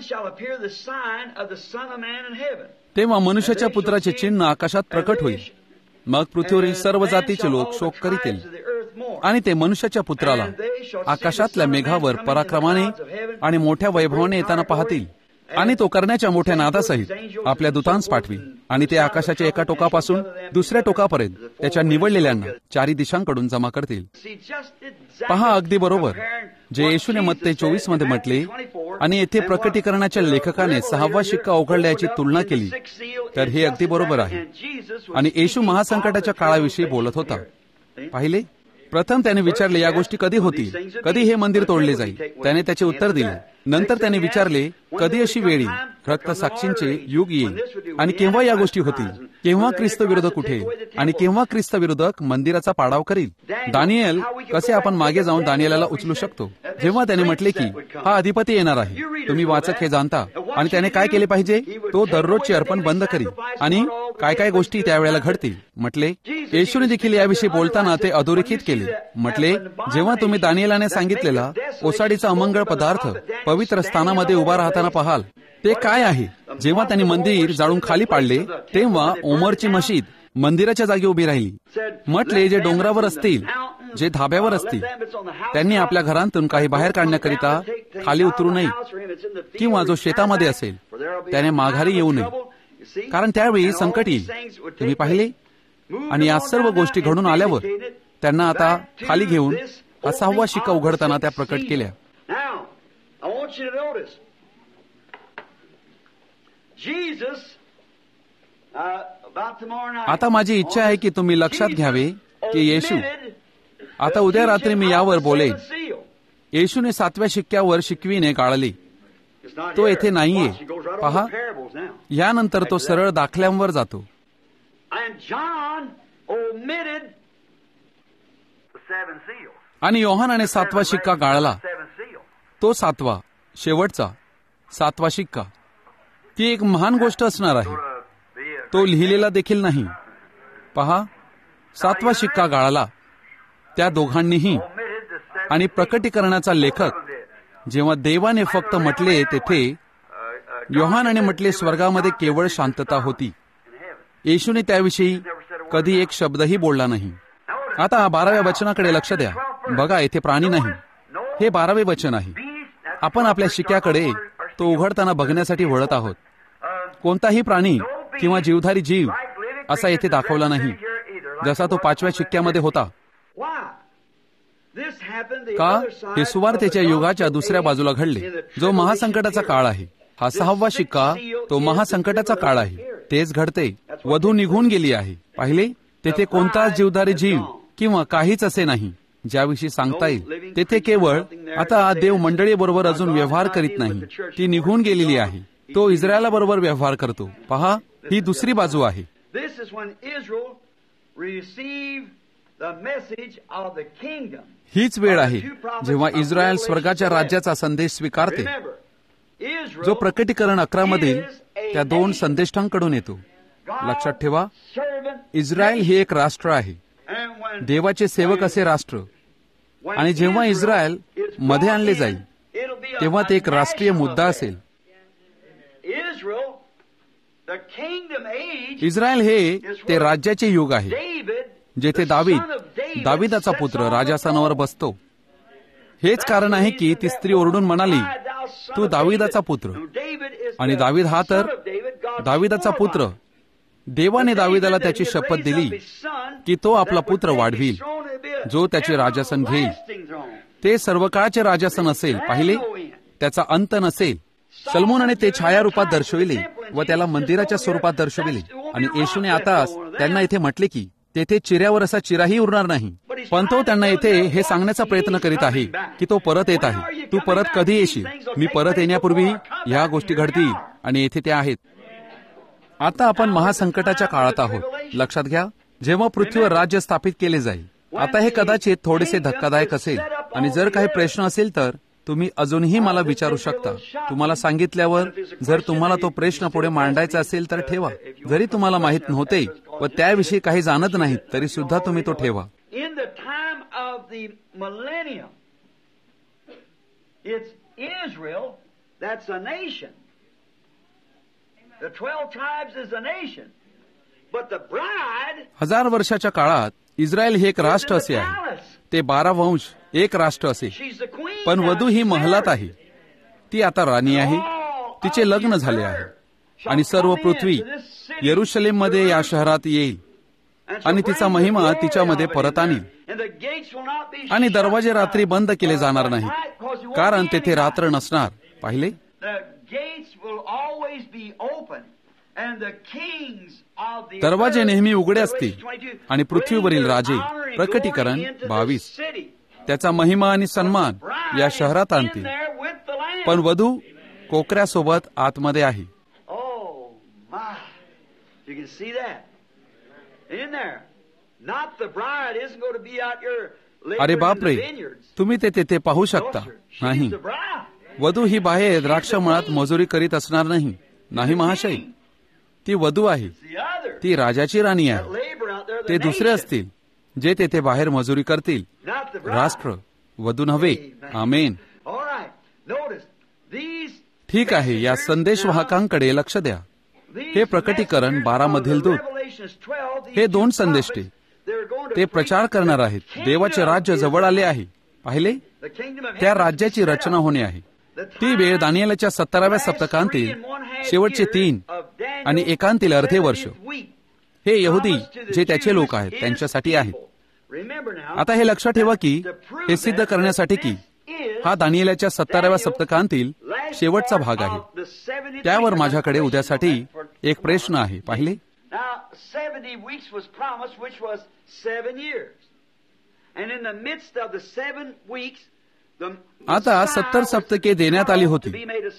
Speaker 1: तेव्हा मनुष्याच्या पुत्राचे चिन्ह आकाशात प्रकट होईल. मग पृथ्वीवरील सर्व जातीचे लोक शोक करीतील आणि ते मनुष्याच्या पुत्राला आकाशातल्या मेघावर पराक्रमाने आणि मोठ्या वैभवाने येताना पाहतील. आणि तो करण्याच्या मोठ्या नादासहित आपल्या दूतांस पाठवी आणि ते आकाशाच्या एका टोकापासून दुसऱ्या टोकापर्यंत त्याच्या निवडलेल्यांना चारी दिशांकडून जमा करतील. पहा, अगदी बरोबर जे येशूने मत्ते 24 मध्ये म्हटले आणि येथे प्रकटीकरणाच्या लेखकाने 6वा शिक्का उघडल्याची तुलना केली, तर हे अगदी बरोबर आहे. आणि येशू महासंकटाच्या काळाविषयी बोलत होता. पाहिले, प्रथम त्याने विचारले या गोष्टी कधी होतील, कधी हे मंदिर तोडले जाईल. त्याने त्याचे उत्तर दिले. नंतर त्याने विचारले कधी अशी वेळ येईल, रक्तसाक्षींचे युग येईल आणि केव्हा या गोष्टी होतील, केव्हा ख्रिस्त विरोधक उठेल आणि केव्हा ख्रिस्त विरोधक मंदिराचा पाडाव करील. दानिएल, कसे आपण मागे जाऊन दानिएलाला उचलू शकतो जेव्हा त्याने म्हटले की हा अधिपती येणार आहे. तुम्ही वाचक हे जाणता. आणि त्याने काय केले पाहिजे, तो दररोजचे अर्पण बंद करील आणि काय काय गोष्टी त्यावेळेला घडतील. म्हटले, येशूने देखील याविषयी बोलताना ते अधोरेखित केले. म्हटले, जेव्हा तुम्ही दानिएलाने सांगितलेला ओसाडीचा अमंगळ पदार्थ पवित्र स्थानामध्ये उभा राहताना पाहाल, ते काय आहे. जेव्हा त्यांनी मंदिर जाळून खाली पाडले तेव्हा ओमरची मशीद मंदिराच्या जागी उभी राहिली. म्हटले, जे डोंगरावर असतील, जे धाब्यावर असतील, त्यांनी आपल्या घरांतून काही बाहेर काढण्याकरिता खाली उतरू नये, किंवा जो शेतामध्ये असेल त्याने माघारी येऊ नये, कारण त्यावेळी संकट येईल. तुम्ही पाहिले. आणि या सर्व गोष्टी घडून आल्यावर त्यांना आता खाली घेऊन हा 6वा शिक्का उघडताना त्या प्रकट केल्या. आता माझी इच्छा आहे की तुम्ही लक्षात घ्यावे की येशू, आता उद्या रात्री मी यावर बोलेन, येशूने 7व्या शिक्क्यावर शिकविणे गाळले. तो येथे नाहीये. पहा, यानंतर तो सरळ दाखल्यांवर जातो. आणि योहानाने 7वा शिक्का गाळला. तो 7वा, शेवटचा 7वा शिक्का. ती एक महान गोष्ट असणार आहे. तो लिहिलेला देखील नाही. पहा, 7वा शिक्का गाळला त्या दोघांनीही. आणि प्रकटीकरणाचा लेखक, जेव्हा देवाने फक्त म्हटले तेथे, योहानाने म्हटले स्वर्गामध्ये केवळ शांतता होती. येशूने त्याविषयी कधी एक शब्दही बोलला नाही. आता 12व्या वचनाकडे लक्ष द्या. बघा, येथे प्राणी नाही. हे 12वे वचन आहे. आपण आपल्या शिक्क्याकडे तो उघडताना बघण्यासाठी वळत आहोत. कोणताही प्राणी किंवा जीवधारी जीव असा येथे दाखवला नाही, जसा तो 5व्या शिक्क्यामध्ये होता. का? हे सुवार्तेच्या युगाच्या दुसऱ्या बाजूला घडले, जो महासंकटाचा काळ आहे. हा 6वा शिक्का तो महासंकटाचा काळ आहे. तेच घडते. वधू निघून गेली आहे. पाहिले, तेथे कोणताच जीवधारी जीव किंवा काहीच असे नाही ज्याविषयी सांगता येईल. तेथे केवळ आता देव मंडळीबरोबर अजून व्यवहार करीत नाही. ती निघून गेलेली आहे. तो इस्रायलाबरोबर व्यवहार करतो. पहा, ही दुसरी बाजू आहे. हीच वेळ आहे जेव्हा इस्रायल स्वर्गाच्या राज्याचा संदेश स्वीकारते, जो प्रकटीकरण 11 मधील त्या 2 संदेष्टांकडून येतो. लक्षात ठेवा, इस्रायल हे एक राष्ट्र आहे, देवाचे सेवक असे राष्ट्र. आणि जेव्हा इस्रायल मध्ये आणले जाईल तेव्हा ते एक राष्ट्रीय मुद्दा असेल. इस्रायल हे ते राज्याचे युग आहे, जेथे दाविदाचा पुत्र राजासनावर बसतो. हेच कारण आहे की ती स्त्री ओरडून म्हणाली, तू दाविदाचा पुत्र. आणि दावीद हा तर दाविदाचा पुत्र. देवाने दाविदाला त्याची शपथ दिली की तो आपला पुत्र वाढवील, जो त्याचे राजासन घेईल. ते सर्व काळाचे राजासन असेल. पाहिले, त्याचा अंत नसेल. सलमोनाने ते छायारूपात दर्शविले व त्याला मंदिराच्या स्वरूपात दर्शविले. आणि येशूने आताच त्यांना येथे म्हटले की तेथे चिऱ्यावर असा चिराही उरणार नाही. पण तो त्यांना येथे हे सांगण्याचा प्रयत्न करीत आहे की तो परत येत आहे. तू परत कधी येशील? मी परत येण्यापूर्वी ह्या गोष्टी घडतील. आणि येथे त्या आहेत. आता आपण महासंकटाच्या काळात आहोत. लक्षात घ्या, जेव्हा पृथ्वीवर राज्य स्थापित केले जाईल. आता हे कदाचित थोडेसे धक्कादायक असेल. आणि जर काही प्रश्न असेल तर तुम्ही अजूनही मला विचारू शकता. तुम्हाला सांगितल्यावर जर तुम्हाला तो प्रश्न पुढे मांडायचा असेल तर ठेवा. जरी तुम्हाला माहित नव्हते व त्याविषयी काही जाणत नाहीत तरी सुद्धा तुम्ही तो ठेवा.
Speaker 2: that's a nation. The 12 tribes is a nation. But the bride
Speaker 1: 1000 वर्षाच्या काळात इस्रायल हे एक राष्ट्र असे आहे. ते 12 वंश एक राष्ट्र असे.
Speaker 2: she's the queen.
Speaker 1: पण वधू ही महलात आहे. ती आता राणी आहे. तिचे लग्न झाले आहे. आणि सर्व पृथ्वी यरुशलेममध्ये या शहरात येईल आणि तिचा महिमा तिच्यामध्ये परत आणील. आणि दरवाजे रात्री बंद केले जाणार नाहीत, कारण तेथे रात्र नसणार. पाहिले, दरवाजे नेहमी उघडे असतील आणि पृथ्वीवरील राजे, प्रकटीकरण 22, त्याचा महिमा आणि सन्मान या शहरात आणतील. पण वधू कोकऱ्यासोबत आतमध्ये आहे. अरे बापरे, तुम्ही ते तेथे पाहू शकता. नाही, वधू ही बाहेर द्राक्षमळात मजुरी करीत असणार नाही. नाही महाशय, ती वधू आहे. ती राजाची राणी आहे. ते दुसरे असतील जे तेथे बाहेर मजुरी करतील. राष्ट्र, वधू नव्हे. आमेन. ठीक आहे, या संदेशवाहकांकडे लक्ष द्या. हे प्रकटीकरण 12 मधील दूत. हे 2 संदेष्टे. ते प्रचार करणार आहेत. देवाचे राज्य जवळ आले आहे. पाहिले, त्या राज्याची रचना होणे आहे. ती वेळ दानिएलच्या 17व्या सप्तकांतील शेवटचे 3 आणि एकांतील अर्धे वर्ष हे यहुदी जे त्याचे लोक आहेत त्यांच्यासाठी आहेत. आता हे लक्षात ठेवा की हे सिद्ध करण्यासाठी की हा दानिएलच्या 17व्या सप्तकांतील शेवटचा भाग आहे. त्यावर माझ्याकडे उद्यासाठी एक प्रश्न आहे. पाहिले, आता 70 सप्तके देण्यात आली होती,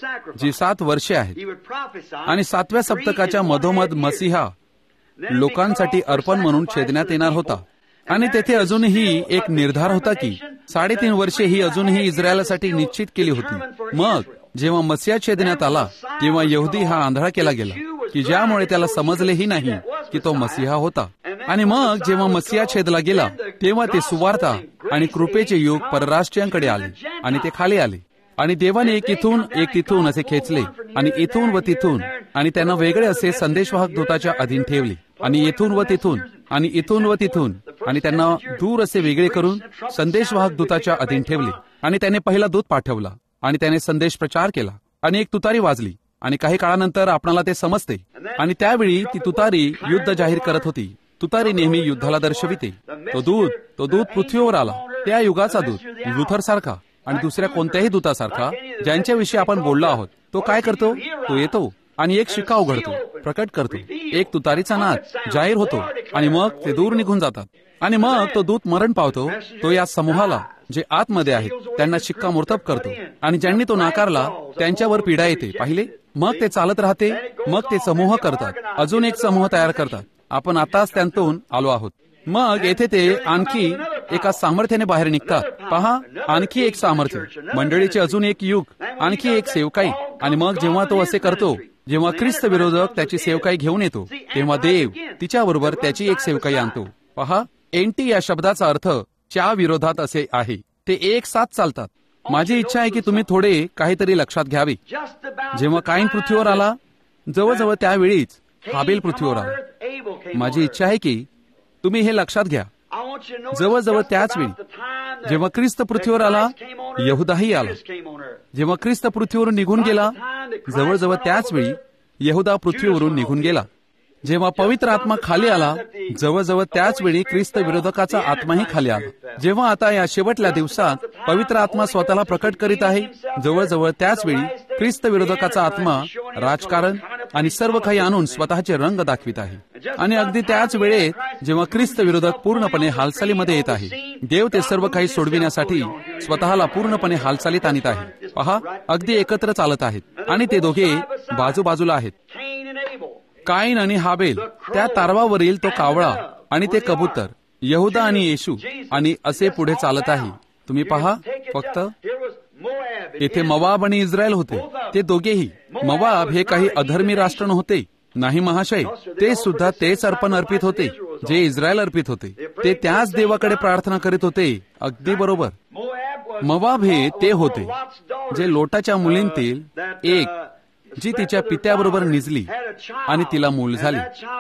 Speaker 1: जी 7 वर्षे आहेत. आणि 7व्या सप्तकाच्या मधोमध मसीहा लोकांसाठी अर्पण म्हणून छेदण्यात येणार होता. आणि तेथे अजूनही एक निर्धार होता की 3.5 वर्षे ही अजूनही इस्रायलासाठी निश्चित केली होती. मग जेव्हा मसीहा छेदण्यात आला तेव्हा यहुदी हा आंधळा केला गेला की ज्यामुळे त्याला समजलेही नाही की तो मसीहा होता. आणि मग जेव्हा मसीहा छेदला गेला तेव्हा ते सुवार्ता आणि कृपेचे युग परराष्ट्रीयांकडे आले आणि ते खाली आले. आणि देवाने एक तिथून असे खेचले आणि इथून व तिथून, आणि त्यांना वेगळे असे संदेशवाहक दूताच्या अधीन ठेवले. आणि येथून व तिथून आणि इथून व तिथून, आणि त्यांना दूर असे वेगळे करून संदेशवाहक दूताच्या अधीन ठेवले. आणि त्याने पहिला दूत पाठवला आणि त्याने संदेश प्रचार केला आणि एक तुतारी वाजली. आणि काही काळानंतर आपणाला ते समजते. आणि त्यावेळी ती तुतारी युद्ध जाहीर करत होती. तुतारी नेहमी युद्धाला दर्शविते. तो दूत पृथ्वीवर आला, त्या युगाचा दूत, लुथर सारखा आणि दुसऱ्या कोणत्याही दूतासारखा ज्यांच्याविषयी आपण बोललो आहोत. तो काय करतो? तो येतो आणि एक शिक्का उघडतो, प्रकट करतो. एक तुतारीचा नाद जाहीर होतो आणि मग ते दूर निघून जातात. आणि मग तो दूत मरण पावतो. तो या समूहाला जे आतमध्ये आहेत त्यांना शिक्कामोर्तब करतो. आणि ज्यांनी तो नाकारला त्यांच्यावर पीडा येते. पाहिले, मग ते चालत राहते. मग ते समूह करतात, अजून एक समूह तयार करतात. आपण आताच त्यांतून आलो आहोत. मग येथे ते आणखी एका सामर्थ्याने बाहेर निघतात. पहा, आणखी एक सामर्थ्य, मंडळीचे अजून एक युग, आणखी एक सेवकाई. आणि मग जेव्हा तो असे करतो, जेव्हा ख्रिस्त विरोधक त्याची सेवकाई घेऊन येतो, तेव्हा देव तिच्याबरोबर त्याची एक सेवकाई आणतो. पहा, एंटी या शब्दाचा अर्थ च्या विरोधात असे आहे. ते एक साथ चालतात. माझी इच्छा आहे की तुम्ही थोडे काहीतरी लक्षात घ्यावे. जेव्हा काईन पृथ्वीवर आला, जवळजवळ त्यावेळीच हाबेल पृथ्वीवर आला. माझी इच्छा आहे की तुम्ही हे लक्षात घ्या. जवळजवळ त्याच वेळी जेव्हा ख्रिस्त पृथ्वीवर आला, यहुदाही आला. जेव्हा ख्रिस्त पृथ्वीवरून निघून गेला, जवळजवळ त्याच वेळी यहुदा पृथ्वीवरून निघून गेला. जेव्हा पवित्र आत्मा खाली आला, जवळजवळ त्याच वेळी ख्रिस्त विरोधकाचा आत्माही खाली आला. जेव्हा आता या शेवटल्या दिवसात पवित्र आत्मा स्वतःला प्रकट करीत आहे, जवळजवळ त्याच वेळी ख्रिस्त विरोधकाचा आत्मा राजकारण आणि सर्व काही आणून स्वतःचे रंग दाखवित आहे. आणि अगदी त्याच वेळेत जेव्हा ख्रिस्त विरोधक पूर्णपणे हालचालीमध्ये येत आहे, देव ते सर्व काही सोडविण्यासाठी स्वतःला पूर्णपणे हालचालीत आणीत आहे. पहा, अगदी एकत्र चालत आहेत आणि ते दोघे बाजूबाजूला आहेत. काईन आणि हाबेल, त्या तारवावरील तो कावळा आणि ते कबूतर, यहुदा आणि येशू, आणि असे पुढे चालत आहे. तुम्ही पहा, फक्त येथे मोवाब आणि इस्रायल होते. ते दोघेही. मोवाब हे काही अधर्मी राष्ट्र नव्हते. नाही महाशय, ते सुद्धा तेच अर्पण अर्पित होते जे इस्रायल अर्पित होते. ते त्याच देवाकडे प्रार्थना करीत होते. अगदी बरोबर. मोवाब हे ते होते जे लोटाच्या मुलींतील एक, जी तिच्या पित्याबरोबर निजली आणि तिला मूल झाले,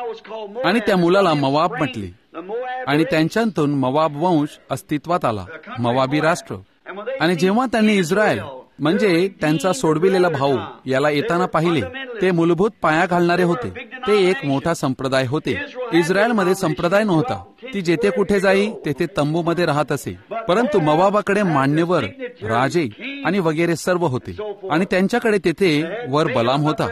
Speaker 1: आणि त्या मुलाला मवाब म्हटले, आणि त्यांच्यातून मवाब वंश अस्तित्वात आला, मवाबी राष्ट्र. आणि जेव्हा त्यांनी इस्रायल म्हणजे त्यांचा सोडविलेला भाऊ याला येताना पाहिले, ते मूलभूत पाया घालणारे होते. ते एक मोठा संप्रदाय होते. इस्रायलमध्ये संप्रदाय नव्हता. ती जेथे कुठे जाई तेथे तंबूमध्ये राहत असे. परंतु मवाबाकडे मान्यवर, राजे आणि वगैरे सर्व होते. आणि त्यांच्याकडे तेथे वर बलाम होता,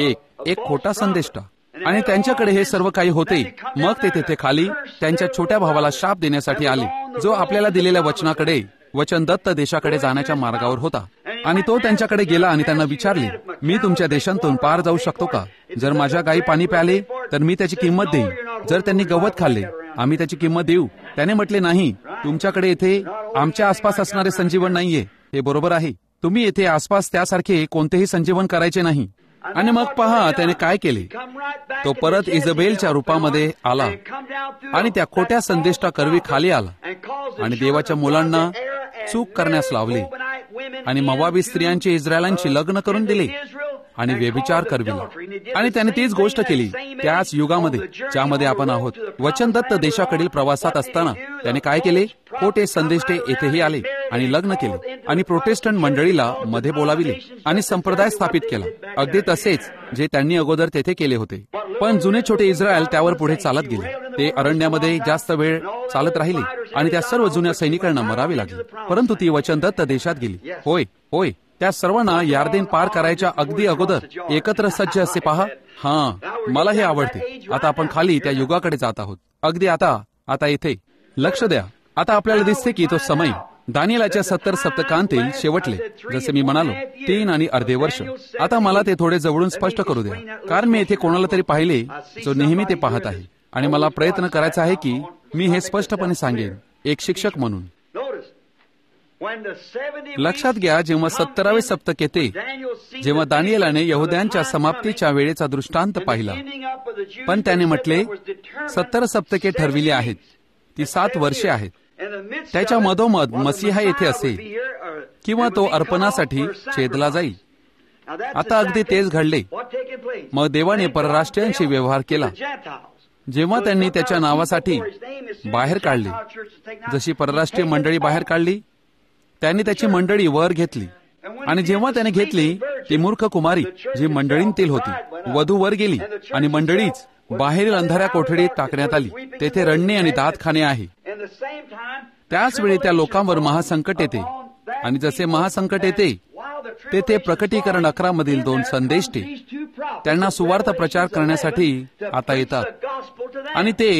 Speaker 1: एक खोटा संदेष्टा. आणि त्यांच्याकडे हे सर्व काही होते. मग ते तेथे खाली त्यांच्या छोट्या भावाला शाप देण्यासाठी आले, जो आपल्याला दिलेल्या वचनाकडे, वचनदत्त देशाकडे जाण्याच्या मार्गावर होता. आणि तो त्यांच्याकडे गेला आणि त्यांना विचारले, मी तुमच्या देशांतून पार जाऊ शकतो का? जर माझ्या गायी पाणी प्याले तर मी त्याची किंमत देईन. जर त्यांनी गवत खाल्ले, आम्ही त्याची किंमत देऊ. त्याने म्हटले, नाही, तुमच्याकडे येथे आमच्या आसपास असणारे संजीवन नाहीये. हे बरोबर आहे. तुम्ही येथे आसपास त्यासारखे कोणतेही संजीवन करायचे नाही. आणि मग पहा त्याने काय केले. तो परत इजबेलच्या रूपामध्ये आला आणि त्या खोट्या संदेष्टा करवी खाली आला आणि देवाच्या मुलांना चूक करण्यास लावले आणि मवाबी स्त्रियांची इस्रायलांशी लग्न करून दिले आणि व्यभिचार करविला. आणि त्याने तीच गोष्ट केली त्याच युगामध्ये ज्यामध्ये आपण आहोत. वचनदत्त देशाकडील प्रवासात असताना त्याने काय केले? खोटे संदेष्टे येथेही आले आणि लग्न केले आणि प्रोटेस्टंट मंडळीला मध्ये बोलाविले आणि संप्रदाय स्थापित केला, अगदी तसेच जे त्यांनी अगोदर तेथे केले होते. पण जुने छोटे इस्रायल त्यावर पुढे चालत गेले. ते अरण्यामध्ये जास्त वेळ चालत राहिले आणि त्या सर्व जुन्या सैनिकांना मरावे लागले. परंतु ती वचनदत्त देशात गेली. होय होय, त्या सर्वांना यार्देन पार करायच्या अगदी अगोदर एकत्र सज्ज असे पहा. मला हे आवडते. आता आपण खाली त्या युगाकडे जात आहोत. अगदी आता इथे लक्ष द्या. आता आपल्याला दिसते की तो समय दानिएलाच्या 70 सप्तकांतील शेवटले, जसे मी म्हणालो, 3.5 वर्ष. आता मला ते थोडे जवळून स्पष्ट करू द्या, कारण मी येथे कोणाला तरी पाहिले जो नेहमी ते पाहत आहे आणि मला प्रयत्न करायचा आहे की मी हे स्पष्टपणे सांगेन एक शिक्षक म्हणून. लक्षात घ्या, जेव्हा 70वे सप्तक येते, जेव्हा दानिएलाने यहुद्यांच्या समाप्तीच्या वेळेचा दृष्टांत पाहिला, पण त्याने म्हटले 70 सप्तके ठरविली आहेत, ती 7 वर्षे आहेत. त्याच्या मधोमध मसीहा येथे असेल किंवा तो अर्पणासाठी छेदला जाईल. आता अगदी तेच घडले. मग देवाने परराष्ट्रीयांशी व्यवहार केला. जेव्हा त्यांनी त्याच्या नावासाठी बाहेर काढले, जशी परराष्ट्रीय मंडळी बाहेर काढली, त्यांनी त्याची मंडळी वर घेतली. आणि जेव्हा त्याने घेतली, ती मूर्ख कुमारी जी मंडळींतील होती, वधू वर गेली आणि मंडळीच बाहेरील अंधाऱ्या कोठडीत टाकण्यात आली. तेथे रडणे आणि दात खाणे आहे. त्याच वेळी त्या लोकांवर महासंकट येते. आणि जसे महासंकट येते, तेथे प्रकटीकरण 11 मधील 2 संदेष्टे त्यांना सुवार्थ प्रचार करण्यासाठी आता येतात. आणि ते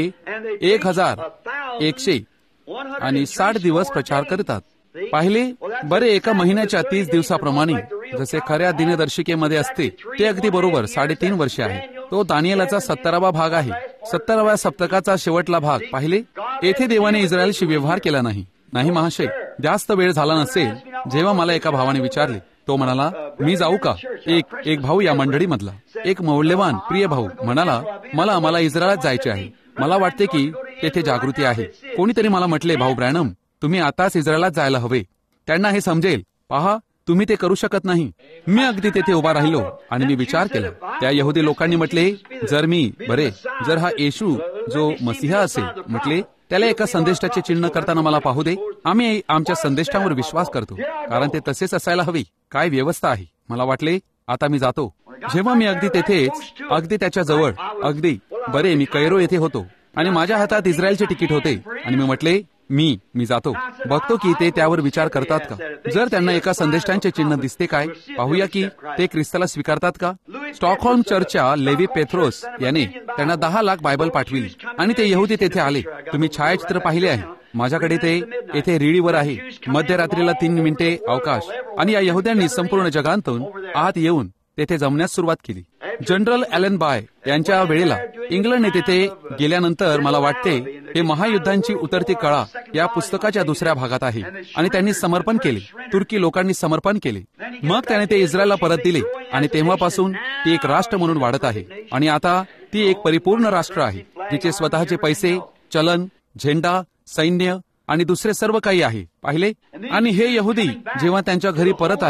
Speaker 1: 1160 दिवस प्रचार करतात. पाहिले बरे, एका महिन्याच्या 30 दिवसाप्रमाणे जसे खऱ्या दिनदर्शिकेमध्ये असते, ते अगदी बरोबर 3.5 वर्षे आहे. तो दानिएलाचा 70वा भाग आहे, 70व्या सप्तकाचा शेवटला भाग. पाहिले, येथे देवाने इस्रायलशी व्यवहार केला नाही. महाशय, जास्त वेळ झाला नसेल जेव्हा मला एका भावाने विचारले. तो म्हणाला, मी जाऊ का? एक भाऊ या मंडळीमधला, एक मौल्यवान प्रिय भाऊ म्हणाला, मला इस्रायलात जायचे आहे. मला वाटते की तेथे जागृती आहे. कोणीतरी मला म्हटले, भाऊ ब्रॅनम, तुम्ही आताच इस्रायलात जायला हवे. त्यांना हे समजेल. पहा, तुम्ही ते करू शकत नाही. मी अगदी तेथे उभा राहिलो आणि मी विचार केला. त्या यहुदी लोकांनी म्हटले, जर हा येशू जो मसीहा असेल, म्हटले, त्याला एका संदेष्टाचे चिन्ह करताना मला पाहू दे. आम्ही आमच्या संदेष्टावर विश्वास करतो, कारण ते तसेच असायला हवे. काय व्यवस्था आहे. मला वाटले, आता मी जातो. जेव्हा मी अगदी तेथेच, अगदी त्याच्या जवळ, मी कैरो येथे होतो आणि माझ्या हातात इस्रायलचे तिकीट होते. आणि मी म्हटले, मी जातो. बघतो की ते त्यावर विचार करतात का. जर त्यांना एका संदेष्टांचे चिन्ह दिसते काय, पाहूया की ते ख्रिस्ताला स्वीकारतात का. स्टॉकहोल्म चर्चच्या लेवी पेथ्रोस याने त्यांना 10 लाख बायबल पाठविली आणि ते यहुदी तेथे आले. तुम्ही छायाचित्र पाहिले आहे. माझ्याकडे ते येथे रीळीवर आहे. मध्यरात्रीला 3 मिनिटे अवकाश. आणि या यहुद्यांनी संपूर्ण जगातून आत येऊन तेथे जमण्यास सुरुवात केली. जनरल ॲलन बाय यांच्या वेळेला इंग्लंडने तेथे गेल्यानंतर मला वाटते हे महायुद्धांची उतरती कळा या पुस्तकाच्या 2ऱ्या भागात आहे. आणि त्यांनी समर्पण केले. तुर्की लोकांनी समर्पण केले. मग त्याने ते इस्रायलला परत दिले आणि तेव्हापासून ती एक राष्ट्र म्हणून वाढत आहे. आणि आता ती एक परिपूर्ण राष्ट्र आहे, जिचे स्वतःचे पैसे, चलन, झेंडा, सैन्य आणि दुसरे सर्व काही आहे. पाहिले. आणि हे यहुदी जेव्हा त्यांच्या घरी परत आले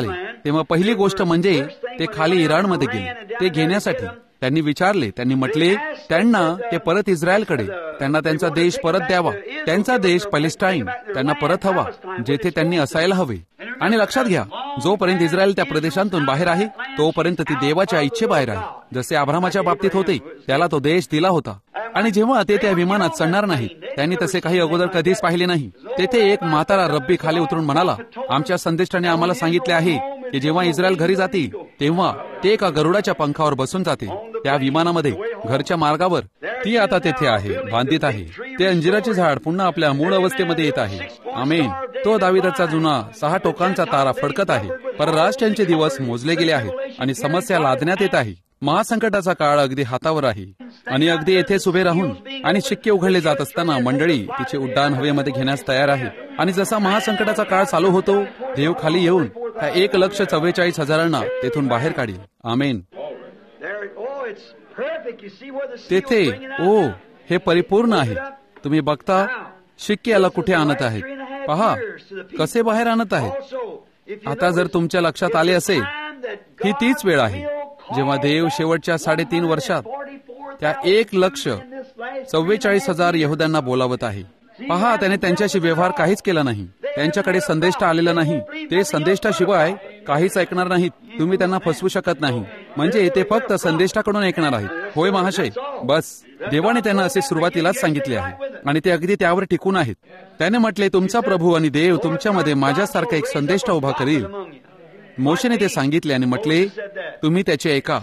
Speaker 1: तेव्हा पहिली गोष्ट म्हणजे ते खाली इराणमध्ये गेले ते घेण्यासाठी. त्यांनी विचारले, त्यांनी म्हटले त्यांना ते परत इस्रायलकडे, त्यांना त्यांचा देश परत द्यावा. त्यांचा देश पॅलेस्टाईन त्यांना परत हवा, जेथे त्यांनी असायला हवे. आणि लक्षात घ्या, जोपर्यंत इस्रायल त्या प्रदेशांतून बाहेर आहे तोपर्यंत ती देवाच्या इच्छेबाहेर आहे. जसे अब्रामाच्या बाबतीत होते, त्याला तो देश दिला होता. आणि जेव्हा ते त्या विमानात चढणार नाहीत, त्यांनी तसे काही अगोदर कधीच पाहिले नाही. तेथे एक म्हातारा रब्बी खाली उतरून म्हणाला, आमच्या संदेष्टाने आम्हाला सांगितले आहे की जेव्हा इस्रायल घरी जातील तेव्हा ते एका गरुडाच्या पंखावर बसून जातील, त्या विमानामध्ये घरच्या मार्गावर. ती आता तेथे आहे, बांधित आहे. ते अंजिराचे झाड पुन्हा आपल्या मूळ अवस्थेमध्ये येत आहे. आमेन. तो दाविदाचा जुना 6 टोकांचा तारा फडकत आहे. परराष्ट्रांचे दिवस मोजले गेले आहेत आणि समस्या लादण्यात येत आहे. महासंकटाचा काळ अगदी हातावर आहे आणि अगदी येथेच उभे राहून आणि शिक्के उघडले जात असताना मंडळी तिचे उड्डाण हवेमध्ये घेण्यास तयार आहे. आणि जसा महासंकटाचा काळ चालू होतो, देव खाली येऊन त्या 1,44,000 तेथून बाहेर काढील. आमेन. तेथे हे परिपूर्ण आहे. तुम्ही बघता शिक्के याला कुठे आणत आहेत. पहा कसे बाहेर आणत आहेत. आता जर तुमच्या लक्षात आले असेल, ही तीच वेळ आहे जेव्हा देव शेवटच्या 3.5 वर्षात त्या 1,44,000 यहुद्यांना बोलावत आहे. पहा, त्याने त्यांच्याशी व्यवहार काहीच केला नाही. त्यांच्याकडे संदेष्टा आलेला नाही. ते संदेष्टाशिवाय काहीच ऐकणार नाहीत. तुम्ही त्यांना फसवू शकत नाही. म्हणजे ते फक्त संदेष्टाकडून ऐकणार आहेत. होय महाशय, बस देवाने त्यांना असे सुरुवातीलाच सांगितले आहे आणि ते अगदी त्यावर टिकून आहेत. त्याने म्हटले, तुमचा प्रभू आणि देव तुमच्यामध्ये माझ्यासारखा एक संदेष्टा उभा करील. मोशेने ते सांगितले आणि म्हटले, तुम्ही त्याचे ऐका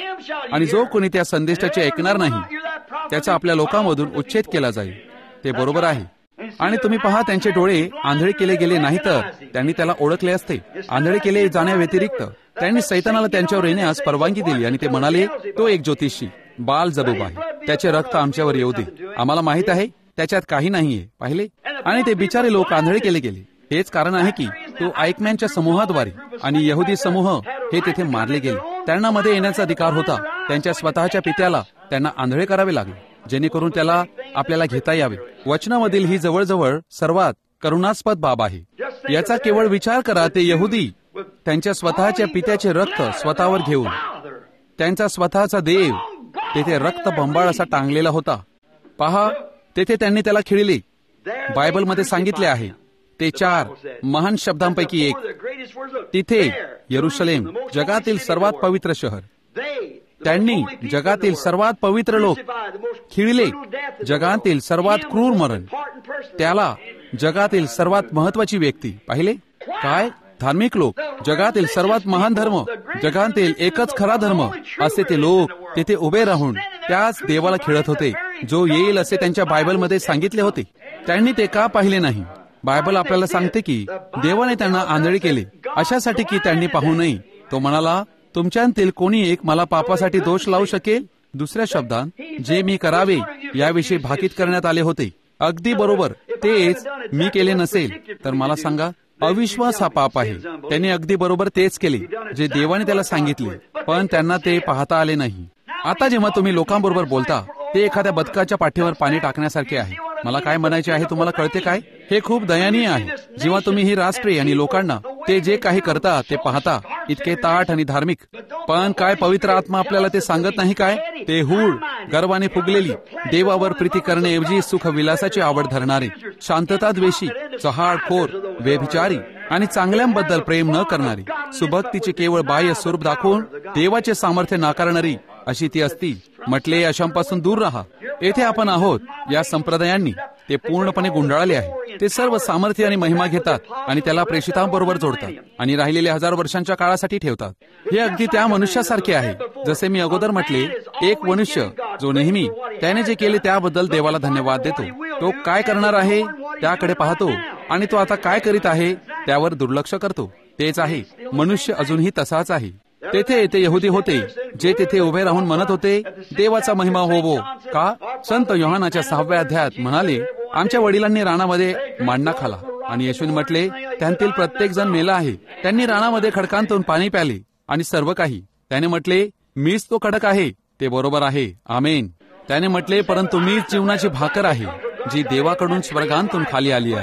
Speaker 1: आणि जो कोणी त्या संदेशाचे ऐकणार नाही त्याचा आपल्या लोकांमधून उच्छेद केला जाईल. ते बरोबर आहे. आणि तुम्ही पहा, त्यांचे डोळे आंधळे केले गेले नाही तर त्यांनी त्याला ओळखले असते. आंधळे केले जाण्याव्यतिरिक्त त्यांनी सैतानाला त्यांच्यावर येण्यास परवानगी दिली आणि ते म्हणाले, तो एक ज्योतिषी बाल जबूब आहे, त्याचे रक्त आमच्यावर येऊ दे. आम्हाला माहित आहे त्याच्यात काही नाहीये. पाहिले. आणि ते बिचारे लोक आंधळे केले गेले. हेच कारण आहे की तो ऐकम्यांच्या समूहाद्वारे आणि यहुदी समूह हे तेथे मारले गेले. त्यांना मध्ये येण्याचा अधिकार होता. त्यांच्या स्वतःच्या पित्याला त्यांना आंधळे करावे लागले, जेणेकरून त्याला आपल्याला घेता यावे. वचनामधील ही जवळजवळ सर्वात करुणास्पद बाब आहे. याचा केवळ विचार करा. ते यहुदी त्यांच्या स्वतःच्या पित्याचे रक्त स्वतःवर घेऊन, त्यांचा स्वतःचा देव तेथे रक्त बंबाळ असा टांगलेला होता. पहा, तेथे त्यांनी त्याला खिळले. बायबलमध्ये सांगितले आहे ते 4 महान शब्दांपैकी एक. तिथे यरुशलेम, जगातील सर्वात पवित्र शहर, त्यांनी जगातील सर्वात पवित्र लोक खिळले. जगातील सर्वात क्रूर मरण, त्याला जगातील सर्वात महत्वाची व्यक्ती. पाहिले काय? धार्मिक लोक, जगातील सर्वात महान धर्म, जगातील एकच खरा धर्म, असे ते लोक तेथे उभे राहून त्याच देवाला खेळत होते जो येईल असे त्यांच्या बायबलमध्ये सांगितले होते. त्यांनी ते का पाहिले नाही? बायबल आपल्याला सांगते की देवाने त्यांना आंधळे केले अशासाठी की त्यांनी पाहू नये. तो म्हणाला, तुमच्यातील कोणी एक मला पापासाठी दोष लावू शकेल? दुसऱ्या शब्दांत, जे मी करावे याविषयी भाकीत करण्यात आले होते. अगदी बरोबर. तेच मी केले नसेल तर मला सांगा, अविश्वास हा पाप आहे. त्यांनी अगदी बरोबर तेच केले जे देवाने त्याला सांगितले, पण त्यांना ते पाहता आले नाही. आता जेव्हा तुम्ही लोकांबरोबर बोलता, ते एखाद्या बदकाच्या पाठीवर पाणी टाकण्यासारखे आहे. मला काय म्हणायचे आहे तुम्हाला कळते काय? हे खूप दयनीय आहे. जेव्हा तुम्ही ही राष्ट्रे आणि लोकांना ते जे काही करता ते पाहता, इतके ताठ आणि धार्मिक, पण काय पवित्र आत्मा आपल्याला ते सांगत नाही काय? ते हूळ, गर्वाने फुगलेली, देवावर प्रीती करण्याऐवजी सुख विलासाची आवड धरणारे, शांतता द्वेषी, चहाडखोर, व्यभिचारी आणि चांगल्यांबद्दल प्रेम न करणारी, सुभक्तीचे केवळ बाह्य स्वरूप दाखवून देवाचे सामर्थ्य नाकारणारी, अशी ती असती. म्हटले, अशांपासून दूर राहा. येथे आपण आहोत. या संप्रदायांनी ते पूर्णपणे गुंडाळले आहे. ते सर्व सामर्थ्य आणि महिमा घेतात आणि त्याला प्रेषितांबरोबर जोडतात आणि राहिलेल्या 1000 वर्षांच्या काळासाठी ठेवतात. हे अगदी त्या मनुष्यासारखे आहे. जसे मी अगोदर म्हटले, एक मनुष्य जो नेहमी त्याने जे केले त्याबद्दल देवाला धन्यवाद देतो. तो काय करणार आहे त्याकडे पाहतो आणि तो आता काय करीत आहे त्यावर दुर्लक्ष करतो. तेच आहे. मनुष्य अजूनही तसाच आहे. तेथे ते यहुदी होते जे तेथे उभे राहून म्हणत होते, देवाचा महिमा होवो. का? संत योहानाच्या 6व्या अध्यायात म्हणाले, आमच्या वडिलांनी रानामध्ये मांडा खाला. आणि येशूने म्हटले, त्यांतील प्रत्येक जण मेला आहे. त्यांनी रानामध्ये खडकांतून पाणी प्याले आणि सर्व काही. त्याने म्हटले, मीच तो खडक आहे. ते बरोबर आहे. आमेन. त्याने म्हटले, परंतु मीच जीवनाची भाकर आहे जी देवाकडून स्वर्गांतून खाली आली आहे.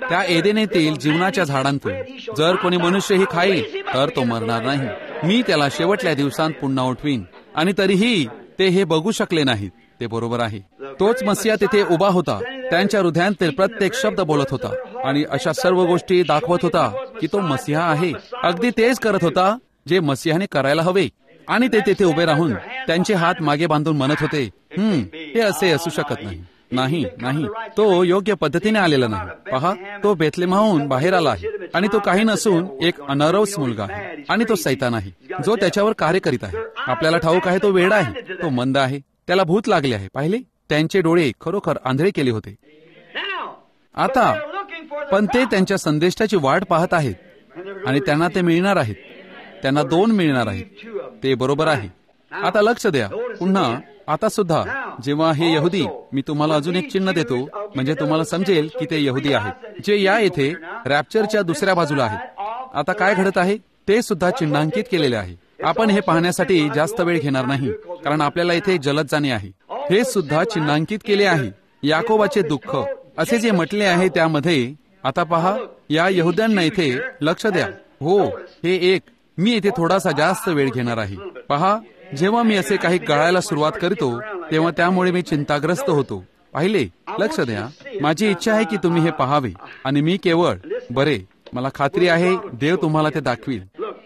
Speaker 1: त्या एदेनेतील जीवनाच्या झाडांतून जर कोणी मनुष्यही खाईल तर तो मरणार नाही. मी त्याला शेवटल्या दिवसांत पुन्हा उठवीन. आणि तरीही ते हे बघू शकले नाहीत. ते बरोबर आहे. तोच मसीहा तिथे उभा होता. त्यांच्या हृदयांतील प्रत्येक शब्द बोलत होता आणि अशा सर्व गोष्टी दाखवत होता की तो मसीहा आहे. अगदी तेच करत होता जे मसीहाने करायला हवे. आणि ते तिथे उभे राहून त्यांचे हात मागे बांधून म्हणत होते, हे असे असू शकत नाही. नाही नाही, तो योग्य पद्धतीने आलेला नाही. पहा, तो बेथलेहमाहून बाहेर आला आहे आणि तो काही नसून एक अनरवस मुलगा आहे आणि तो सैतान आहे जो त्याच्यावर कार्य करीत आहे. आपल्याला ठाऊक आहे तो वेडा आहे, तो मंद आहे, त्याला भूत लागले आहे. पाहिले, त्यांचे डोळे खरोखर आंधळे केले होते. आता पण ते त्यांच्या संदेशाची वाट पाहत आहेत आणि त्यांना ते मिळणार आहेत. त्यांना 2 मिळणार आहेत. ते बरोबर आहे. आता लक्ष द्या पुन्हा. आता सुद्धा जेव्हा हे यहुदी, मी तुम्हाला अजून एक चिन्ह देतो म्हणजे तुम्हाला समजेल की ते यहुदी आहेत जे या येथे रॅप्चरच्या दुसऱ्या बाजूला आहेत. आता काय घडत आहे ते सुद्धा चिन्हांकित केलेले आहे. आपण हे पाहण्यासाठी जास्त वेळ घेणार नाही कारण आपल्याला इथे जलद जाणे आहे. हे सुद्धा चिन्हांकित केले आहे. याकोबाचे दुःख असे जे म्हटले आहे त्यामध्ये. आता पहा, या यहुद्यांना इथे लक्ष द्या. हो, हे एक, मी इथे थोडासा जास्त वेळ घेणार आहे. पहा, जेव्हा मी असे काही गळायला सुरुवात करतो तेव्हा त्यामुळे मी चिंताग्रस्त होतो. पाहिले, लक्ष द्या. माझी इच्छा आहे की तुम्ही हे पाहावे आणि मी केवळ, बरे, मला खात्री आहे देव तुम्हाला ते दाखवील.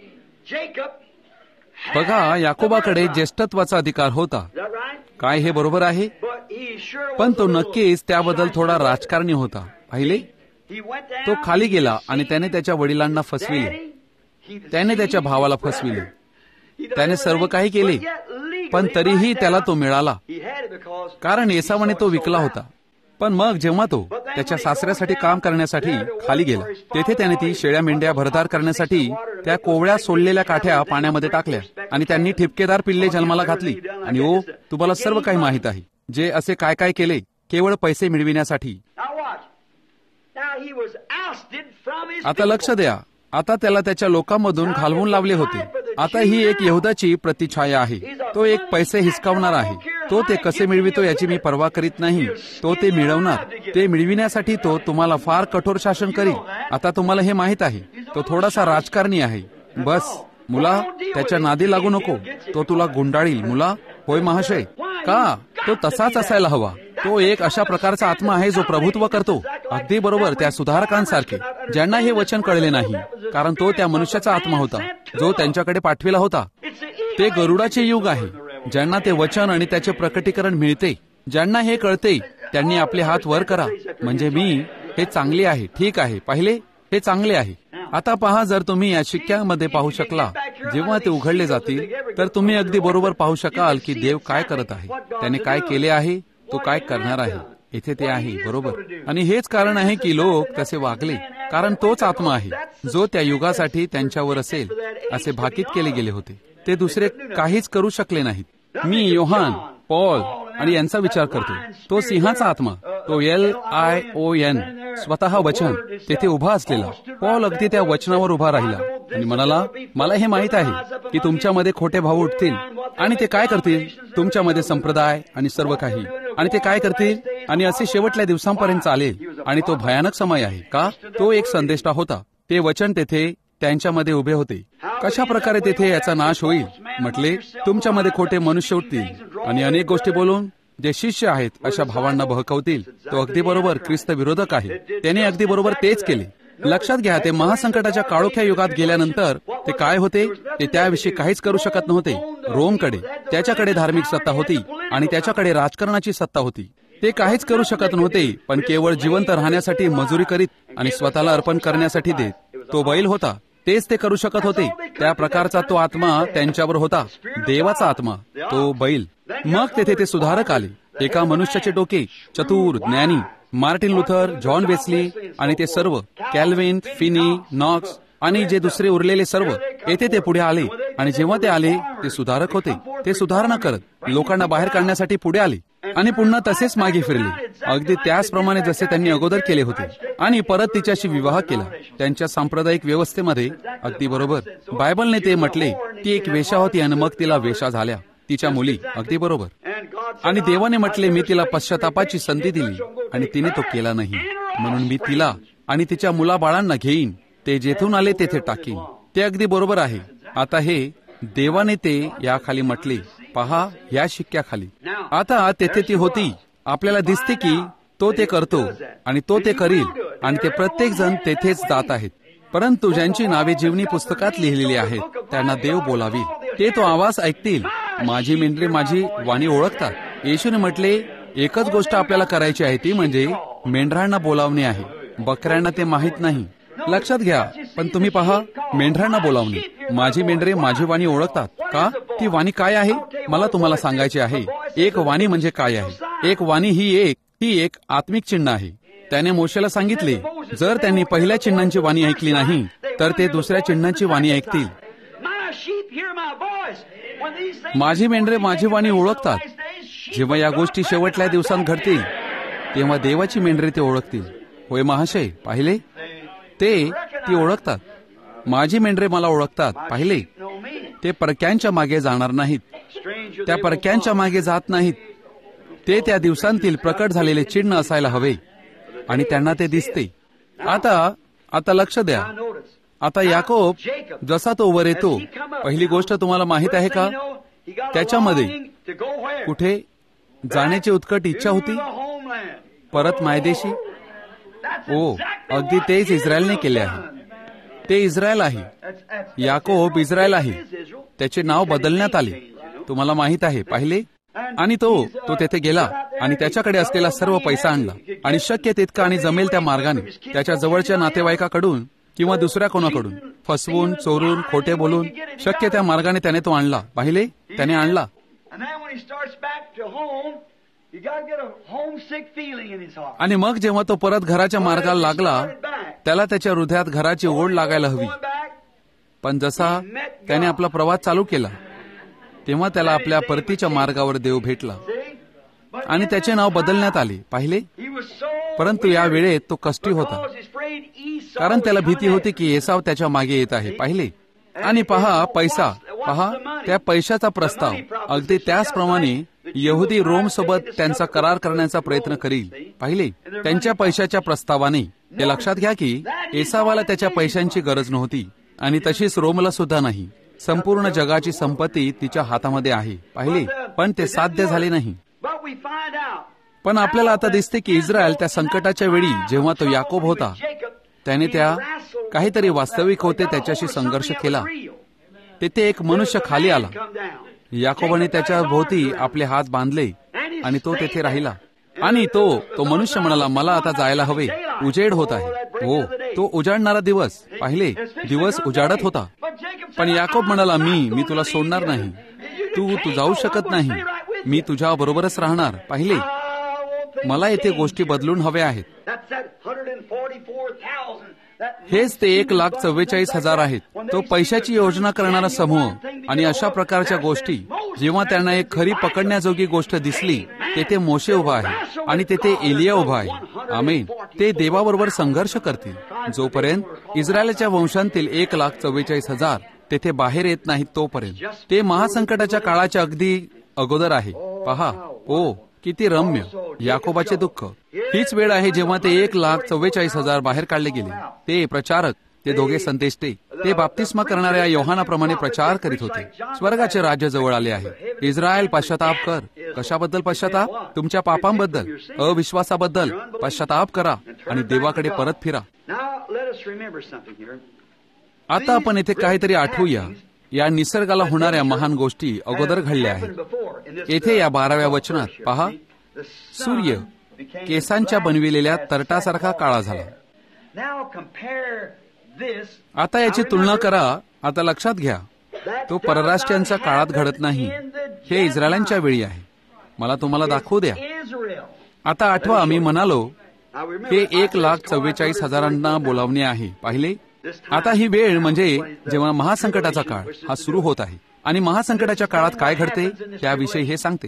Speaker 1: बघा, याकोबाकडे ज्येष्ठत्वाचा अधिकार होता. काय हे बरोबर आहे? पण तो नक्कीच त्याबद्दल थोडा राजकारणी होता. पाहिले, तो खाली गेला आणि त्याने त्याच्या वडिलांना फसविले. त्याने त्याच्या भावाला फसविले. त्याने सर्व काही केले पण तरीही त्याला तो मिळाला कारण एसावाने तो विकला होता. पण मग जेव्हा तो त्याच्या सासऱ्यासाठी काम करण्यासाठी खाली गेला तेथे त्याने ती शेळ्या मेंढ्या भरदार करण्यासाठी त्या कोवळ्या सोडलेल्या काठ्या पाण्यामध्ये टाकल्या आणि त्यांनी ठिपकेदार पिल्ले जन्माला घातली. आणि ओ, तुम्हाला सर्व काही माहित आहे जे असे काय काय केले केवळ पैसे मिळविण्यासाठी. आता लक्ष द्या. आता त्याला त्याच्या लोकांमधून घालवून लावले होते. आता ही एक यहुदाची प्रतिछाया आहे. तो एक पैसे हिसकावणार आहे. तो ते कसे मिळवितो याची मी पर्वा करीत नाही. तो ते मिळवणार. ते मिळविण्यासाठी तो तुम्हाला फार कठोर शासन करील. आता तुम्हाला हे माहित आहे तो थोडासा राजकारणी आहे. बस मुला, त्याच्या नादी लागू नको. तो तुला गुंडाळील. मुला, होय महाशय. का? तो तसाच असायला हवा. तो एक अशा प्रकारचा आत्मा आहे जो प्रभुत्व करतो. अगदी बरोबर, त्या सुधारकांसारखे ज्यांना हे वचन कळले नाही कारण तो त्या मनुष्याचा आत्मा होता जो त्यांच्याकडे पाठविला होता. ते गरुडाचे युग आहे. ज्यांना ते वचन आणि त्याचे प्रकटीकरण मिळते, ज्यांना हे कळते त्यांनी आपले हात वर करा म्हणजे मी, हे चांगले आहे. ठीक आहे, पाहिले, हे चांगले आहे. आता पहा, जर तुम्ही या शिक्क्यामध्ये पाहू शकला जेव्हा ते उघडले जातील तर तुम्ही अगदी बरोबर पाहू शकाल की देव काय करत आहे, त्याने काय केले आहे, तो काय करणार आहे. इथे ते आहे, बरोबर. आणि हेच कारण आहे की लोक तसे वागले कारण तोच आत्मा आहे जो त्या युगासाठी त्यांच्यावर असेल असे भाकीत केले गेले होते. ते दुसरे काहीच करू शकले नाहीत. मी योहान, पॉल आणि यांचा विचार करतो. तो सिंहाचा आत्मा, तो LION, स्वतः वचन तेथे उभा असलेला. पॉल अगदी त्या वचनावर उभा राहिला आणि म्हणाला, मला हे माहित आहे की तुमच्यामध्ये खोटे भाऊ उठतील आणि ते काय करतील, तुमच्यामध्ये संप्रदाय आणि सर्व काही, आणि ते काय करतील आणि असे शेवटल्या दिवसांपर्यंत चालेल. आणि तो भयानक समय आहे. का? तो एक संदेष्टा होता. ते वचन तेथे त्यांच्यामध्ये उभे होते. कशा प्रकारे तेथे याचा नाश होईल. म्हटले, तुमच्यामध्ये खोटे मनुष्य उठतील आणि अनेक गोष्टी बोलून जे शिष्य आहेत अशा भावांना बहकवतील. तो अगदी बरोबर ख्रिस्त विरोधक आहे. त्याने अगदी बरोबर तेच केले. लक्षात घ्या, ते महासंकटाच्या काळोख्या युगात गेल्यानंतर ते काय होते, ते त्याविषयी काहीच करू शकत नव्हते. रोमकडे, त्याच्याकडे धार्मिक सत्ता होती आणि त्याच्याकडे राजकारणाची सत्ता होती. ते काहीच करू शकत नव्हते पण केवळ जिवंत राहण्यासाठी मजुरी करीत आणि स्वतःला अर्पण करण्यासाठी देत. तो बैल होता. तेच ते करू शकत होते. त्या प्रकारचा तो आत्मा त्यांच्यावर होता, देवाचा आत्मा, तो बैल. मग तेथे ते सुधारक आले. एका मनुष्याचे डोके, चतुर, ज्ञानी, मार्टिन लुथर, जॉन वेस्ली आणि ते सर्व, कॅल्विन, फिनी, नॉक्स आणि जे दुसरे उरलेले सर्व, येथे ते पुढे आले. आणि जेव्हा ते आले ते सुधारक होते. ते सुधारणा करत लोकांना बाहेर काढण्यासाठी पुढे आले आणि पुन्हा तसेच मागे फिरले, अगदी त्याचप्रमाणे जसे त्यांनी अगोदर केले होते. आणि परत तिच्याशी विवाह केला त्यांच्या सांप्रदायिक व्यवस्थेमध्ये. अगदी बरोबर. बायबलने ते म्हटले, ती एक वेश्या होती आणि मग तिला वेश्या झाल्या तिच्या मुली. अगदी बरोबर. आणि देवाने म्हटले, मी तिला पश्चातापाची संधी दिली आणि तिने तो केला नाही, म्हणून मी तिला आणि तिच्या मुलाबाळांना घेईन, ते जेथून आले तेथे टाकीन. ते अगदी बरोबर आहे. आता हे देवाने ते याखाली म्हटले, पहा या शिक्क्याखाली. आता तेथे ती होती. आपल्याला दिसते की तो ते करतो आणि तो ते करील, आणि ते प्रत्येक जण तेथेच जात आहेत. परंतु ज्यांची नावे जीवनी पुस्तकात लिहिलेली आहेत त्यांना देव बोलावी. ते तो आवाज ऐकतील. माझी मेंढरे माझी वाणी ओळखतात. येशूने म्हटले, एकच गोष्ट आपल्याला करायची आहे, ती म्हणजे मेंढरांना बोलावणे आहे. बकऱ्यांना ते माहीत नाही. लक्षात घ्या. पण तुम्ही पहा, मेंढरांना बोलावणे. माझी मेंढरे माझी वाणी ओळखतात. का? ती वाणी काय आहे मला तुम्हाला सांगायचे आहे. एक वाणी म्हणजे काय आहे? एक वाणी ही एक आत्मिक चिन्ह आहे. त्याने मोशेला सांगितले, जर त्यांनी पहिल्या चिन्हांची वाणी ऐकली नाही तर ते दुसऱ्या चिन्हांची वाणी ऐकतील. माझी मेंढरे माझी वाणी ओळखतात. जेव्हा या गोष्टी शेवटल्या दिवसांत घडतील तेव्हा देवाची मेंढरे ते ओळखतील. होय महाशय, पाहिले? ती ओळखतात. माझी मेंढरे मला ओळखतात. पाहिले? ते परक्यांच्या मागे जाणार नाहीत. त्या परक्यांच्या मागे जात नाहीत. ते त्या दिवसांतील प्रकट झालेले चिन्ह असायला हवे आणि त्यांना ते दिसते. आता लक्ष द्या. आता याकोब जसा तो वर येतो, पहिली गोष्ट तुम्हाला माहित आहे का? त्याच्यामध्ये कुठे जाण्याची उत्कट इच्छा होती? परत मायदेशी. अगदी तेच इस्रायलने केले आहे. ते इस्रायल आहे. याकोब इस्रायल आहे. त्याचे नाव बदलण्यात आले. तुम्हाला माहित आहे, पाहिले? आणि तो तेथे गेला आणि त्याच्याकडे असलेला सर्व पैसा आणला आणि शक्य तितका आणि जमेल त्या मार्गाने त्याच्या जवळच्या नातेवाईकाकडून किंवा दुसऱ्या कोणाकडून फसवून, चोरून, खोटे बोलून शक्य त्या मार्गाने त्याने तो आणला. पाहिले? त्याने आणला. आणि मग जेव्हा तो परत घराच्या मार्गाला लागला, त्याला त्याच्या हृदयात घराची ओढ लागायला हवी. पण जसा त्याने आपला प्रवास चालू केला तेव्हा त्याला आपल्या परतीच्या मार्गावर देव भेटला आणि त्याचे नाव बदलण्यात आले. पाहिले? परंतु या वेळेत तो कष्टी होता, कारण त्याला भीती होती की एसाव त्याच्या मागे येत आहे. पाहिले? आणि पहा त्या पैशाचा प्रस्ताव. अगदी त्याचप्रमाणे यहुदी रोम सोबत त्यांचा करार करण्याचा प्रयत्न करील. पाहिले? त्यांच्या पैशाच्या प्रस्तावाने. हे लक्षात घ्या की एसावाला त्याच्या पैशांची गरज नव्हती आणि तशीच रोमला सुद्धा नाही. संपूर्ण जगाची संपत्ती तिच्या हातामध्ये आहे. पाहिले? पण ते साध्य झाले नाही. पण आपल्याला आता दिसते की इस्रायल त्या संकटाच्या वेळी जेव्हा तो याकोब होता, त्याने त्या काहीतरी वास्तविक होते त्याच्याशी संघर्ष केला. तेथे एक मनुष्य खाली आला. याकोबाने त्याच्या भोवती आपले हात बांधले आणि तो तेथे राहिला. आणि तो मनुष्य म्हणाला, मला आता जायला हवे. उजेड होत आहे. तो उजाडणारा दिवस. पाहिले? दिवस उजाडत होता. पण याकोब म्हणाला, मी तुला सोडणार नाही. तू जाऊ शकत नाही. मी तुझ्या बरोबरच राहणार. पाहिले? मला येथे गोष्टी बदलून हव्या आहेत. हेच ते 1,44,000 आहेत. तो पैशाची योजना करणारा समूह. आणि अशा प्रकारच्या गोष्टी जेव्हा त्यांना एक खरी पकडण्याजोगी गोष्ट दिसली, तेथे मोशे उभा आहे आणि तेथे एलिया उभा आहे. आमेन. ते देवाबरोबर संघर्ष करतील. जोपर्यंत इस्रायलच्या वंशांतील 1,44,000 तेथे बाहेर येत नाहीत तोपर्यंत. ते महासंकटाच्या काळाच्या अगदी अगोदर आहे. पहा, किती रम्य याकोबाचे दुःख. हीच वेळ आहे जेव्हा ते 1,44,000 बाहेर काढले गेले. ते प्रचारक, ते दोघे संदेष्टे, ते बाप्तिस्मा करणाऱ्या योहानाप्रमाणे प्रचार करीत होते. स्वर्गाचे राज्य जवळ आले आहे. इस्रायल, पश्चाताप कर. कशाबद्दल पश्चाताप? तुमच्या पापांबद्दल, अविश्वासाबद्दल पश्चाताप करा आणि देवाकडे परत फिरा. आता आपण येथे काहीतरी आठवूया. या निसर्गाला होणाऱ्या महान गोष्टी अगोदर घडल्या आहेत. येथे या 12व्या वचनात पहा, सूर्य केसांच्या बनविलेल्या तरटासारखा काळा झाला. आता याची तुलना करा. आता लक्षात घ्या, तो परराष्ट्रीयांच्या काळात घडत नाही. हे इस्रायलांच्या वेळी आहे. मला तुम्हाला दाखवू द्या. आता आठवा, मी म्हणालो हे 1,44,000 बोलावणे आहे. पाहिले? आता ही वेळ म्हणजे जेव्हा महासंकटाचा काळ हा सुरू होत आहे. आणि महासंकटाच्या काळात काय घडते त्याविषयी हे सांगते.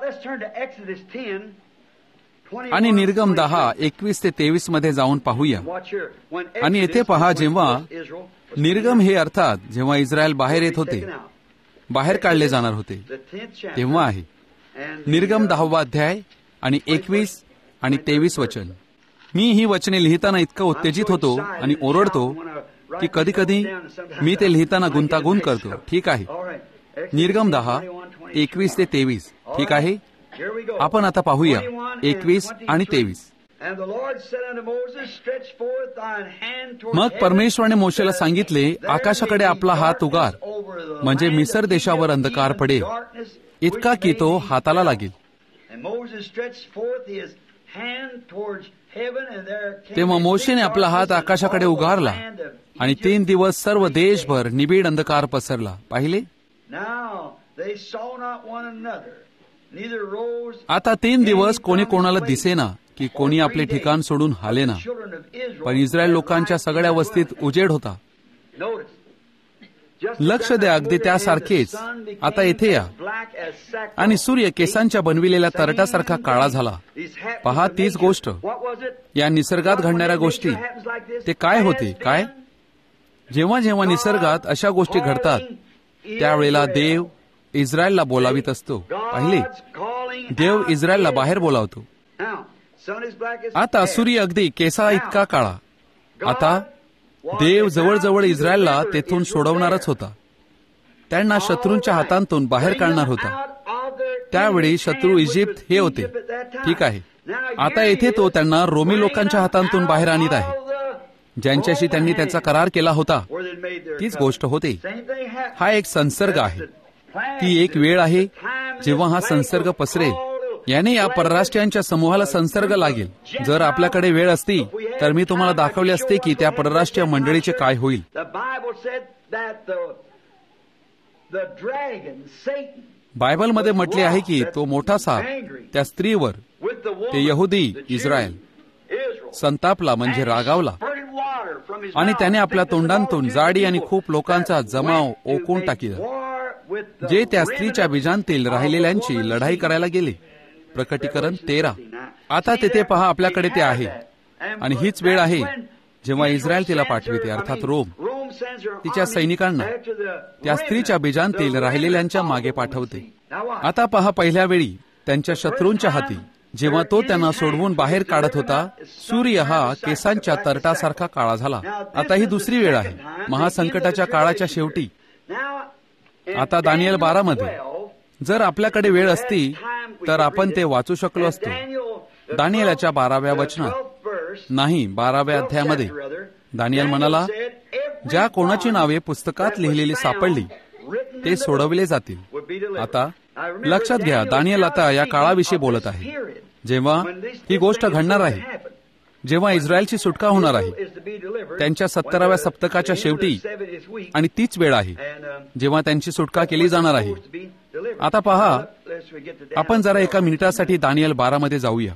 Speaker 1: आणि निर्गम 10:21-23 मध्ये जाऊन पाहूया. आणि येथे पहा, जेव्हा निर्गम हे अर्थात जेव्हा इस्रायल बाहेर येत होते, बाहेर काढले जाणार होते, तेव्हा आहे. निर्गम 10वा अध्याय आणि 21 आणि 23 वचन. मी ही वचने लिहिताना इतका उत्तेजित होतो आणि ओरडतो की कधी कधी मी ते लिहिताना गुंतागुंत करतो. ठीक आहे. निर्गम 10:21 ते 23. ठीक आहे. आपण आता पाहूया 21 आणि 23. मग परमेश्वराने मोशेला सांगितले, आकाशाकडे आपला हात उगार, म्हणजे मिस्र देशावर अंधकार पडेल, इतका की तो हाताला लागेल. तेव्हा मोशेने आपला हात आकाशाकडे उगारला आणि 3 दिवस सर्व देशभर निबिड अंधकार पसरला. पाहिले. आता 3 दिवस कोणी कोणाला दिसेना की कोणी आपले ठिकाण सोडून हालेना. पण इस्रायल लोकांच्या सगळ्या वस्तीत उजेड होता. लक्ष द्या, अगदी त्यासारखेच आता येथे या. आणि सूर्य केसांच्या बनविलेल्या तरटासारखा काळा झाला. पहा, तीच गोष्ट. या निसर्गात घडणाऱ्या गोष्टी ते काय होते? काय जेव्हा जेव्हा निसर्गात अशा गोष्टी घडतात त्यावेळेला देव इस्रायलला बोलावित असतो. पाहिले, देव इस्रायलला बाहेर बोलावतो. आता सूर्य अगदी केसा इतका काळा. आता देव जवळजवळ इस्रायलला तेथून सोडवणारच होता. त्यांना शत्रूंच्या हातांतून बाहेर काढणार होता. त्यावेळी शत्रू इजिप्त हे होते. ठीक आहे. आता येथे तो त्यांना रोमी लोकांच्या हातांतून बाहेर आणीत आहे, ज्यांच्याशी त्यांनी त्याचा करार केला होता. तीच गोष्ट होते. हा एक संसर्ग आहे. ती एक वेळ आहे जेव्हा हा संसर्ग पसरेल. याने या परराष्ट्रीयांच्या समूहाला संसर्ग लागेल. जर आपल्याकडे वेळ असती तर मी तुम्हाला दाखवले असते की त्या परराष्ट्रीय मंडळीचे काय होईल. बायबलमध्ये म्हटले आहे की तो मोठा साप त्या स्त्रीवर, ते यहुदी इस्रायल, संतापला म्हणजे रागावला आणि त्याने आपल्या तोंडांतून जाडी आणि खूप लोकांचा जमाव ओकून टाकला, जे त्या स्त्रीच्या बीजांतील राहिलेल्यांची लढाई करायला गेले. प्रकटीकरण 13. आता तेथे पहा, आपल्याकडे ते आहे. आणि हीच वेळ आहे जेव्हा इस्रायल तिला पाठविते, अर्थात रोम तिच्या सैनिकांना त्या स्त्रीच्या बीजांतील राहिलेल्यांच्या मागे पाठवते. आता पहा, पहिल्या वेळी त्यांच्या शत्रूंच्या हाती जेव्हा तो त्यांना सोडवून बाहेर काढत होता, सूर्य हा केसांच्या तरटासारखा काळा झाला. आता ही दुसरी वेळ आहे, महासंकटाच्या काळाच्या शेवटी. आता दानिएल 12 मध्ये जर आपल्याकडे वेळ असती तर आपण ते वाचू शकलो असतो. दानिएलाच्या 12व्या वचनात, नाही 12व्या अध्यायामध्ये दानिएल म्हणाला, ज्या कोणाची नावे पुस्तकात लिहिलेली सापडली ते सोडवले जातील. आता लक्षात घ्या, दानिएल आता या काळाविषयी बोलत आहे जेव्हा ही गोष्ट घडणार आहे, जेव्हा इस्रायलची सुटका होणार आहे त्यांच्या 70व्या सप्तकाच्या शेवटी. आणि तीच वेळ आहे जेव्हा त्यांची सुटका केली जाणार आहे. आता पहा, आपण जरा एका मिनिटासाठी दानिएल 12 मध्ये जाऊया.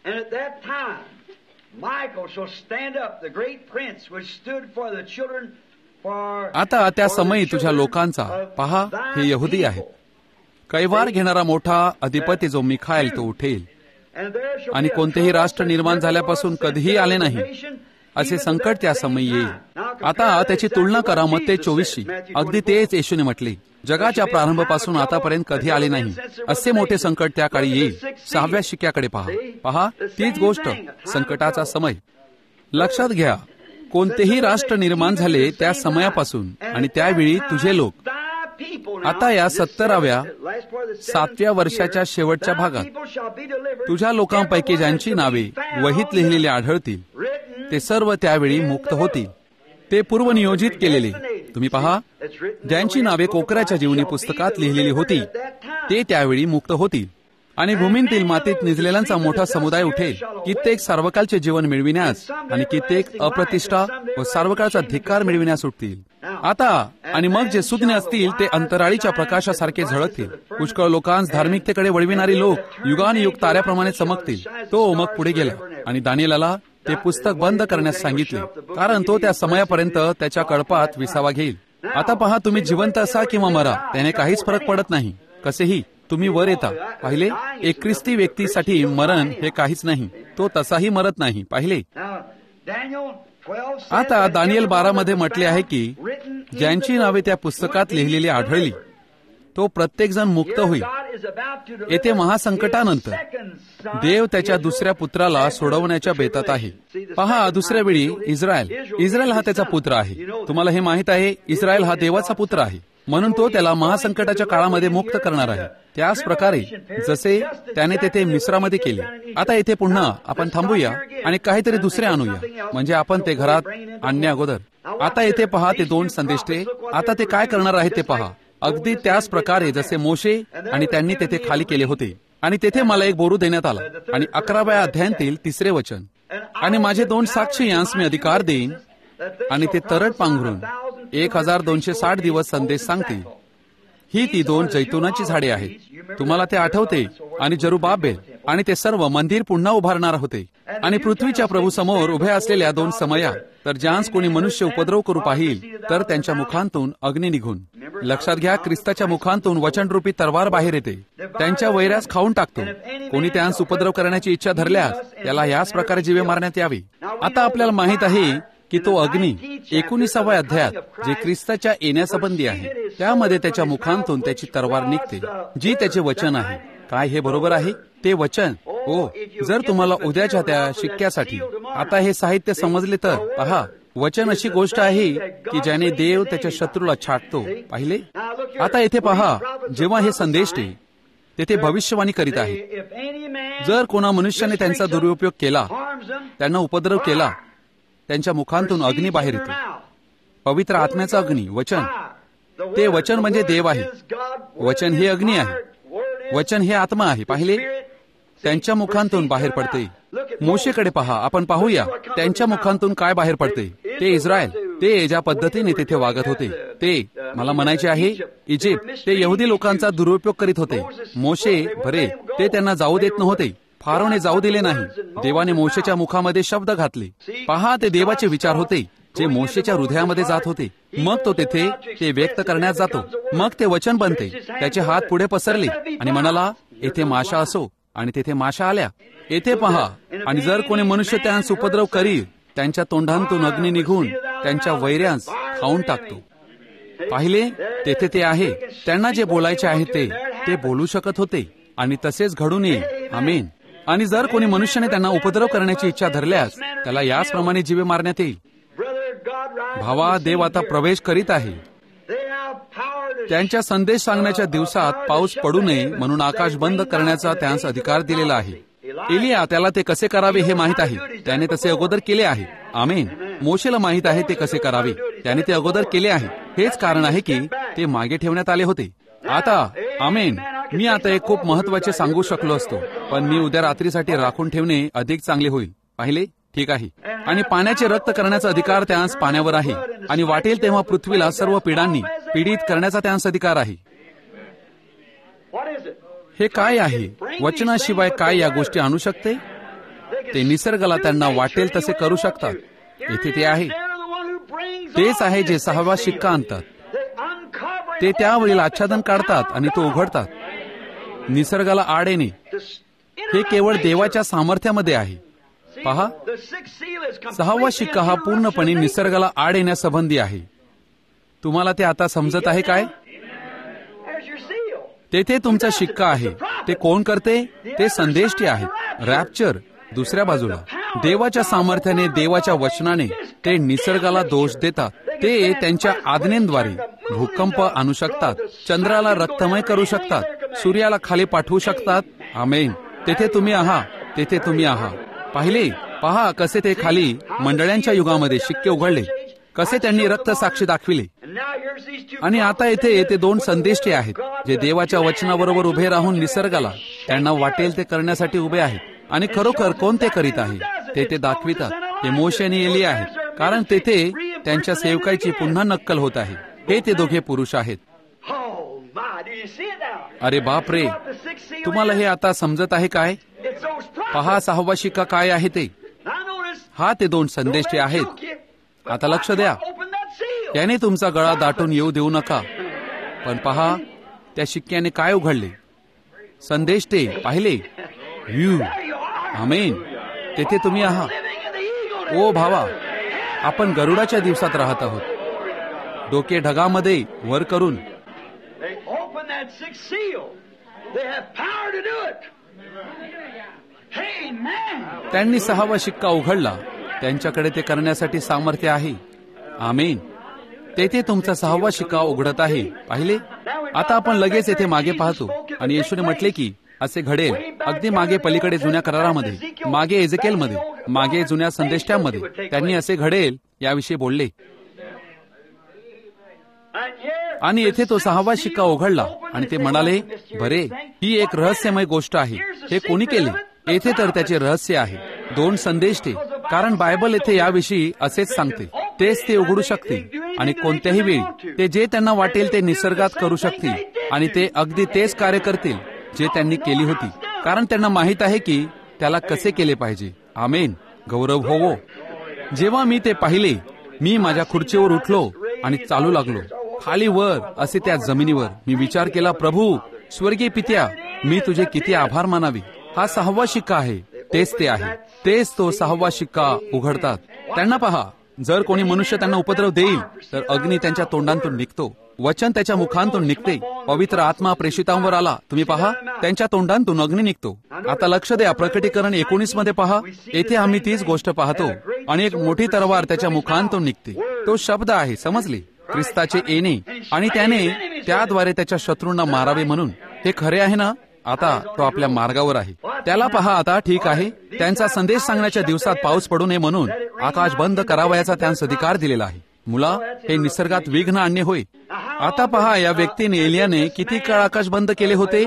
Speaker 1: आता त्या समयी तुझ्या लोकांचा, पहा हे यहुदी आहेत, कैवार घेणारा मोठा अधिपती जो मिखाएल तो उठेल. आणि कोणतेही राष्ट्र निर्माण झाल्यापासून कधीही आले नाही असे संकट त्या समयी येईल. आता त्याची तुलना करा मत्ते 24शी. अगदी तेच येशूने म्हटले, जगाच्या प्रारंभापासून आतापर्यंत कधी आले नाही असे मोठे संकट त्या काळी येईल. 6व्या शिक्क्याकडे पहा. पहा, तीच गोष्ट, संकटाचा समय. लक्षात घ्या, कोणतेही राष्ट्र निर्माण झाले त्या समयापासून आणि त्यावेळी तुझे लोक. आता या 70व्या 7व्या वर्षाच्या शेवटच्या भागात तुझ्या लोकांपैकी ज्यांची नावे वहीत लिहिलेली आढळतील ते सर्व त्यावेळी मुक्त होतील. ते पूर्वनियोजित केलेले, तुम्ही पहा, ज्यांची नावे कोकराच्या जीवनी पुस्तकात लिहिलेली होती ते त्यावेळी मुक्त होतील. आणि भूमींतील मातीत निजलेल्यांचा मोठा समुदाय उठेल. कित्येक सार्वकालचे जीवन मिळविण्यास आणि कित्येक अप्रतिष्ठा व सार्वकाळचा धिक्कार मिळविण्यास उठतील. आता आणि मग जे सुज्ञ असतील ते अंतराळीच्या प्रकाशासारखे झळकतील. पुष्कळ लोकांस धार्मिकतेकडे वळविणारी लोक युगानुयुग ताऱ्याप्रमाणे चमकतील. तो मग पुढे गेला आणि दानिएलाला ते पुस्तक बंद करण्यास सांगितले, कारण तो त्या समयापर्यंत त्याच्या कळपात विसावा घेईल. आता पहा, तुम्ही जिवंत असा किंवा मरा, त्याने काहीच फरक पडत नाही. कसेही तुम्ही वर येता. पाहिले, एक ख्रिस्ती व्यक्तीसाठी मरण हे काहीच नाही. तो तसाही मरत नाही. पाहिले. आता दानिएल 12 मध्ये म्हटले आहे की ज्यांची नावे त्या पुस्तकात लिहिलेली आढळली तो प्रत्येक जण मुक्त होईल. येथे महासंकटानंतर देव त्याच्या दुसऱ्या पुत्राला सोडवण्याच्या बेतात आहे. पहा, दुसऱ्या वेळी इस्रायल हा त्याचा पुत्र आहे. तुम्हाला हे माहित आहे, इस्रायल हा देवाचा पुत्र आहे, म्हणून तो त्याला महासंकटाच्या काळामध्ये मुक्त करणार आहे. त्याच प्रकारे जसे त्याने तेथे मिस्रामध्ये केले. आता येथे पुन्हा आपण थांबूया आणि काहीतरी दुसरे आणूया, म्हणजे आपण ते घरात आणण्या अगोदर. आता येथे पहा, ते 2 संदेष्टे. आता ते काय करणार आहेत ते पहा. अगदी त्याच प्रकारे जसे मोशे आणि त्यांनी तेथे खाली केले होते. आणि तेथे मला एक बोरू देण्यात आला आणि 11व्या अध्यायातील 3रे वचन. आणि माझे 2 साक्षी यांस मी अधिकार देईन आणि ते तरट पांघरून 1260 दिवस संदेश सांगतील. ही ती 2 जैतुनाची झाडे आहेत. तुम्हाला ते आठवते. आणि जरुबाबेल आणि ते सर्व मंदिर पुन्हा उभारणार होते. आणि पृथ्वीच्या प्रभू समोर उभे असलेल्या 2 समया. तर ज्यांस कोणी मनुष्य उपद्रव करू पाहिल तर त्यांच्या मुखांतून अग्नी निघून. लक्षात घ्या, ख्रिस्ताच्या मुखांतून वचनरूपी तरवार बाहेर येते. त्यांच्या वैऱ्यास खाऊन टाकतो. कोणी त्यांस उपद्रव करण्याची इच्छा धरल्यास त्याला याच प्रकारे जीवे मारण्यात यावे. आता आपल्याला माहित आहे की तो अग्नी 19व्या अध्यायात जे ख्रिस्ताच्या येण्यासंबंधी आहे, त्यामध्ये त्याच्या मुखांतून त्याची तरवार निघते, जी त्याचे वचन आहे. काय हे बरोबर आहे? ते वचन. ओ, जर तुम्हाला उद्याच्या त्या शिक्क्यासाठी आता हे साहित्य समजले तर पहा, वचन अशी गोष्ट आहे की ज्याने देव त्याच्या शत्रूला छाटतो. पाहिले? आता येथे पहा, जेव्हा हे संदेष्टे तेथे भविष्यवाणी करीत आहे. जर कोणा मनुष्याने त्यांचा दुरुपयोग केला, त्यांना उपद्रव केला, त्यांच्या मुखांतून अग्नी बाहेर येतो. पवित्र आत्म्याचा अग्नी, वचन. ते वचन म्हणजे देव आहे. वचन हे अग्नी आहे. वचन हे आत्मा आहे. पाहिले? त्यांच्या मुखांतून बाहेर पडते. मोशेकडे पहा, आपण पाहूया त्यांच्या मुखांतून काय बाहेर पडते. ते इस्रायल, ते ज्या पद्धतीने तेथे वागत होते, ते मला म्हणायचे आहे इजिप्त, ते यहुदी लोकांचा दुरुपयोग करीत होते. मोशे भरे ते त्यांना जाऊ देत नव्हते. फारोने जाऊ दिले नाही. देवाने मोशेच्या मुखामध्ये शब्द घातले. पहा, ते देवाचे विचार होते जे मोशेच्या हृदयामध्ये जात होते. मग तो तेथे ते व्यक्त करण्यास जातो. मग ते वचन बनते. त्याचे हात पुढे पसरले आणि म्हणाला, येथे माशा असो. आणि तेथे माशा आल्या. येथे पहा, आणि जर कोणी मनुष्य त्यांस उपद्रव करील, त्यांच्या तोंडांतून अग्नी निघून त्यांच्या वैऱ्यांस खाऊन टाकतो. पाहिले? तेथे ते आहे. त्यांना जे बोलायचे आहे ते बोलू शकत होते आणि तसेच घडून येईल. आमेन. आणि जर कोणी मनुष्याने त्यांना उपद्रव करण्याची इच्छा धरल्यास त्याला याचप्रमाणे जीवे मारण्यात येईल. भावा, देव आता प्रवेश करीत आहे. त्यांच्या संदेश सांगण्याच्या दिवसात पाऊस पडू नये म्हणून आकाश बंद करण्याचा त्यांस अधिकार दिलेला आहे. एलिया त्याला ते कसे करावे हे माहीत आहे. त्याने तसे अगोदर केले आहे. आमेन. मोशेला माहीत आहे ते कसे करावे. त्याने ते अगोदर केले आहे. हेच कारण आहे की ते मागे ठेवण्यात आले होते. आता आमेन. मी आता एक खूप महत्वाचे सांगू शकलो असतो, पण मी उद्या रात्रीसाठी राखून ठेवणे अधिक चांगले होईल. पाहिले? ठीक आहे. आणि पाण्याचे रक्त करण्याचा अधिकार त्यांस पाण्यावर आहे. आणि वाटेल तेव्हा पृथ्वीला सर्व पिढांनी पीडित करण्याचा त्यांस अधिकार आहे. हे काय आहे? वचनाशिवाय काय या गोष्टी आणू शकते? ते निसर्गाला त्यांना वाटेल तसे करू शकतात. येथे ते आहे. तेच आहे जे 6वा शिक्का आणतात. ते त्यावेळी आच्छादन काढतात आणि तो उघडतात. निसर्गाला आड येणे हे केवळ देवाच्या सामर्थ्यामध्ये आहे. पहा, 6वा शिक्का हा पूर्णपणे निसर्गाला आड येण्यासंबंधी आहे. तुम्हाला ते आता समजत आहे काय? तेथे तुमचा शिक्का आहे. ते कोण करते? ते संदेष्टी आहेत. रॅप्चर दुसऱ्या बाजूला देवाच्या सामर्थ्याने, देवाच्या वचनाने ते निसर्गाला दोष देतात. ते त्यांच्या आज्ञेद्वारे भूकंप आणू शकतात, चंद्राला रक्तमय करू शकतात, सूर्याला खाली पाठवू शकतात. आमेन. तेथे तुम्ही आहात. तेथे तुम्ही आहात. पाहिले? पहा कसे ते खाली मंडळांच्या युगामध्ये शिक्के उघडले, कसे त्यांनी रक्त साक्षी दाखविले. आणि आता येथे ते 2 संदेष्टे आहेत जे देवाच्या वचनाबरोबर उभे राहून निसर्गाला त्यांना वाटेल ते करण्यासाठी उभे आहेत. आणि खरोखर कोण ते करीत आहे ते दाखवितात. ते मोशे आणि एलिया आहेत, कारण तेथे त्यांच्या सेवकाची पुन्हा नक्कल होत आहे. हे ते दोघे पुरुष आहेत. अरे बाप रे, तुम्हाला हे आता समजत आहे काय? पहा 6वा शिक्का काय आहे ते. हा ते 2 संदेष्टे आहेत. आता लक्ष द्या. त्याने तुमचा गळा दाटून येऊ देऊ नका. पण पहा त्या शिक्क्याने काय उघडले. संदेष्टे पाहिले? आमेन. तेथे तुम्ही आहात. ओ भावा, आपण गरुडाच्या दिवसात राहत आहोत. डोके ढगामध्ये वर करून
Speaker 2: They have power to do it. Amen.
Speaker 1: त्यांनी 6वा शिक्का उघडला. त्यांच्याकडे ते करण्यासाठी सामर्थ्य आहे. आमेन. तेथे तुमचा 6वा शिक्का उघडत आहे. पाहिले. आता आपण लगेच येथे मागे पाहतो आणि येशूने म्हटले की असे घडेल. अगदी मागे पलीकडे जुन्या करारामध्ये, मागे एजेकेलमध्ये, मागे जुन्या संदेष्ट्यांमध्ये त्यांनी असे घडेल याविषयी बोलले. आणि येथे तो 6वा शिक्का उघडला आणि ते म्हणाले, बरे, ही एक रहस्यमय गोष्ट आहे. हे कोणी केले? येथे तर त्याचे रहस्य आहे. 2 संदेष्टे. कारण बायबल येथे याविषयी असेच सांगते. तेच ते उघडू शकतील आणि कोणत्याही वेळी ते जे त्यांना वाटेल ते निसर्गात करू शकतील आणि ते अगदी तेच कार्य करतील जे त्यांनी केली होती. कारण त्यांना माहित आहे की त्याला कसे केले पाहिजे. आमेन. गौरव होवो. जेव्हा मी ते पाहिले, मी माझ्या खुर्चीवर उठलो आणि चालू लागलो. खाली वर असे त्या जमिनीवर मी विचार केला, प्रभू, स्वर्गीय पित्या, मी तुझे किती आभार मानावे. हा 6वा शिक्का आहे. तेच ते आहे. तेच तो 6वा शिक्का उघडतात. त्यांना पहा. जर कोणी मनुष्य त्यांना उपद्रव देईल तर अग्नी त्यांच्या तोंडांतून निघतो, वचन त्याच्या मुखांतून निघते, पवित्र आत्मा प्रेषितांवर आला. तुम्ही पहा, त्यांच्या तोंडांतून अग्नी निघतो. आता लक्ष द्या. प्रकटीकरण 19 मध्ये पहा. येथे आम्ही तीच गोष्ट पाहतो. आणि एक मोठी तलवार त्याच्या मुखांतून निघते. तो शब्द आहे. समजले? ख्रिस्ताचे येणे आणि त्याने त्याद्वारे त्याच्या शत्रूंना मारावे म्हणून. हे खरे आहे ना? आता तो आपल्या मार्गावर आहे. त्याला पहा. आता ठीक आहे. त्यांचा संदेश सांगण्याच्या दिवसात पाऊस पडू नये म्हणून आकाश बंद करावयाचा त्यांस अधिकार दिलेला आहे. मुला, हे निसर्गात विघ्न आणणे होय. आता पहा, या व्यक्तीने, एलियाने किती काळ आकाश बंद केले होते.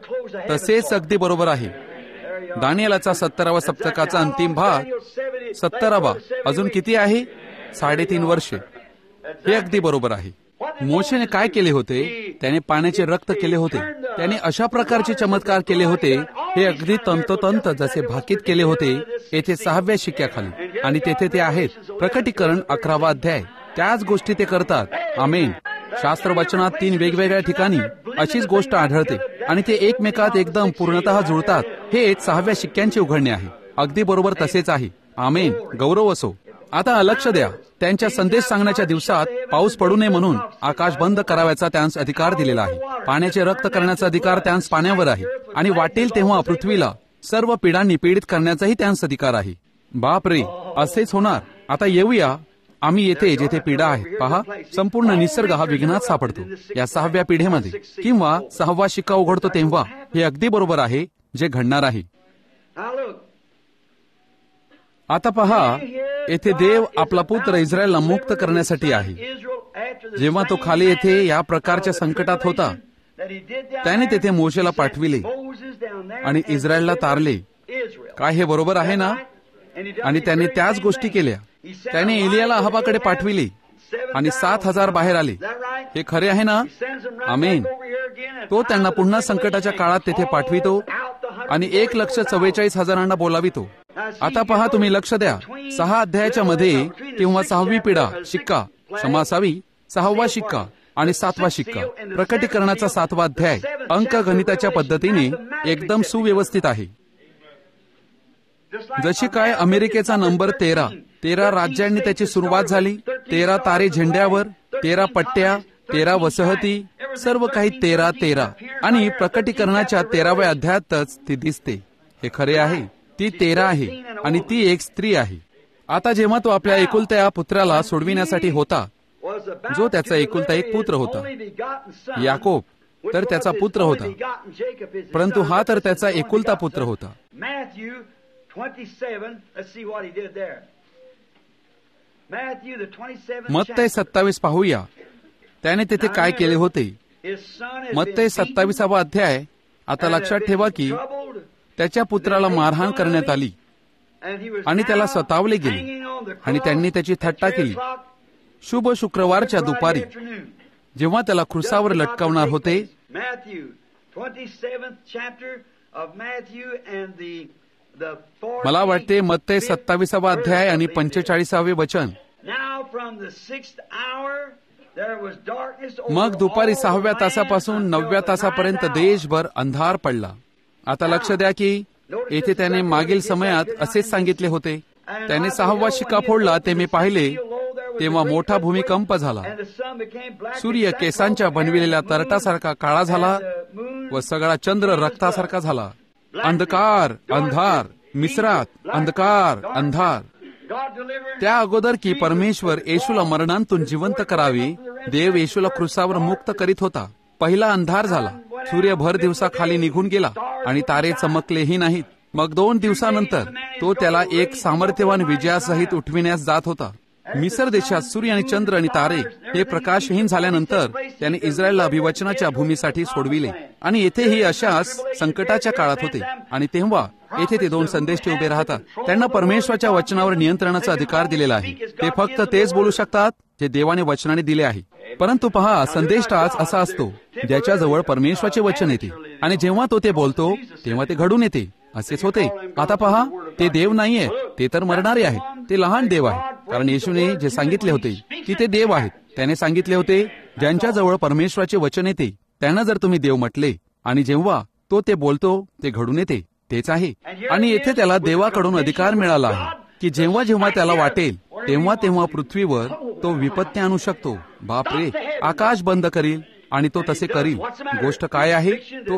Speaker 1: तसेच अगदी बरोबर आहे. दानिएलाचा 17वा सप्तकाचा अंतिम भाग, 17वा, अजून किती आहे? 3.5 वर्षे. हे अगदी बरोबर आहे. मोशेने काय केले होते? त्याने पाण्याचे रक्त केले होते. त्याने अशा प्रकारचे चमत्कार केले होते. हे अगदी तंतोतंत जसे भाकीत केले होते येथे 6व्या शिक्क्याखाली. आणि तेथे ते आहेत. प्रकटीकरण 11वा अध्याय. त्याच गोष्टी ते करतात. आमेन. शास्त्र वचनात 3 वेगवेगळ्या ठिकाणी अशीच गोष्ट आढळते आणि ते एकमेकात एकदम पूर्णतः जुळतात. हे 6व्या शिक्क्यांचे उघडणे आहे. अगदी बरोबर तसेच आहे. आमेन. गौरव असो. आता लक्ष द्या. त्यांच्या संदेश सांगण्याच्या दिवसात पाऊस पडू नये म्हणून आकाश बंद करावयाचा त्यांस अधिकार दिलेला आहे. पाण्याचे रक्त करण्याचा अधिकार त्यांस पाण्यावर आहे. आणि वाटेल तेव्हा पृथ्वीला सर्व पिढांनी पीडित करण्याचाही त्यांस अधिकार आहे. बाप रे, असेच होणार. आता येऊया आम्ही येथे जेथे पिढा आहेत. पहा, संपूर्ण निसर्ग हा विघ्नात सापडतो या 6व्या पिढीमध्ये, किंवा 6वा शिक्का उघडतो तेव्हा. हे अगदी बरोबर आहे जे घडणार आहे. आता पहा, येथे देव आपला पुत्र इस्रायलला मुक्त करण्यासाठी आहे. जेव्हा तो खाली येथे या प्रकारच्या संकटात होता, त्याने तेथे मोशेला पाठविले आणि इस्रायलला तारले. काय हे बरोबर आहे ना? आणि त्याने त्याच गोष्टी केल्या. त्याने एलियाला अहाबाकडे पाठविले आणि 7,000 बाहेर आले. हे खरे आहे ना? आमेन. तो त्यांना पुन्हा संकटाच्या काळात तेथे पाठवितो आणि 1,44,000 बोलावितो. आता पहा, तुम्ही लक्ष द्या. 6 अध्यायाच्या मध्ये किंवा 6वी पिढा शिक्का क्षमासावी 6वा शिक्का आणि 7वा शिक्का. प्रकटीकरणाचा 7वा अध्याय अंकगणिताच्या पद्धतीने एकदम सुव्यवस्थित आहे. जशी काय अमेरिकेचा नंबर 13 राज्यांनी त्याची सुरुवात झाली. 13 तारे झेंड्यावर, 13 पट्ट्या, 13 वसाहती, सर्व काही 13 आणि प्रकटीकरणाच्या 13व्या अध्यायातच ती दिसते. हे खरे आहे. ती 13 आहे आणि ती एक स्त्री आहे. आता जेव्हा तो आपल्या एकुलत्या पुत्राला सोडविण्यासाठी होता, जो त्याचा एकुलता एक पुत्र होता, याकोब तर त्याचा पुत्र होता, परंतु हा तर त्याचा एकुलता पुत्र होता. मत्तई 27 पाहूया. त्याने तेथे काय केले होते. मत्तई 27वा अध्याय. आता लक्षात ठेवा की त्याच्या पुत्राला मारहाण करण्यात आली आणि त्याला सतावले गेले आणि त्यांनी त्याची थट्टा केली. शुभ शुक्रवारच्या दुपारी जेव्हा त्याला क्रुसावर लटकावणार होते. मला वाटते मत्तई 27वा अध्याय आणि 45वे वचन. मग दुपारी 6व्या तासापासून 9व्या तासापर्यंत देशभर अंधार पडला. आता लक्ष द्या की येथे त्याने मागील समयात असेच सांगितले होते. त्याने 6वा शिक्का फोडला ते मी पाहिले, तेव्हा मोठा भूमिकंप झाला. सूर्य केसांच्या बनविलेल्या तरटासारखा काळा झाला व सगळा चंद्र रक्तासारखा झाला. अंधकार, अंधार, मिस्रात अंधकार, अंधार. त्या अगोदर की परमेश्वर येशूला मरणांतून जिवंत करावे, देव येशूला क्रुसावर मुक्त करीत होता. पहिला अंधार झाला. सूर्य भर दिवसा खाली निघून गेला आणि तारे चमकलेही नाहीत. मग 2 दिवसानंतर तो त्याला एक सामर्थ्यवान विजयासहित उठविण्यास जात होता. मिसर देशात सूर्य आणि चंद्र आणि तारे हे प्रकाशहीन झाल्यानंतर त्याने इस्रायलला अभिवचनाच्या भूमीसाठी सोडविले. आणि येथेही अशाच संकटाच्या काळात होते. आणि तेव्हा येथे ते 2 संदेष्टे उभे राहतात. त्यांना परमेश्वराच्या वचनावर नियंत्रणाचा अधिकार दिलेला आहे. ते फक्त तेच बोलू शकतात जे देवाने वचनाने दिले आहे. परंतु पहा, संदेष्टा आज असा असतो ज्याच्याजवळ परमेश्वराचे वचन येते आणि जेव्हा तो ते बोलतो तेव्हा ते घडून येते. असेच होते. आता पहा, ते देव नाहीये, ते तर मरणारे आहे. ते लहान देव आहे. कारण येशूने जे सांगितले होते की ते देव आहेत, त्याने सांगितले होते ज्यांच्याजवळ परमेश्वराचे वचन येते त्यांना जर तुम्ही देव म्हटले, आणि जेव्हा तो ते बोलतो ते घडून येते, तेच आहे. आणि येथे त्याला देवाकडून अधिकार मिळाला आहे की जेव्हा जेव्हा त्याला वाटेल तेव्हा तेव्हा पृथ्वीवर तो विपत्ती आणू शकतो. बापरे, आकाश बंद करील आणि तो तसे करील. गोष्ट काय आहे? तो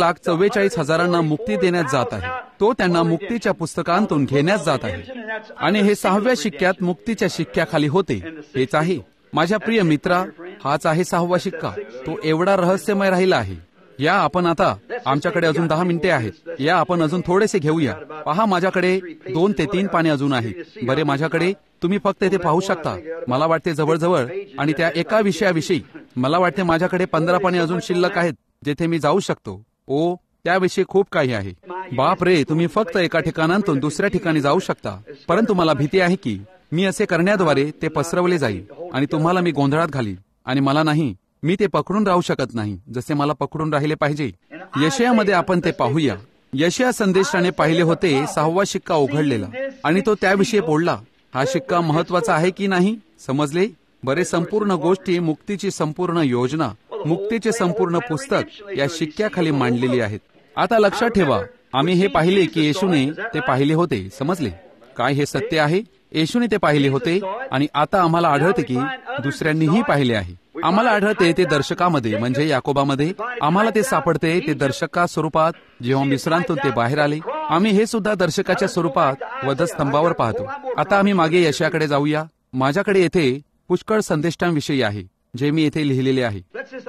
Speaker 1: 1,44,000 मुक्ती देण्यात जात आहे. तो त्यांना मुक्तीच्या पुस्तकांतून घेण्यास जात आहे. आणि हे 6व्या शिक्क्यात मुक्तीच्या शिक्क्याखाली होते. हेच आहे माझ्या प्रिय मित्रा, हाच आहे 6वा शिक्का. तो एवढा रहस्यमय राहिला आहे. या आपण आता, आमच्याकडे अजून 10 मिनिटे आहेत. या आपण अजून थोडेसे घेऊया. पहा, माझ्याकडे 2 ते 3 पाने अजून आहेत. बरे, माझ्याकडे तुम्ही फक्त ते पाहू शकता. मला वाटते जवळजवळ, आणि त्या एका विषयाविषयी मला वाटते माझ्याकडे 15 पाने अजून शिल्लक आहेत जेथे मी जाऊ शकतो. ओ, त्याविषयी खूप काही आहे. बाप रे, तुम्ही फक्त एका ठिकाणातून दुसऱ्या ठिकाणी जाऊ शकता. परंतु मला भीती आहे की मी असे करण्याद्वारे ते पसरवले जाईल आणि तुम्हाला मी गोंधळात घालीन. आणि मला नाही, मी ते पकडून राहू शकत नाही जसे मला पकडून राहिले पाहिजे. यशयामध्ये आपण ते पाहूया. यशया संदेशाने पाहिले होते 6वा शिक्का उघडलेला आणि तो त्याविषयी बोलला. हा शिक्का महत्वाचा आहे की नाही, समजले? बरे, संपूर्ण गोष्टी, मुक्तीची संपूर्ण योजना, मुक्तीचे संपूर्ण पुस्तक या शिक्क्याखाली मांडलेली आहेत. आता लक्षात ठेवा, आम्ही हे पाहिले की येशूने ते पाहिले होते. समजले काय? हे सत्य आहे. येशूने ते पाहिले होते आणि आता आम्हाला आढळते की दुसऱ्यांनीही पाहिले आहे. आम्हाला आढळते ते दर्शकामध्ये, म्हणजे याकोबामध्ये. आम्हाला ते सापडते ते दर्शका स्वरूपात जेव्हा मिस्रांतून ते बाहेर आले. आम्ही हे सुद्धा दर्शकाच्या स्वरूपात वधस्तंभावर पाहतो. आता आम्ही मागे यशाकडे जाऊया. माझ्याकडे येथे पुष्कळ संदेष्टांविषयी आहे जे मी येथे लिहिलेले आहे.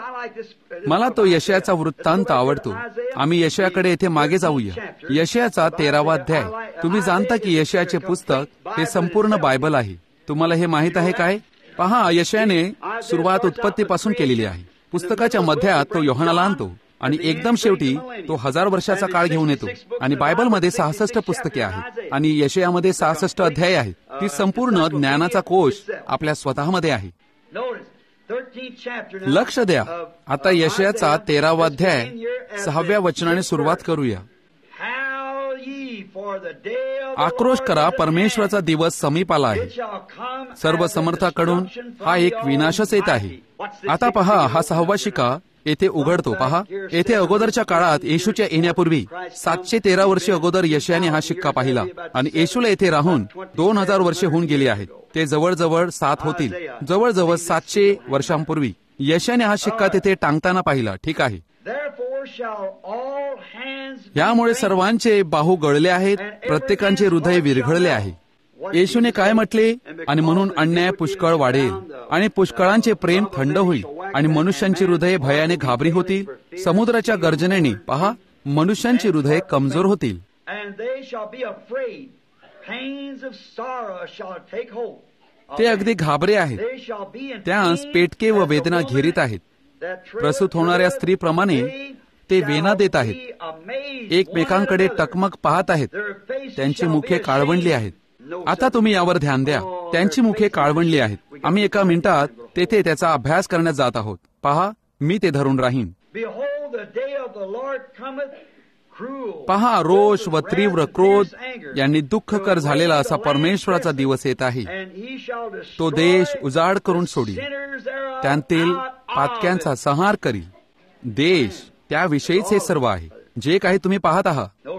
Speaker 1: मला तो यशयाचा वृत्तांत आवडतो. आम्ही यशयाकडे येथे मागे जाऊया. यशयाचा 13वा अध्याय. तुम्ही जाणता की यशयाचे पुस्तक हे संपूर्ण बायबल आहे. तुम्हाला हे माहित आहे काय? पहा, यशयाने सुरुवात उत्पत्तीपासून केलेली आहे. पुस्तकाच्या मध्यात तो योहानाला आणतो आणि एकदम शेवटी तो 1000 वर्षाचा काळ घेऊन येतो. आणि बायबलमध्ये 66 पुस्तके आहेत आणि यशयामध्ये 66 अध्याय आहेत. ती संपूर्ण ज्ञानाचा कोश आपल्या स्वतःमध्ये आहे. लक्ष द्या. आता यशयाचा 13वा अध्याय 6व्या वचनाने सुरुवात करूया. आक्रोश करा, परमेश्वराचा दिवस समीप आला आहे. सर्व समर्थाकडून हा एक विनाशच येत आहे. आता पहा, हा 6वा शिक्का येथे उघडतो. पहा, येथे अगोदरच्या काळात येशूच्या येण्यापूर्वी 713 वर्षे अगोदर यशयाने हा शिक्का पाहिला आणि येशूला येथे राहून 2000 वर्षे होऊन गेली आहेत. ते जवळजवळ 7 होतील. जवळजवळ 700 वर्षांपूर्वी यशयाने हा शिक्का तिथे टांगताना पाहिला. ठीक आहे. यामुळे सर्वांचे बाहू गळले आहेत, प्रत्येकांचे हृदय विरघळले आहे. येशूने काय म्हटले? आणि म्हणून अन्याय पुष्कळ वाढेल आणि पुष्कळांचे प्रेम थंड होईल आणि मनुष्यांची हृदय भयाने घाबरी होतील. समुद्राच्या गर्जनेने पहा, मनुष्यांची हृदय कमजोर होतील. ते अगदी घाबरे आहेत. त्यास पेटके व वेदना घेरीत आहेत. प्रसूत होणाऱ्या स्त्रीप्रमाणे ते वेना देत आहेत. एकमेकांकडे टकमक पाहत आहेत. त्यांची मुखे काळवंडली आहेत. आता तुम्ही यावर ध्यान द्या. त्यांची मुखे काळवंडली आहेत. आम्ही एका मिनिटात तेथे त्याचा अभ्यास करण्यात जात आहोत. पहा, मी ते धरून राहीन. पहा, रोष व तीव्र क्रोध यांनी दुःखकर झालेला असा परमेश्वराचा दिवस येत आहे. तो देश उजाड करून सोडील, त्यांतील पातक्यांचा संहार करील. देश, त्याविषयीच हे सर्व आहे जे काही तुम्ही पाहत आहात.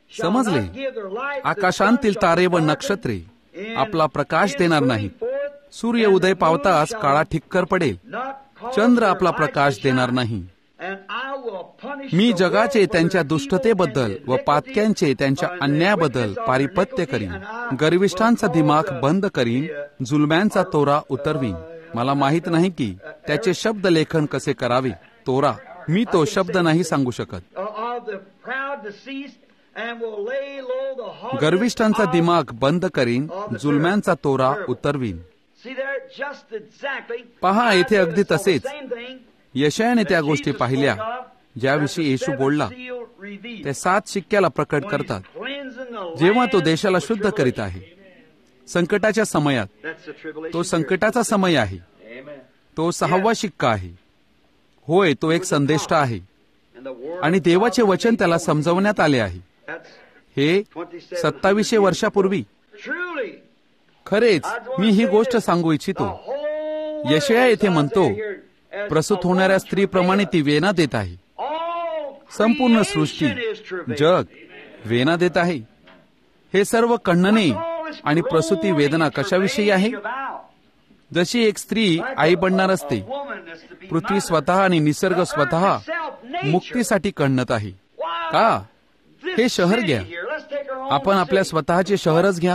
Speaker 1: समजले? आकाशांतील तारे व नक्षत्रे आपला प्रकाश देणार नाहीत. सूर्य उदय पावताच काळा ठिक्कर पडेल. चंद्र आपला प्रकाश देणार नाही. मी जगाचे त्यांच्या दुष्टतेबद्दल व पातक्यांचे त्यांच्या अन्यायाबद्दल पारिपत्य करीन. गर्विष्ठांचा दिमाग बंद करीन, जुलम्यांचा तोरा उतरवीन. मला माहित नाही की त्याचे शब्द लेखन कसे करावे. तोरा, मी तो शब्द नाही सांगू शकत. गर्विष्ठांचा दिमाग बंद करीन, जुलम्यांचा तोरा उतरवीन. पहा, येथे अगदी तसेच यशायाने त्या गोष्टी पाहिल्या ज्याविषयी येशू बोलला. ते 7 शिक्क्याला प्रकट करतात. जेव्हा तो देशाला शुद्ध करीत आहे संकटाच्या समयात. तो संकटाचा समय आहे. तो 6वा शिक्का आहे. होय, तो एक संदेष्टा आहे आणि देवाचे वचन त्याला समजवण्यात आले आहे. हे 2700 वर्षापूर्वी. खरेच मी ही गोष्ट सांगू इच्छितो. यशाया येथे म्हणतो, प्रसूत होणाऱ्या स्त्रीप्रमाणे ती वेदना देत आहे. संपूर्ण सृष्टी, जग वेदना देत आहे. हे सर्व कण्हणे आणि प्रसूती वेदना कशाविषयी आहे? जशी एक स्त्री आई बनणार असते, पृथ्वी स्वतः आणि निसर्ग स्वतः मुक्तीसाठी कण्हत आहे. का? हे शहर घ्या. आपण आपल्या स्वतःचे शहरच घ्या,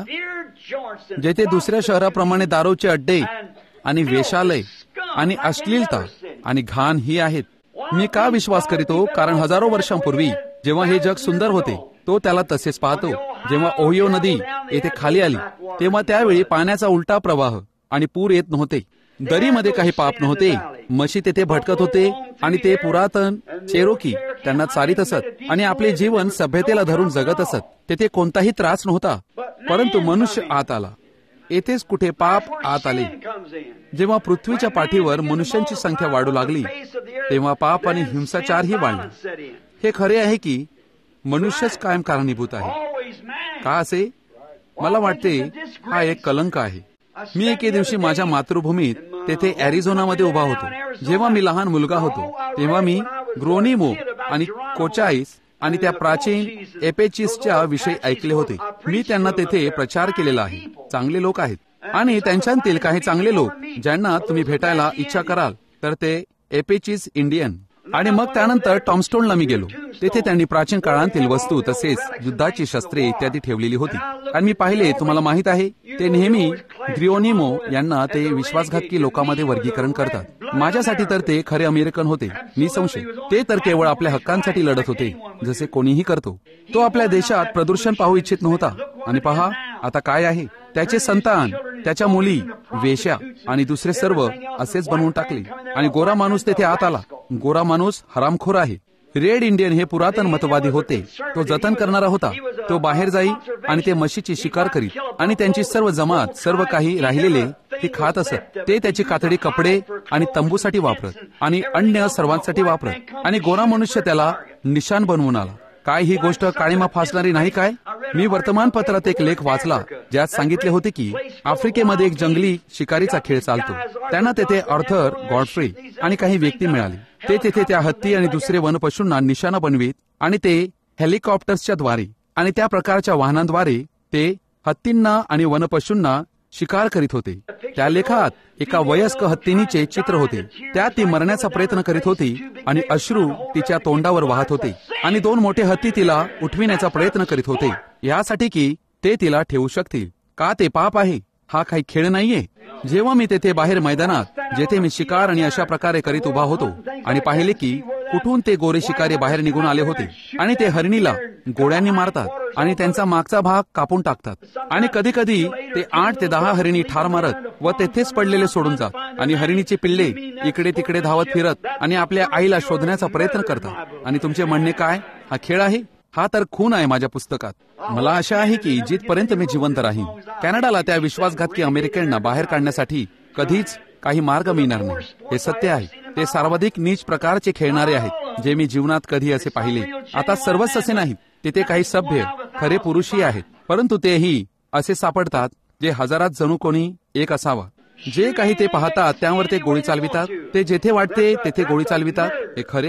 Speaker 1: जेथे दुसऱ्या शहराप्रमाणे दारूचे अड्डे आणि वेश्यालय आणि अश्लीलता आणि घाण ही आहेत. मी का विश्वास करीतो? कारण हजारो वर्षांपूर्वी जेव्हा हे जग सुंदर होते, तो त्याला तसेच पाहतो. जेव्हा ओहियो नदी येथे खाली आली, तेव्हा त्यावेळी पाण्याचा उलटा प्रवाह आणि पूर येत नव्हते. दरीमध्ये काही पाप नव्हते. म्हशी तेथे भटकत होते आणि ते पुरातन चेरोकी त्यांना चालित असत आणि आपले जीवन सभ्यतेला धरून जगत असत. तेथे कोणताही त्रास नव्हता. परंतु मनुष्य आत आला. येथेच कुठे पाप आत आले. जेव्हा पृथ्वीच्या पाठीवर मनुष्यांची संख्या वाढू लागली, तेव्हा पाप आणि हिंसाचारही वाढले. हे खरे आहे की मनुष्यच कायम कारणीभूत आहे. का असे? मला वाटते हा एक कलंक आहे. मी एके दिवशी माझ्या मातृभूमीत तेथे अॅरिझोनामध्ये उभा होतो. जेव्हा मी लहान मुलगा होतो, तेव्हा मी ग्रोनिमो आणि कोचाईस आणि त्या प्राचीन एपेचिसच्या विषयी ऐकले होते. मी त्यांना तेथे प्रचार केलेला आहे. चांगले लोक आहेत आणि त्यांच्यातील काही चांगले लोक ज्यांना तुम्ही भेटायला इच्छा कराल तर ते एपेचिस इंडियन. आणि मग त्यानंतर टॉमस्टोनला मी गेलो. तेथे त्यांनी प्राचीन काळातील वस्तू तसेच युद्धाची शस्त्रे इत्यादी ठेवलेली होती. आणि मी पाहिले, तुम्हाला माहित आहे, ते नेहमी ग्रिओनिमो यांना ते विश्वासघातकी लोकांमध्ये वर्गीकरण करतात. माझ्यासाठी तर ते खरे अमेरिकन होते, निसंशय. ते तर केवळ आपल्या हक्कांसाठी लढत होते, जसे कोणीही करतो. तो आपल्या देशात प्रदूषण पाहू इच्छित नव्हता. आणि पहा आता काय आहे. त्याचे संतान, त्याच्या मुली, वेश्या आणि दुसरे सर्व असेच बनवून टाकले. आणि गोरा माणूस तेथे आत आला. गोरा माणूस हरामखोर आहे. रेड इंडियन हे पुरातन मतवादी होते. तो जतन करणारा होता. तो बाहेर जाई आणि ते म्हशीची शिकार करीत आणि त्यांची सर्व जमात, सर्व काही राहिलेले ती खात असत. ते त्याची कातडी कपडे आणि तंबूसाठी वापरत आणि अन्य सर्वांसाठी वापरत. आणि गोरा मनुष्य त्याला निशाण बनवून आला. काय ही गोष्ट काळीमा फासणारी नाही काय? मी वर्तमानपत्रात एक लेख वाचला ज्यात सांगितले होते की आफ्रिकेमध्ये एक जंगली शिकारीचा खेळ चालतो. त्यांना तेथे आर्थर गॉडफ्रे आणि काही व्यक्ती मिळाली. ते तेथे त्या हत्ती आणि दुसरे वनपशूंना निशाणा बनवीत आणि ते हेलिकॉप्टर्सच्या द्वारे आणि त्या प्रकारच्या वाहनांद्वारे ते हत्तींना आणि वनपशूंना शिकार करीत होते. त्या लेखात एका वयस्क हत्तीनीचे चित्र होते. त्यात ती मरण्याचा प्रयत्न करीत होती आणि अश्रू तिच्या तोंडावर वाहत होते. आणि 2 मोठे हत्ती तिला उठविण्याचा प्रयत्न करीत होते, यासाठी की ते तिला ठेवू शकतील. का ते पाप आहे? हा काही खेळ नाहीये. जेव्हा मी तेथे बाहेर मैदानात, जेथे मी शिकार आणि अशा प्रकारे करीत उभा होतो आणि पाहिले की कुठून ते गोरे शिकारी बाहेर निघून आले होते आणि ते हरिणीला गोळ्यांनी मारतात आणि त्यांचा मागचा भाग कापून टाकतात. आणि कधी कधी ते 8 ते 10 हरिणी ठार मारत व तेथेच पडलेले सोडून जात. आणि हरिणीचे पिल्ले इकडे तिकडे धावत फिरत आणि आपल्या आईला शोधण्याचा प्रयत्न करतात. आणि तुमचे म्हणणे काय? हा खेळ आहे? हा तर खून आहे माझ्या पुस्तकात. मला आशा आहे की जिथपर्यंत मी जिवंत राहीन, कॅनडाला त्या विश्वासघातकी अमेरिकनांना बाहेर काढण्यासाठी कधीच काही मार्ग मिळणार नाही. हे सत्य आहे. ते सर्वाधिक नीच प्रकारचे खेळणारे आहेत जे मी जीवनात कधी असे पाहिले. आता सर्वच असे नाहीत. तिथे काही सभ्य खरे पुरुषही आहेत, परंतु तेही असे सापडतात जे हजारात जणू कोणी एक असावा. जे काही ते पाहतात त्यावर ते गोळी चालवितात. ते जेथे वाटते तेथे गोळी चालवितात. हे खरे आहे.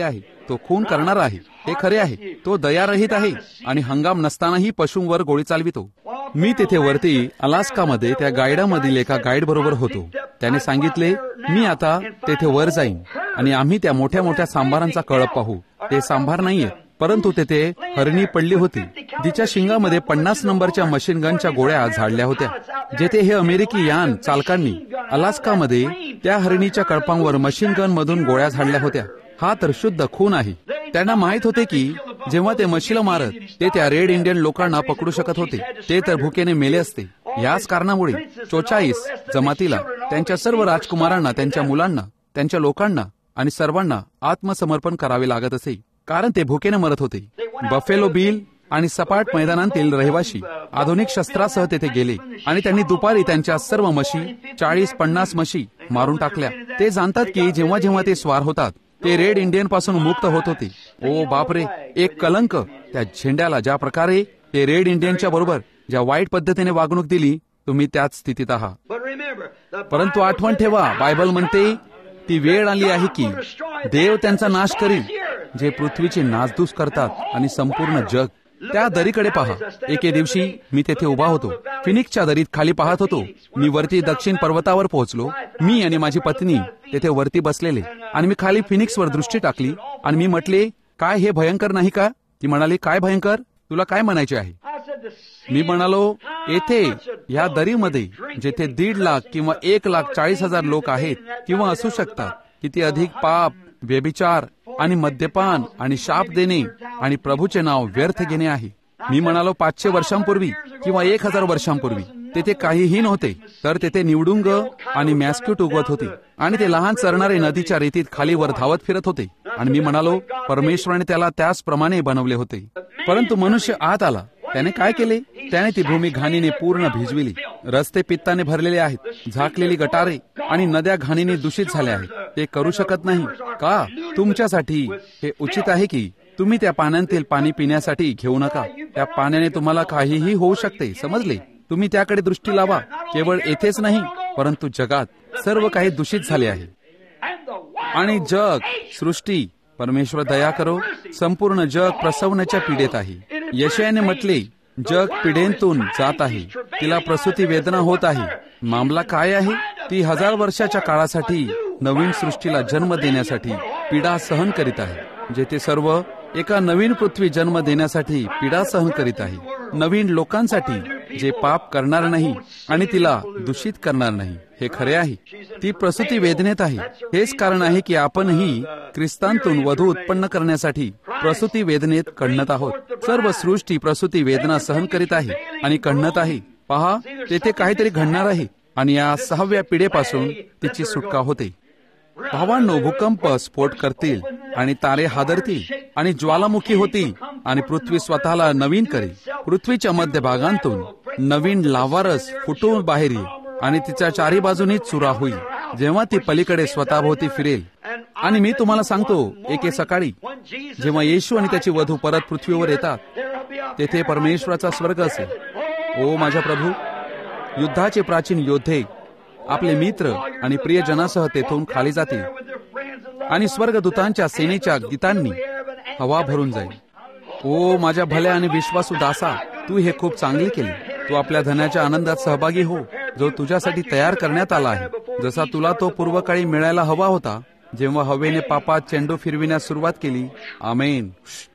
Speaker 1: तो खून करणारा आहे, हे खरे आहे. तो दयारहित आहे आणि हंगाम नसतानाही पशूंवर गोळी चालवितो. मी तेथे वरती अलास्कामध्ये त्या गाईडामधील एका गाईड बरोबर होतो. त्याने सांगितले, मी आता तेथे वर जाईन आणि आम्ही त्या मोठ्या मोठ्या सांबारांचा कळप पाहू. ते सांबार नाहीये, परंतु तेथे हरणी पडली होती. तिच्या शिंगामध्ये 50 नंबरच्या मशीन गनच्या गोळ्या झाडल्या होत्या. जेथे हे अमेरिकी यान चालकांनी अलास्कामध्ये त्या हरणीच्या कळपांवर मशीन गन मधून गोळ्या झाडल्या होत्या. हा तर शुद्ध खून आहे. त्यांना माहित होते की जेव्हा ते मशीला मारत ते त्या रेड इंडियन लोकांना पकडू शकत होते. ते तर भुकेने मेले असते. याच कारणामुळे 44 जमातीला, त्यांच्या सर्व राजकुमारांना, त्यांच्या मुलांना, त्यांच्या लोकांना आणि सर्वांना आत्मसमर्पण करावे लागत असे, कारण ते भुकेने मरत होते. बफेलो बिल आणि सपाट मैदानातील रहिवाशी आधुनिक शस्त्रासह तेथे गेले आणि त्यांनी दुपारी त्यांच्या सर्व म्हशी, 40-50 म्हशी मारून टाकल्या. ते जाणतात की जेव्हा जेव्हा ते स्वार होतात ते रेड इंडियन पासून मुक्त होत होते. ओ बापरे, एक कलंक त्या झेंड्याला. ज्या प्रकारे ते रेड इंडियनच्या बरोबर ज्या वाईट पद्धतीने वागणूक दिली, तुम्ही त्याच स्थितीत आहात. परंतु आठवण ठेवा, बायबल म्हणते ती वेळ आली आहे की देव त्यांचा नाश करील जे पृथ्वीची नासधूस करतात आणि संपूर्ण जग. त्या दरीकडे पहा. एके दिवशी मी तेथे उभा होतो. फिनिक्सच्या दरीत खाली पाहत होतो. मी वरती दक्षिण पर्वतावर पोहोचलो. मी आणि माझी पत्नी तेथे वरती बसलेले आणि मी खाली फिनिक्सवर दृष्टी टाकली आणि मी म्हटले, काय हे भयंकर नाही का? ती म्हणाली, काय भयंकर? तुला काय म्हणायचे आहे? मी म्हणालो, येथे या दरीमध्ये जेथे 1.5 लाख किंवा 1,40,000 लोक आहेत किंवा असू शकतात, किती अधिक पाप, व्यभिचार आणि मद्यपान आणि शाप देणे आणि प्रभूचे नाव व्यर्थ घेणे आहे. मी म्हणालो, 500 वर्षांपूर्वी किंवा 1000 वर्षांपूर्वी तेथे काहीही नव्हते, तर तेथे निवडुंग आणि मॅस्क्यूट उगवत होते आणि ते लहान चरणारे नदीच्या रेतीत खालीवर धावत फिरत होते. आणि मी म्हणालो, परमेश्वराने त्याला त्याचप्रमाणे बनवले होते. परंतु मनुष्य आत आला. त्याने काय केले? त्याने ती भूमी घाणीने पूर्ण भिजविली. रस्ते पित्ताने भरलेले आहेत. झाकलेली गटारे आणि नद्या घाणीने दूषित झाल्या आहेत. ते करू शकत नाही का? तुमच्यासाठी हे उचित आहे की तुम्ही त्या पाण्यातील पाणी पिण्यासाठी घेऊ नका. त्या पाण्याने तुम्हाला काहीही होऊ शकते. समजले? तुम्ही त्याकडे दृष्टी लावा. केवळ येथेच नाही, परंतु जगात सर्व काही दूषित झाले आहे. आणि जग, सृष्टी, परमेश्वर दया करो, संपूर्ण जग प्रसवण्याच्या पीडेत आहे. यशायाने म्हटले, जग पिढेंतून जात आहे, तिला प्रसूती वेदना होत आहे. मामला काय आहे? ती 1000 वर्षाच्या काळासाठी नवीन सृष्टीला जन्म देण्यासाठी पीडा सहन करीत आहे. जेथे सर्व एका नवीन पृथ्वी जन्म देण्यासाठी पीडा सहन करीत आहे. नवीन लोकांसाठी जे पाप करणार नाही आणि तिला दूषित करणार नाही. हे खरे आहे. ती प्रसूती वेदनेत आहे. हेच कारण आहे की आपणही ख्रिस्तांतून वधू उत्पन्न करण्यासाठी प्रसूती वेदनेत कणत आहोत. सर्व सृष्टी प्रसूती वेदना सहन करीत आहे आणि कणत आहे. पहा, तेथे काहीतरी घडणार आहे आणि या 6व्या पिढेपासून तिची सुटका होते. भावांनो, भूकंप स्फोट करतील आणि तारे हादरतील आणि ज्वालामुखी होतील आणि पृथ्वी स्वतःला नवीन करेल. पृथ्वीच्या मध्यभागांतून नवीन लावारस फुटून बाहेर येईल आणि तिच्या चारी बाजूनी चुरा होईल, जेव्हा ती पलीकडे स्वतःभोवती फिरेल. आणि मी तुम्हाला सांगतो, एके सकाळी जेव्हा येशू आणि त्याची वधू परत पृथ्वीवर येतात, तेथे परमेश्वराचा स्वर्ग असेल. ओ माझ्या प्रभू, युद्धाचे प्राचीन योद्धे आपले मित्र आणि प्रियजनासह तेथून खाली जातील आणि स्वर्गदूतांच्या सेनेच्या गीतांनी हवा भरून जाईल. ओ माझ्या भल्या आणि विश्वासू दासा, तू हे खूप चांगले केले. तू आपल्या धनाच्या आनंदात सहभागी हो, जो तुझ्यासाठी तयार करण्यात आला आहे, जसा तुला तो पूर्वकाळी मिळायला हवा होता, जेव्हा हवेने पापात चेंडू फिरविण्यास सुरुवात केली. आमेन.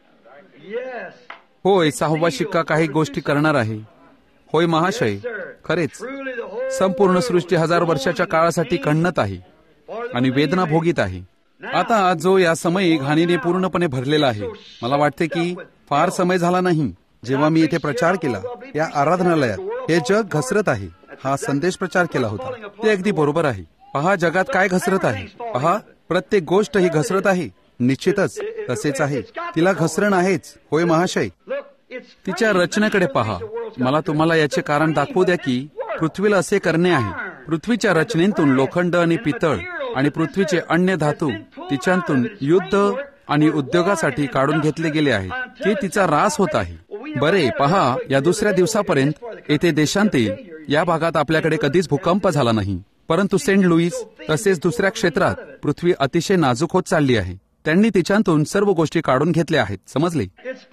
Speaker 1: होय, 6वा शिक्का काही गोष्टी करणार आहे. होय महाशय, खरेच संपूर्ण सृष्टी 1000 वर्षाच्या काळासाठी खंडत आहे आणि वेदना भोगीत आहे. आता जो या समयी घाणीने पूर्णपणे भरलेला आहे. मला वाटते की फार समय झाला नाही जेव्हा मी इथे प्रचार केला, या आराधनालयात, हे जग घसरत आहे, हा संदेश प्रचार केला होता. ते अगदी बरोबर आहे. पहा जगात काय घसरत आहे. पहा, प्रत्येक गोष्ट ही घसरत आहे. निश्चितच तसेच आहे. तिला घसरण आहेच. होय महाशय, तिच्या रचनेकडे पहा. मला तुम्हाला याचे कारण दाखवू द्या की पृथ्वीला असे करणे आहे. पृथ्वीच्या रचनेतून लोखंड आणि पितळ आणि पृथ्वीचे अन्य धातू तिच्यातून युद्ध आणि उद्योगासाठी काढून घेतले गेले आहेत की तिचा ऱ्हास होत आहे. बरे, पहा, या दुसऱ्या दिवसापर्यंत येथे देशांतील या भागात आपल्याकडे कधीच भूकंप झाला नाही. परंतु सेंट लुईस तसेच दुसऱ्या क्षेत्रात पृथ्वी अतिशय नाजूक होत चालली आहे. त्यांनी तिच्यातून सर्व गोष्टी काढून घेतल्या आहेत. समजले?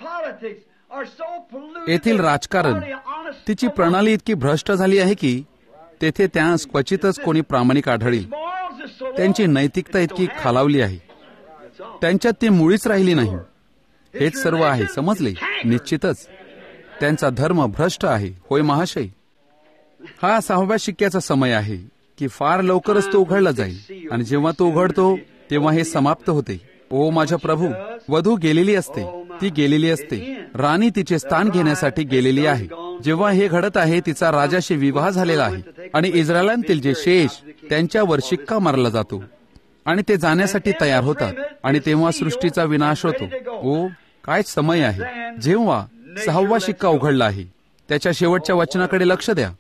Speaker 1: येथील राजकारण, तिची प्रणाली इतकी भ्रष्ट झाली आहे की तेथे त्यास क्वचितच कोणी प्रामाणिक आढळेल. त्यांची नैतिकता इतकी खालावली आहे, त्यांच्यात ती मुळीच राहिली नाही. हेच सर्व आहे. समजले? निश्चितच त्यांचा धर्म भ्रष्ट आहे. होय महाशय, हा 6व्या शिक्क्याचा समय आहे की फार लवकरच तो उघडला जाईल, आणि जेव्हा तो उघडतो तेव्हा हे समाप्त होते. ओ माझ्या प्रभू, वधू गेलेली असते, ती गेलेली असते. राणी तिचे स्थान घेण्यासाठी गेलेली आहे. जेव्हा हे घडत आहे, तिचा राजाशी विवाह झालेला आहे, आणि इस्रायलांतील जे शेष त्यांच्यावर शिक्का मारला जातो, आणि ते जाण्यासाठी तयार होतात, आणि तेव्हा सृष्टीचा विनाश होतो. ओ काय समय आहे जेव्हा 6वा शिक्का उघडला आहे. त्याच्या शेवटच्या वचनाकडे लक्ष द्या.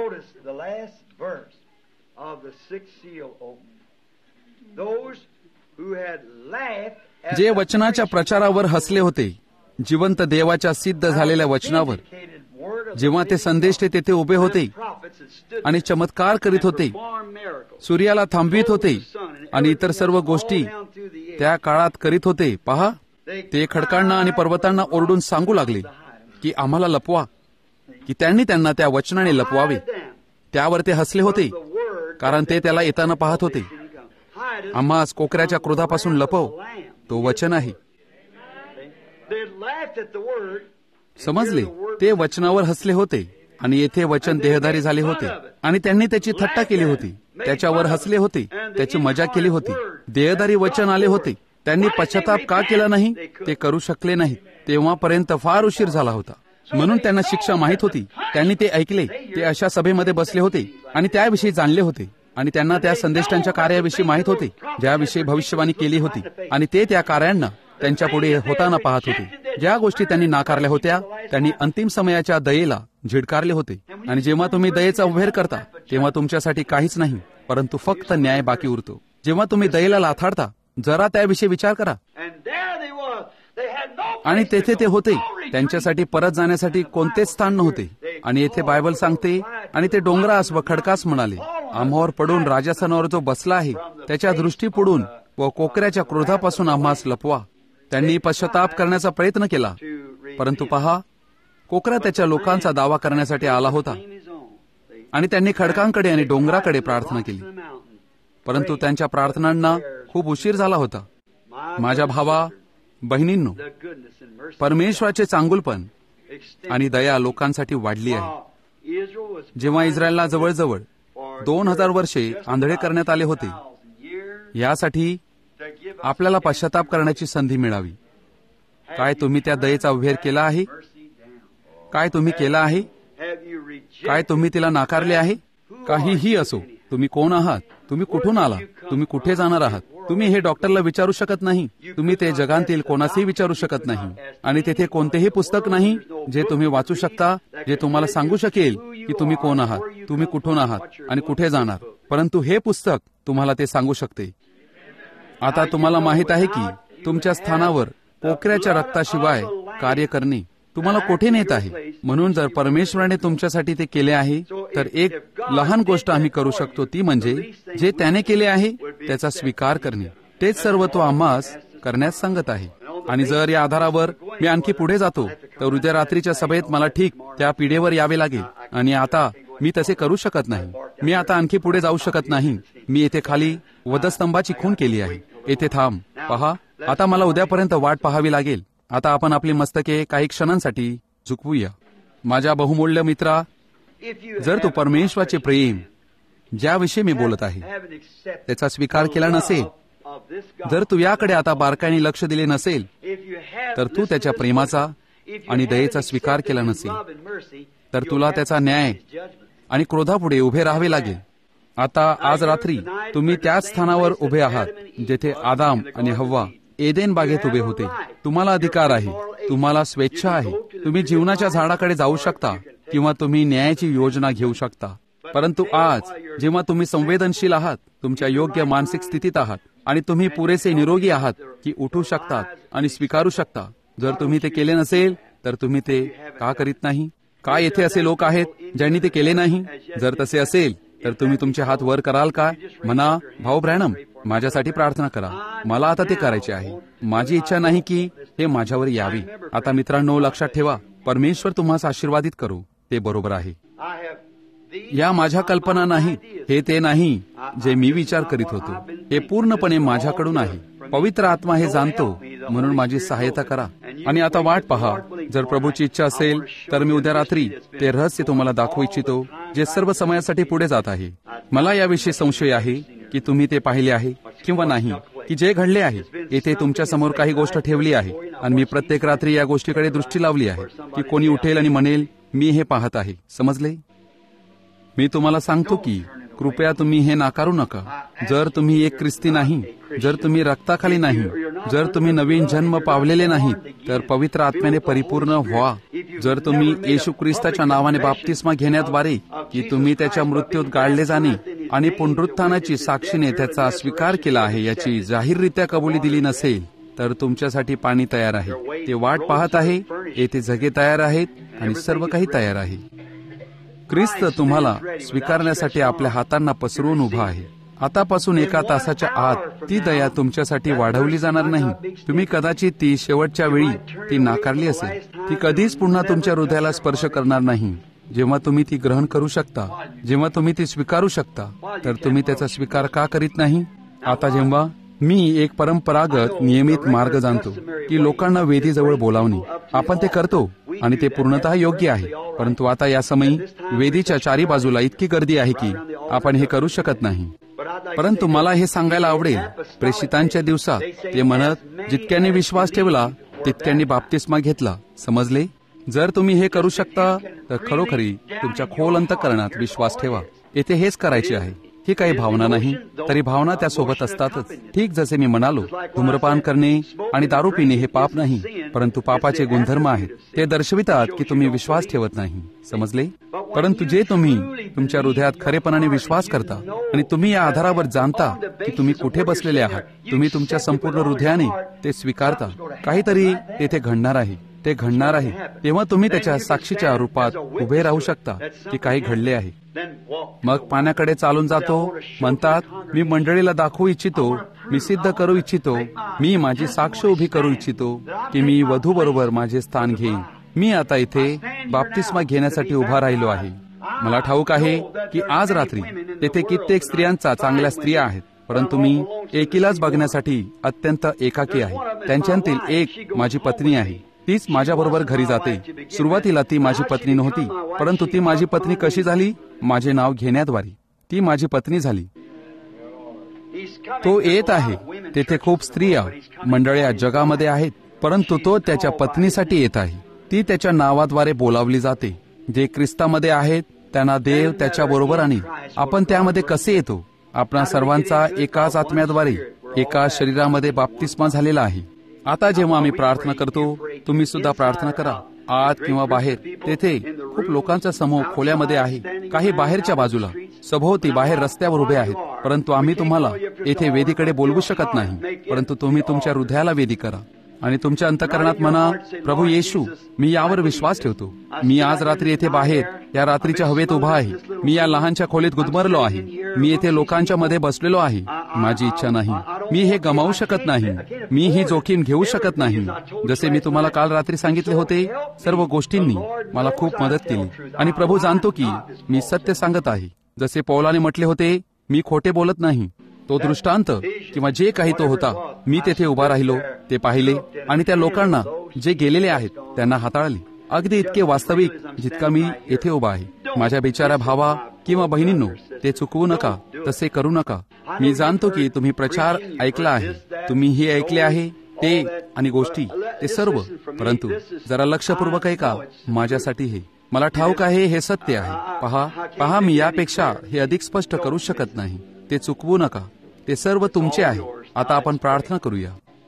Speaker 1: जे वचनाच्या प्रचारावर हसले होते, जिवंत देवाच्या सिद्ध झालेल्या वचनावर, जेव्हा ते संदेष्टे तेथे उभे होते आणि चमत्कार करीत होते, सूर्याला थांबवित होते आणि इतर सर्व गोष्टी त्या काळात करीत होते, पहा, ते खडकांना आणि पर्वतांना ओरडून सांगू लागले की आम्हाला लपवा, की त्यांनी त्यांना त्या वचनाने लपवावे. त्यावर ते हसले होते, कारण ते त्याला येताना पाहत होते. आम्हास कोकऱ्याच्या क्रोधापासून लपव, तो वचन आहे. समजले? ते वचनावर हसले होते, आणि येथे वचन देहधारी झाले होते, आणि त्यांनी त्याची थट्टा केली होती, त्याच्यावर हसले होते, त्याची मजा केली होती. देहधारी वचन आले होते. त्यांनी पश्चाताप का केला नाही? ते करू शकले नाही. तेव्हापर्यंत फार उशीर झाला होता. म्हणून त्यांना शिक्षा माहित होती. त्यांनी ते ऐकले. ते अशा सभेमध्ये बसले होते आणि त्याविषयी जाणले होते, आणि त्यांना त्या संदेष्टांच्या कार्याविषयी माहित होते, ज्याविषयी भविष्यवाणी केली होती, आणि ते त्या कार्यांना त्यांच्या पुढे होताना पाहत होते. ज्या गोष्टी त्यांनी नाकारल्या होत्या, त्यांनी अंतिम समयाच्या दयेला झिडकारले होते. आणि जेव्हा तुम्ही दयेचा उभेर करता, तेव्हा तुमच्यासाठी काहीच नाही, परंतु फक्त न्याय बाकी उरतो. जेव्हा तुम्ही दयेला लाथाडता, जरा त्याविषयी विचार करा. आणि तेथे ते होते, त्यांच्यासाठी परत जाण्यासाठी कोणतेच स्थान नव्हते. आणि येथे बायबल सांगते, आणि ते डोंगरास व खडकास म्हणाले, आम्हावर पडून राजासनावर जो बसला आहे त्याच्या दृष्टी पुढून व कोकऱ्याच्या क्रोधापासून आम्हास लपवा. त्यांनी पश्चाताप करण्याचा प्रयत्न केला, परंतु पहा, कोकरा त्याच्या लोकांचा दावा करण्यासाठी आला होता, आणि त्यांनी खडकांकडे आणि डोंगराकडे प्रार्थना केली, परंतु त्यांच्या प्रार्थनांना खूप उशीर झाला होता. माझ्या भावा बहिणींनो, परमेश्वराचे चांगुलपण आणि दया लोकांसाठी वाढली आहे. जेव्हा इस्रायलला जवळजवळ 2000 वर्षे आंधळे करण्यात आले होते, यासाठी आपल्याला पश्चाताप करण्याची संधी मिळावी. काय तुम्ही त्या दयेचा उभेर केला आहे? काय तुम्ही केला आहे? काय तुम्ही तिला नाकारले आहे? काहीही असो, तुम्ही कोण आहात, तुम्ही कुठून आला, तुम्ही कुठे जाणार आहात, तुम्ही हे डॉक्टरला विचारू शकत नाही, तुम्ही ते जगातील कोणासही विचारू शकत नाही. आणि तेथे कोणतेही पुस्तक नाही जे तुम्ही वाचू शकता, जे तुम्हाला सांगू शकेल की तुम्ही कोण आहात, तुम्ही कुठून आहात आणि कुठे जाणार. परंतु हे पुस्तक तुम्हाला ते सांगू शकते. आता तुम्हाला माहित आहे की तुमच्या स्थानावर कोकऱ्याच्या रक्ताशिवाय कार्य करणे तुम्हाला कोठे नेत आहे. म्हणून जर परमेश्वराने तुमच्यासाठी ते केले आहे, तर एक लहान गोष्ट आम्ही करू शकतो, ती म्हणजे जे त्याने केले आहे त्याचा स्वीकार करणे. तेच सर्व तो आम्हास करण्यास सांगत आहे. आणि जर या आधारावर मी आणखी पुढे जातो, तर उद्या रात्रीच्या सभेत मला ठीक त्या पिढेवर यावे लागेल. आणि आता मी तसे करू शकत नाही. मी आता आणखी पुढे जाऊ शकत नाही. मी येथे खाली वधस्तंभाची खूण केली आहे. येथे थांब. पहा, आता मला उद्यापर्यंत वाट पाहावी लागेल. आता आपण आपली मस्तके काही क्षणांसाठी झुकवूया. माझ्या बहुमूल्य मित्रा, जर तू परमेश्वराचे प्रेम, ज्याविषयी मी बोलत आहे, त्याचा स्वीकार केला नसेल, जर तू याकडे आता बारकाईने लक्ष दिले नसेल, तर तू त्याच्या प्रेमाचा आणि दयेचा स्वीकार केला नसेल, तर तुला त्याचा न्याय आणि क्रोधापुढे उभे राहावे लागेल. आता आज रात्री तुम्ही त्याच स्थानावर उभे आहात जेथे आदाम आणि हव्वा एदेन बागेत उभे होते. तुम्हाला अधिकार आहे, तुम्हाला स्वेच्छा आहे. तुम्ही जीवनाच्या झाडाकडे जाऊ शकता किंवा तुम्ही न्यायाची योजना घेऊ शकता. परंतु आज जेव्हा तुम्ही संवेदनशील आहात, तुमच्या योग्य मानसिक स्थितीत आहात आणि तुम्ही पुरेसे निरोगी आहात की उठू शकतात आणि स्वीकारू शकता. जर तुम्ही ते केले नसेल, तर तुम्ही ते का करीत नाही? का येथे असे लोक आहेत ज्यांनी ते केले नाही? जर तसे असेल, तर तुम्ही तुमचे हात वर कराल का? म्हणा, भाऊ ब्रॅनम, माझ्यासाठी प्रार्थना करा. मला आता ते करायचे आहे. माझी इच्छा नाही की हे माझ्यावर यावी. आता मित्रांनो, लक्षात ठेवा, परमेश्वर तुम्हाला आशीर्वादित करू, ते बरोबर आहे. या माझ्या कल्पना नाहीत, हे ते नाही जे मी विचार करीत होतो. हे पूर्णपणे माझ्याकडून आहे. पवित्र आत्मा हे जाणतो, म्हणून माझी सहायता करा. आणि आता वाट पहा, जर प्रभूची इच्छा असेल तर मी उद्या रात्री ते रहस्य तुम्हाला दाखवू इच्छितो, जे सर्व समयासाठी पुढे जात आहे. मला याविषयी संशय आहे की तुम्ही ते पाहिले आहे किंवा नाही, की जे घडले आहे. येथे तुमच्या समोर काही गोष्ट ठेवली आहे आणि मी प्रत्येक रात्री या गोष्टीकडे दृष्टी लावली आहे की कोणी उठेल आणि म्हणेल, मी हे पाहत आहे. समजले? मी तुम्हाला सांगतो की कृपया तुम्ही हे नाकारू नका. जर तुम्ही एक ख्रिस्ती नाही, जर तुम्ही रक्ताखाली नाही, जर तुम्ही नवीन जन्म पावलेले नाहीत, तर पवित्र आत्म्याने परिपूर्ण व्हा. जर तुम्ही येशू ख्रिस्ताच्या नावाने बाप्तिस्मा घेण्याद्वारे की तुम्ही त्याच्या मृत्यूत गाळले जाणे आणि पुनरुत्थानाची साक्षीने त्याचा स्वीकार केला आहे याची जाहीररित्या कबुली दिली नसेल, तर तुमच्यासाठी पाणी तयार आहे. ते वाट पाहत आहे. येथे जगे तयार आहेत आणि सर्व काही तयार आहे. ख्रिस्त तुम्हाला स्वीकारण्यासाठी आपल्या हातांना पसरवून उभा आहे. आतापासून 1 तासाच्या आत ती दया तुमच्यासाठी वाढवली जाणार नाही. तुम्ही कदाचित ती शेवटच्या वेळी ती नाकारली असेल. ती कधीच पुन्हा तुमच्या हृदयाला स्पर्श करणार नाही. जेव्हा तुम्ही ती ग्रहण करू शकता, जेव्हा तुम्ही ती स्वीकारू शकता, तर तुम्ही त्याचा स्वीकार का करीत नाही? आता जेव्हा मी एक परंपरागत नियमित मार्ग जाणतो की लोकांना वेदीजवळ बोलावणे, आपण ते करतो आणि ते पूर्णतः योग्य आहे. परंतु आता या समयी वेदीच्या चारी बाजूला इतकी गर्दी आहे की आपण हे करू शकत नाही. परंतु मला हे सांगायला आवडेल, प्रेषितांच्या दिवसात ते म्हणत, जितक्यांनी विश्वास ठेवला तितक्यांनी बाप्तिस्मा घेतला. समजले? जर तुम्ही हे करू शकता तर खरोखरी तुमच्या खोल अंतःकरणात विश्वास ठेवा. येथे हेच करायचे आहे. ही काही भावना नाही, तरी भावना त्यासोबत असतातच. ठीक जसे मी म्हणालो, धूम्रपान करणे आणि दारू पिणे हे पाप नाही, परंतु पापाचे गुणधर्म आहेत. ते दर्शवितात की तुम्ही विश्वास ठेवत नाही. समजले? परंतु जे तुम्ही तुमच्या हृदयात खरेपणाने विश्वास करता आणि तुम्ही या आधारावर जाणता की तुम्ही कुठे बसलेले आहात, तुम्ही तुमच्या संपूर्ण हृदयाने ते स्वीकारता, काहीतरी तेथे घडणार आहे. ते घडणार आहे. तेव्हा तुम्ही त्याच्या साक्षीच्या रूपात उभे राहू शकता की काही घडले आहे. मग पाण्याकडे चालून जातो. म्हणतात, मी मंडळीला दाखवू इच्छितो, मी सिद्ध करू इच्छितो, मी माझी साक्ष उभी करू इच्छितो की मी वधू बरोबर माझे स्थान घेईन. मी आता इथे बाप्तिस्मा घेण्यासाठी उभा राहिलो आहे. मला ठाऊक आहे की आज रात्री तेथे कित्येक स्त्रियांचा चांगल्या स्त्रिया आहेत, परंतु मी एकीलाच बघण्यासाठी अत्यंत एकाकी आहे. त्यांच्यातील एक माझी पत्नी आहे. तीच माझ्याबरोबर घरी जाते. सुरुवातीला ती माझी पत्नी नव्हती, परंतु ती माझी पत्नी कशी झाली? माझे नाव घेण्याद्वारे ती माझी पत्नी झाली. तो येत आहे. तेथे खूप स्त्रिया मंडळ्या जगामध्ये आहेत, परंतु तो त्याच्या पत्नीसाठी येत आहे. ती त्याच्या नावाद्वारे बोलावली जाते. जे ख्रिस्तामध्ये आहेत त्यांना देव त्याच्याबरोबर आणील. आपण त्यामध्ये कसे येतो? आपणा सर्वांचा एकाच आत्म्याद्वारे एका शरीरामध्ये बाप्तिस्मा झालेला आहे. आता जेव्हा आम्ही प्रार्थना करतो, तुम्ही सुद्धा प्रार्थना करा. आत किंवा बाहेर, तेथे खूप लोकांचा समूह खोल्यामध्ये आहे. काही बाहेरच्या बाजूला, सभोवती बाहेर रस्त्यावर उभे आहेत. परंतु आम्ही तुम्हाला येथे वेदीकडे बोलवू शकत नाही. परंतु तुम्ही तुमच्या हृदयाला वेदी करा आणि तुमच्या अंतःकरणात म्हणा, प्रभू येशू, मी यावर विश्वास ठेवतो. मी आज रात्री येथे बाहेर या रात्रीच्या हवेत उभा आहे. मी या लहानच्या खोलीत गुदमरलो आहे. मी येथे लोकांच्या मध्ये बसलेलो आहे. माझी इच्छा नाही. मी हे गमावू शकत नाही. मी ही जोखीम घेऊ शकत नाही. जसे मी तुम्हाला काल रात्री सांगितले होते, सर्व गोष्टींनी मला खूप मदत केली आणि प्रभू जाणतो की मी सत्य सांगत आहे. जसे पौलाने म्हटले होते, मी खोटे बोलत नाही. तो दृष्टांत किंवा जे काही तो होता, मी तेथे उभा राहिलो, ते पाहिले आणि त्या लोकांना जे गेलेले आहेत त्यांना हाताळले. अगदी इतके वास्तविक जितका मी येथे उभा आहे. माझ्या बिचारा भावा किंवा बहिणींनो, ते चुकवू नका, तसे करू नका. मी जाणतो की तुम्ही प्रचार ऐकला आहे, तुम्ही हे ऐकले आहे, ते आणि गोष्टी ते सर्व. परंतु जरा लक्षपूर्वक ऐका. माझ्यासाठी हे मला ठाऊक आहे, हे सत्य आहे. पहा, मी यापेक्षा हे अधिक स्पष्ट करू शकत नाही. ते चुकवू नका. ते सर्व तुमचे आहे. आता आपण प्रार्थना करूया.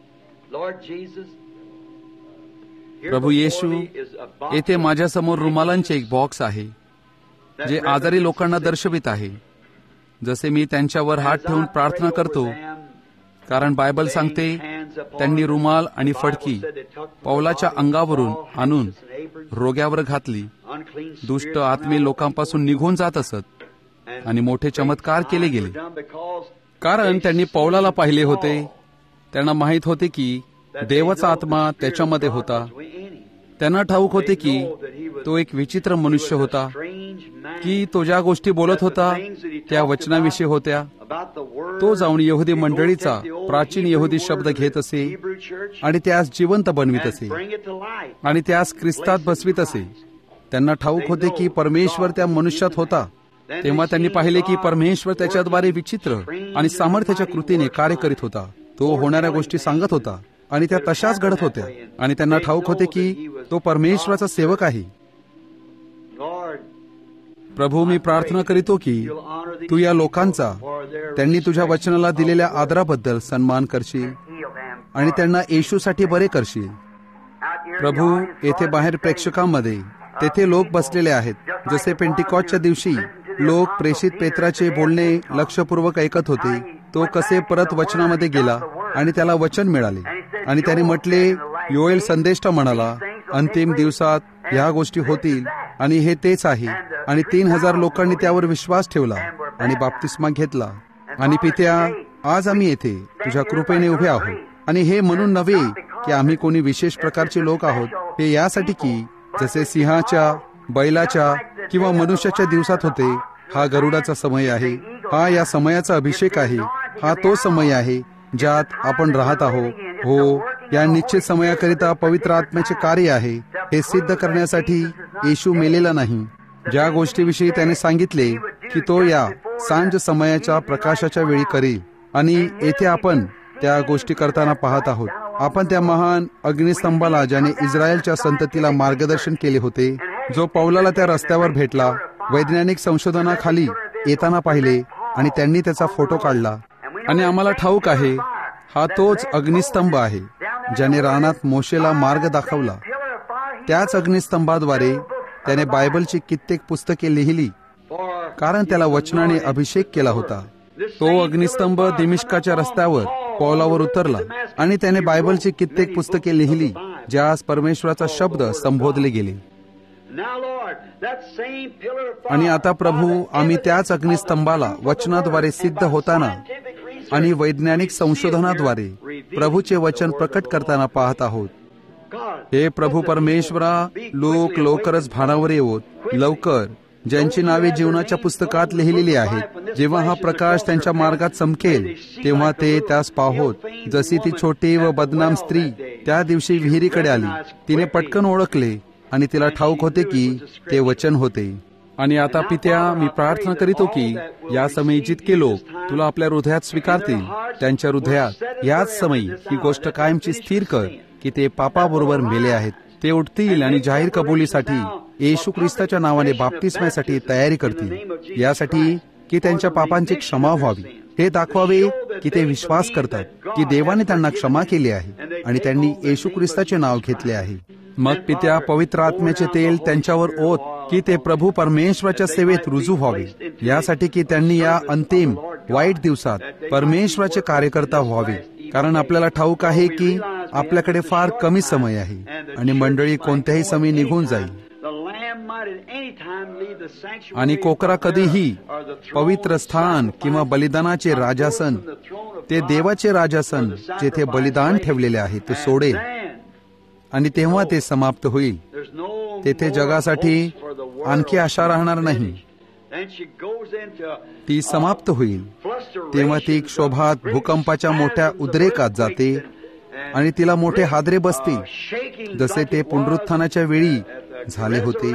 Speaker 1: प्रभू येशू, येथे माझ्यासमोर रुमालांचे एक बॉक्स आहे जे आजारी लोकांना दर्शवित आहे. जसे मी त्यांच्यावर हात ठेवून प्रार्थना करतो, कारण बायबल सांगते त्यांनी रुमाल आणि फडकी पौलाच्या अंगावरून आणून रोग्यावर घातली. दुष्ट आत्मे लोकांपासून निघून जात असत आणि मोठे चमत्कार केले गेले. कारण त्यांनी पौलाला पाहिले होते. त्यांना माहीत होते की देवाचा आत्मा त्याच्यामध्ये होता. त्यांना ठाऊक होते की तो एक विचित्र मनुष्य होता, की तो ज्या गोष्टी बोलत होता त्या वचनाविषयी होत्या. तो जाऊन यहुदी मंडळीचा प्राचीन यहुदी शब्द घेत असे आणि त्यास जिवंत बनवित असे आणि त्यास ख्रिस्तात बसवित असे. त्यांना ठाऊक होते की परमेश्वर त्या मनुष्यात होता. तेव्हा त्यांनी पाहिले की परमेश्वर त्याच्याद्वारे विचित्र आणि सामर्थ्याच्या कृतीने कार्य करीत होता. तो होणाऱ्या गोष्टी सांगत होता आणि त्या तशाच घडत होत्या. आणि त्यांना ठाऊक होते की तो परमेश्वराचा सेवक आहे. प्रभू, मी प्रार्थना करीतो की तू या लोकांचा त्यांनी तुझ्या वचनाला दिलेल्या आदराबद्दल सन्मान करशील आणि त्यांना येशूसाठी बरे करशील. प्रभू, येथे बाहेर प्रेक्षकांमध्ये तेथे लोक बसलेले आहेत, जसे पेंटिकॉस्टच्या दिवशी लोक प्रेषित पेत्राचे बोलणे लक्षपूर्वक ऐकत होते. तो कसे परत वचनामध्ये गेला आणि त्याला वचन मिळाले आणि त्याने म्हटले, योएल संदेष्टा म्हणाला, अंतिम दिवसात ह्या गोष्टी होतील आणि हे तेच आहे. आणि 3000 लोकांनी त्यावर विश्वास ठेवला आणि बाप्तिस्मा घेतला. आणि पित्या, आज आम्ही येथे तुझ्या कृपेने उभे आहोत. आणि हे म्हणून नव्हे की आम्ही कोणी विशेष प्रकारचे लोक आहोत, हे यासाठी की जसे सिंहाच्या, बैलाच्या किंवा मनुष्याच्या दिवसात होते, हा गरुडाचा समय आहे. हा या समयाचा अभिषेक आहे. हा तो समय आहे ज्यात आपण राहत आहोत. हो, या निश्चित समयाकरिता पवित्र आत्म्याचे कार्य आहे. हे सिद्ध करण्यासाठी येशू मेलेला नाही. ज्या गोष्टीविषयी त्याने सांगितले की तो या सांज समयाच्या प्रकाशाच्या वेळी करेल. आणि येथे आपण त्या गोष्टी करताना पाहत आहोत. आपण त्या महान अग्निस्तंभाला, ज्याने इस्रायलच्या संततीला मार्गदर्शन केले होते, जो पौलाला त्या रस्त्यावर भेटला, वैज्ञानिक संशोधनाखाली येताना पाहिले आणि त्यांनी त्याचा फोटो काढला. आणि आम्हाला ठाऊक आहे हा तोच अग्निस्तंभ आहे ज्याने रानात मोशेला मार्ग दाखवला. त्याच अग्निस्तंभाद्वारे त्याने बायबलची कित्येक पुस्तके लिहिली, कारण त्याला वचनाने अभिषेक केला होता. तो अग्निस्तंभ दिमिश्काच्या रस्त्यावर पौलावर उतरला आणि त्याने बायबलची कित्येक पुस्तके लिहिली, ज्यास परमेश्वराचा शब्द संबोधले गेले. आणि आता प्रभू, आम्ही त्याच अग्निस्तंभाला वचनाद्वारे सिद्ध होताना आणि वैज्ञानिक संशोधनाद्वारे प्रभूचे वचन प्रकट करताना पाहत आहोत. हे प्रभू परमेश्वरा, लोक लवकरच भानावर येवोत, लवकर, ज्यांची नावे जीवनाच्या पुस्तकात लिहिलेली आहेत. जेव्हा हा प्रकाश त्यांच्या मार्गात चमकेल तेव्हा ते त्यास पाहोत. जशी ती छोटी व बदनाम स्त्री त्या दिवशी विहिरीकडे आली, तिने पटकन ओळखले आणि तिला ठाऊक होते की ते वचन होते. आणि आता पित्या, मी प्रार्थना करीतो की या समयी जितके लोक तुला आपल्या हृदयात स्वीकारतील, त्यांच्या हृदयात याच समयी ही गोष्ट कायमची स्थिर कर की ते पापाबरोबर मेले आहेत. ते उठतील आणि जाहीर कबुलीसाठी येशू ख्रिस्ताच्या नावाने बाप्तिस्मासाठी तयारी करतील, यासाठी की त्यांच्या पापांची क्षमा व्हावी. हे दाखवावे की ते विश्वास करतात की देवाने त्यांना क्षमा केली आहे आणि त्यांनी येशू ख्रिस्ताचे नाव घेतले आहे. मग पित्या, पवित्र आत्म्याचे तेल त्यांच्यावर ओत की ते प्रभू परमेश्वराच्या सेवेत रुजू व्हावे, यासाठी की त्यांनी या अंतिम वाईट दिवसात परमेश्वराचे कार्यकर्ता व्हावे. कारण आपल्याला ठाऊक आहे की आपल्याकडे फार कमी समय आहे आणि मंडळी कोणत्याही समय निघून जाईल. आणि कोकरा कधीही पवित्र स्थान किंवा बलिदानाचे राजासन, ते देवाचे राजासन जेथे बलिदान ठेवलेले आहे, ते सोडेल आणि तेव्हा ते समाप्त होईल. तेथे जगासाठी आणखी आशा राहणार नाही. ती समाप्त होईल. तेव्हा ती क्षोभात भूकंपाच्या मोठ्या उद्रेकात जाते आणि तिला मोठे हादरे बसतील, जसे ते पुनरुत्थानाच्या वेळी झाले होते.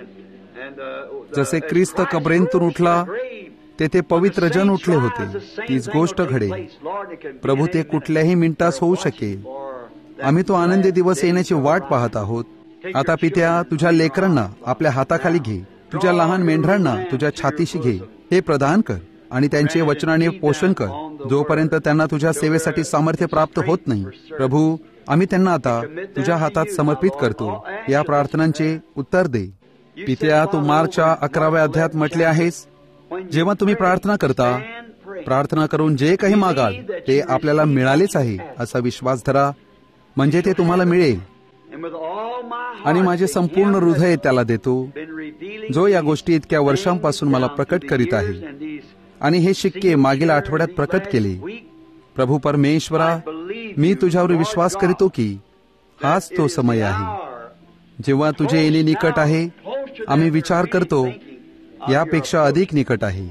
Speaker 1: जसे ख्रिस्त कबरेतून उठला, तेथे पवित्र जन उठले होते, तीच गोष्ट घडेल. प्रभू, ते कुठल्याही मिनिटास होऊ शकेल. आम्ही तो आनंदी दिवस येण्याची वाट पाहत आहोत. आता पित्या, तुझ्या लेकरांना आपल्या हाताखाली घे, तुझ्या लहान मेंढरांना तुझ्या छातीशी घे, हे प्रदान कर आणि त्यांचे वचनाने पोषण कर, जोपर्यंत त्यांना तुझ्या सेवेसाठी सामर्थ्य प्राप्त होत नाही. प्रभू, आम्ही त्यांना आता तुझ्या हातात समर्पित करतो. या प्रार्थनांचे उत्तर दे. पित्या, तू मार्कच्या 11व्या अध्यायात म्हटले आहेस, जेव्हा तुम्ही प्रार्थना करता, प्रार्थना करून जे काही मागाल ते आपल्याला मिळालेच आहे असा विश्वास धरा, म्हणजे ते तुम्हाला मिळेल. आणि माझे संपूर्ण हृदय त्याला देतो, जो या गोष्टी इतक्या वर्षांपासून मला प्रकट करीत आहे. आणि हे शिक्के मागील आठवड्यात प्रकट केले. प्रभू परमेश्वरा, मी तुझ्यावर विश्वास करीतो की हाच तो समय आहे जेव्हा तुझे येणे निकट आहे. आम्ही विचार करतो यापेक्षा अधिक निकट आहे.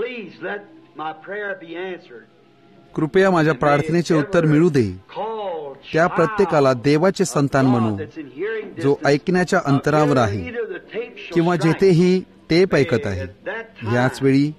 Speaker 1: कृपया माझ्या प्रार्थनेचे उत्तर मिळू दे. त्या प्रत्येकाला देवाचे संतान म्हणू जो ऐकण्याच्या अंतरावर आहे किंवा जेथेही टेप ऐकत आहे. याच वेळी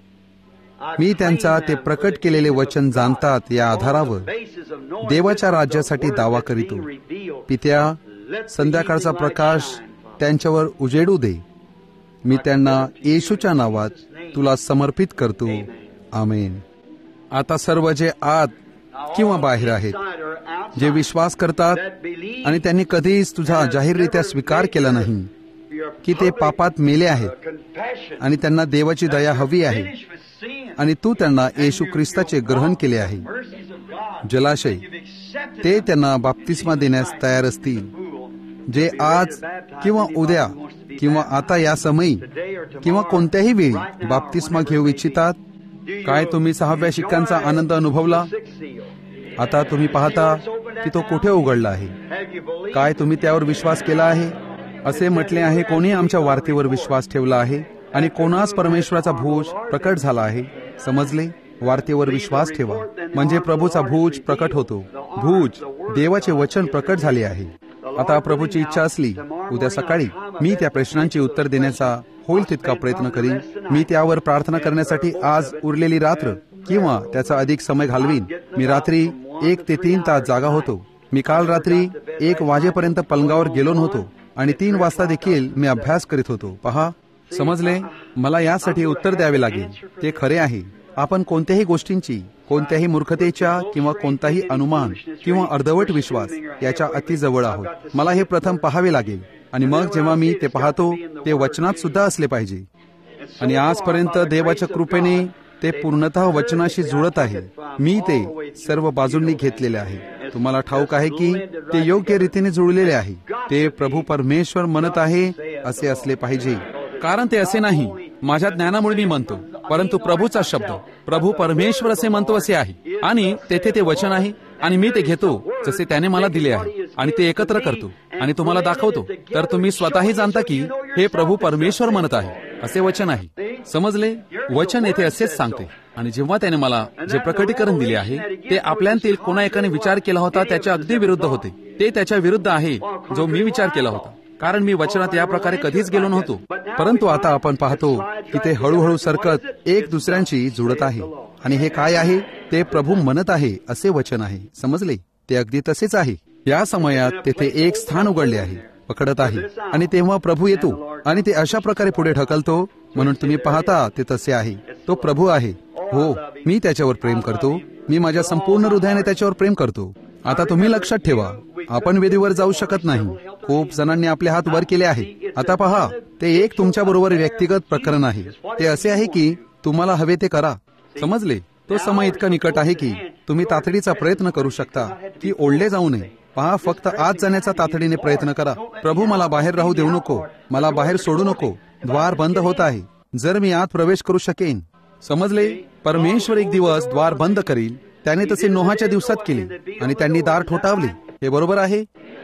Speaker 1: मी त्यांचा ते प्रकट केलेले वचन जाणतात या आधारावर देवाच्या राज्यासाठी दावा करीतो. पित्या, संध्याकाळचा प्रकाश त्यांच्यावर उजेडू दे. मी त्यांना येशूच्या नावात तुला समर्पित करतो. आमेन. आता सर्व जे आत किंवा बाहेर आहेत, जे विश्वास करतात आणि त्यांनी कधीच तुझा जाहीररित्या स्वीकार केला नाही की ते पापात मेले आहेत आणि त्यांना देवाची दया हवी आहे आणि तू त्यांना येशू ख्रिस्ताचे ग्रहण केले आहे, जलाशय, ते त्यांना बाप्तिस्मा देण्यास तयार असतील. जे आज किंवा उद्या किंवा आता या समयी किंवा कोणत्याही वेळी बाप्तिस्मा घेऊ इच्छितात. काय तुम्ही 6व्या शिक्क्यांचा आनंद अनुभवला? आता तुम्ही पाहता की तो कुठे उघडला आहे. काय तुम्ही त्यावर विश्वास केला आहे? असे म्हटले आहे, कोणी आमच्या वार्तेवर विश्वास ठेवला आहे आणि कोणास परमेश्वराचा भुज प्रकट झाला आहे. समजले? वार्तेवर विश्वास ठेवा म्हणजे प्रभूचा भुज प्रकट होतो. भुज, देवाचे वचन प्रकट झाले आहे. आता प्रभूची इच्छा असली उद्या सकाळी मी त्या प्रश्नांची उत्तर देण्याचा होईल तितका प्रयत्न करीन. मी त्यावर प्रार्थना करण्यासाठी आज उरलेली रात्र किंवा त्याचा अधिक समय घालवीन. मी रात्री 1 ते 3 तास जागा होतो. मी काल रात्री 1 वाजेपर्यंत पलंगावर गेलो नव्हतो आणि 3 वाजता देखील मी अभ्यास करीत होतो. पहा, समजले? मला यासाठी उत्तर द्यावे लागेल. ते खरे आहे. आपण कोणत्याही गोष्टींची, कोणत्याही मूर्खतेच्या किंवा कोणताही अनुमान किंवा अर्धवट विश्वास याच्या अतिजवळ आहोत. मला हे प्रथम पाहावे लागेल आणि मग जेव्हा मी ते पाहतो ते वचनात सुद्धा असले पाहिजे. आणि आजपर्यंत देवाच्या कृपेने ते पूर्णतः वचनाशी जुळत आहे. मी ते सर्व बाजूंनी घेतलेले आहे. तुम्हाला ठाऊक आहे की ते योग्य रीतीने जुळलेले आहे. ते प्रभू परमेश्वर म्हणत आहे असे असले पाहिजे. कारण ते असे नाही माझ्या ज्ञानामुळे मी म्हणतो, परंतु प्रभूचा शब्द, प्रभू परमेश्वर असे म्हणतो असे आहे. आणि तेथे ते वचन आहे आणि मी ते घेतो जसे त्याने मला दिले आहे आणि ते एकत्र करतो आणि तुम्हाला दाखवतो. तर तुम्ही स्वतःही जाणता की हे प्रभू परमेश्वर म्हणत आहे असे वचन आहे. समजले? वचन येथे असेच सांगते. आणि जेव्हा त्याने मला जे प्रकटीकरण दिले आहे ते आपल्यातील कोणा एकाने विचार केला होता त्याच्या अगदी विरुद्ध होते. ते त्याच्या विरुद्ध आहे जो मी विचार केला होता, कारण मी वचनात या प्रकारे कधीच गेलो नव्हतो. परंतु आता आपण पाहतो की ते हळूहळू सरकत एक दुसऱ्यांशी जुळत आहे. आणि हे काय आहे? ते प्रभू म्हणत आहे असे वचन आहे. समजले? ते अगदी तसेच आहे. या समयात तेथे एक स्थान उघडले आहे, पकडत आहे आणि तेव्हा प्रभू येतो आणि ते अशा प्रकारे पुढे ढकलतो. म्हणून तुम्ही पाहता ते तसे आहे. तो प्रभू आहे. हो, मी त्याच्यावर प्रेम करतो. मी माझ्या संपूर्ण हृदयाने त्याच्यावर प्रेम करतो. आता तुम्ही लक्षात ठेवा, आपण वेदीवर जाऊ शकत नाही. खूप जणांनी आपले हात वर केले आहे. आता पहा, ते एक तुमच्या बरोबर व्यक्तिगत प्रकरण आहे. ते असे आहे की तुम्हाला हवे ते करा. समजले? तो समय इतका निकट आहे की तुम्ही तातडीचा प्रयत्न करू शकता की ओढले जाऊ नये. पहा, फक्त आत जाण्याचा तातडीने प्रयत्न करा. प्रभू, मला बाहेर राहू देऊ नको, मला बाहेर सोडू नको. द्वार बंद होत आहे. जर मी आत प्रवेश करू शकेन. समजले? परमेश्वर एक दिवस द्वार बंद करील. त्याने तसे नोहाच्या दिवसात केले आणि त्यांनी दार ठोठावले. हे बरोबर आहे.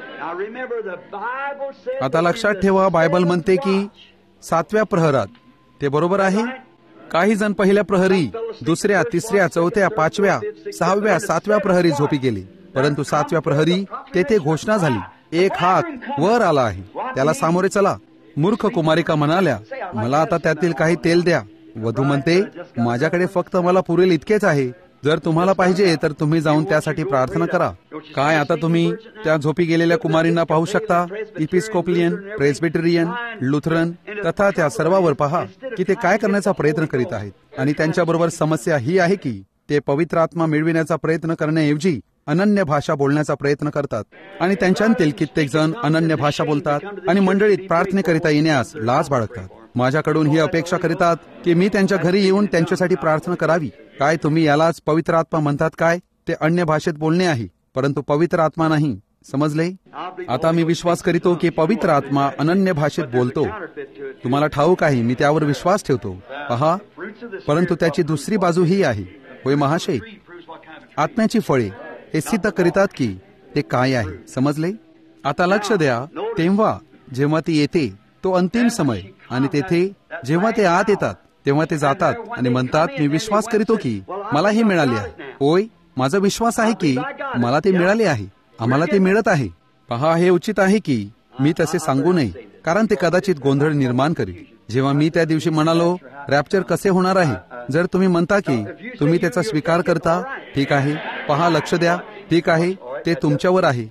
Speaker 1: आता लक्षात ठेवा, बायबल म्हणते की 7व्या प्रहरात. ते बरोबर आहे. काही जण पहिल्या प्रहरी, दुसऱ्या, तिसऱ्या, चौथ्या, 5व्या, 6व्या, 7व्या प्रहरी झोपी गेले. परंतु 7व्या प्रहरी तेथे घोषणा झाली. एक हात वर आला आहे, त्याला सामोरे चला. मूर्ख कुमारिका म्हणाल्या, मला आता त्यातील काही तेल द्या. वधू म्हणते, माझ्याकडे फक्त मला पुरेल इतकेच आहे. जर तुम्हाला पाहिजे तर तुम्ही जाऊन त्यासाठी प्रार्थना करा. काय आता तुम्ही त्या झोपी गेलेल्या कुमारींना पाहू शकता? इपिस्कोपियन, प्रेस्बिटेरियन, लुथरन तथा त्या सर्वांवर पहा की ते काय करण्याचा प्रयत्न करीत आहेत. आणि त्यांच्याबरोबर समस्या ही आहे की ते पवित्र आत्मा मिळविण्याचा प्रयत्न करण्याऐवजी अनन्य भाषा बोलण्याचा प्रयत्न करतात. आणि त्यांच्यातील कित्येक जण अनन्य भाषा बोलतात आणि मंडळीत प्रार्थनेकरिता येण्यास लाज बाळगतात. माझ्याकडून ही अपेक्षा करीतात की मी त्यांच्या घरी येऊन त्यांच्यासाठी प्रार्थना करावी. काय तुम्ही यालाच पवित्र आत्मा म्हणतात काय? ते अन्य भाषेत बोलणे आहे, परंतु पवित्र आत्मा नाही. समजले? आता मी विश्वास करीतो की पवित्र आत्मा अनन्य भाषेत बोलतो. तुम्हाला ठाऊक आहे, मी त्यावर विश्वास ठेवतो. पहा, परंतु त्याची दुसरी बाजू ही आहे. होय महाशय, आत्म्याची फळे हे सिद्ध करीतात की ते काय आहे. समजले? आता लक्ष द्या, तेव्हा जेव्हा ती येते तो अंतिम समय, आणि तेथे जेव्हा ते आत येतात तेव्हा ते जातात आणि म्हणतात, मी विश्वास करीतो की मला हे मिळाले आहे. होय, माझा विश्वास आहे की मला ते मिळाले आहे, आम्हाला ते मिळत आहे. पहा, हे उचित आहे की मी तसे सांगू नये, कारण ते कदाचित गोंधळ निर्माण करेल. जेव्हा मी त्या दिवशी म्हणालो रॅप्चर कसे होणार आहे, जर तुम्ही म्हणता की तुम्ही त्याचा स्वीकार करता, ठीक आहे. पहा, लक्ष द्या, ठीक आहे, ते तुमच्यावर आहे.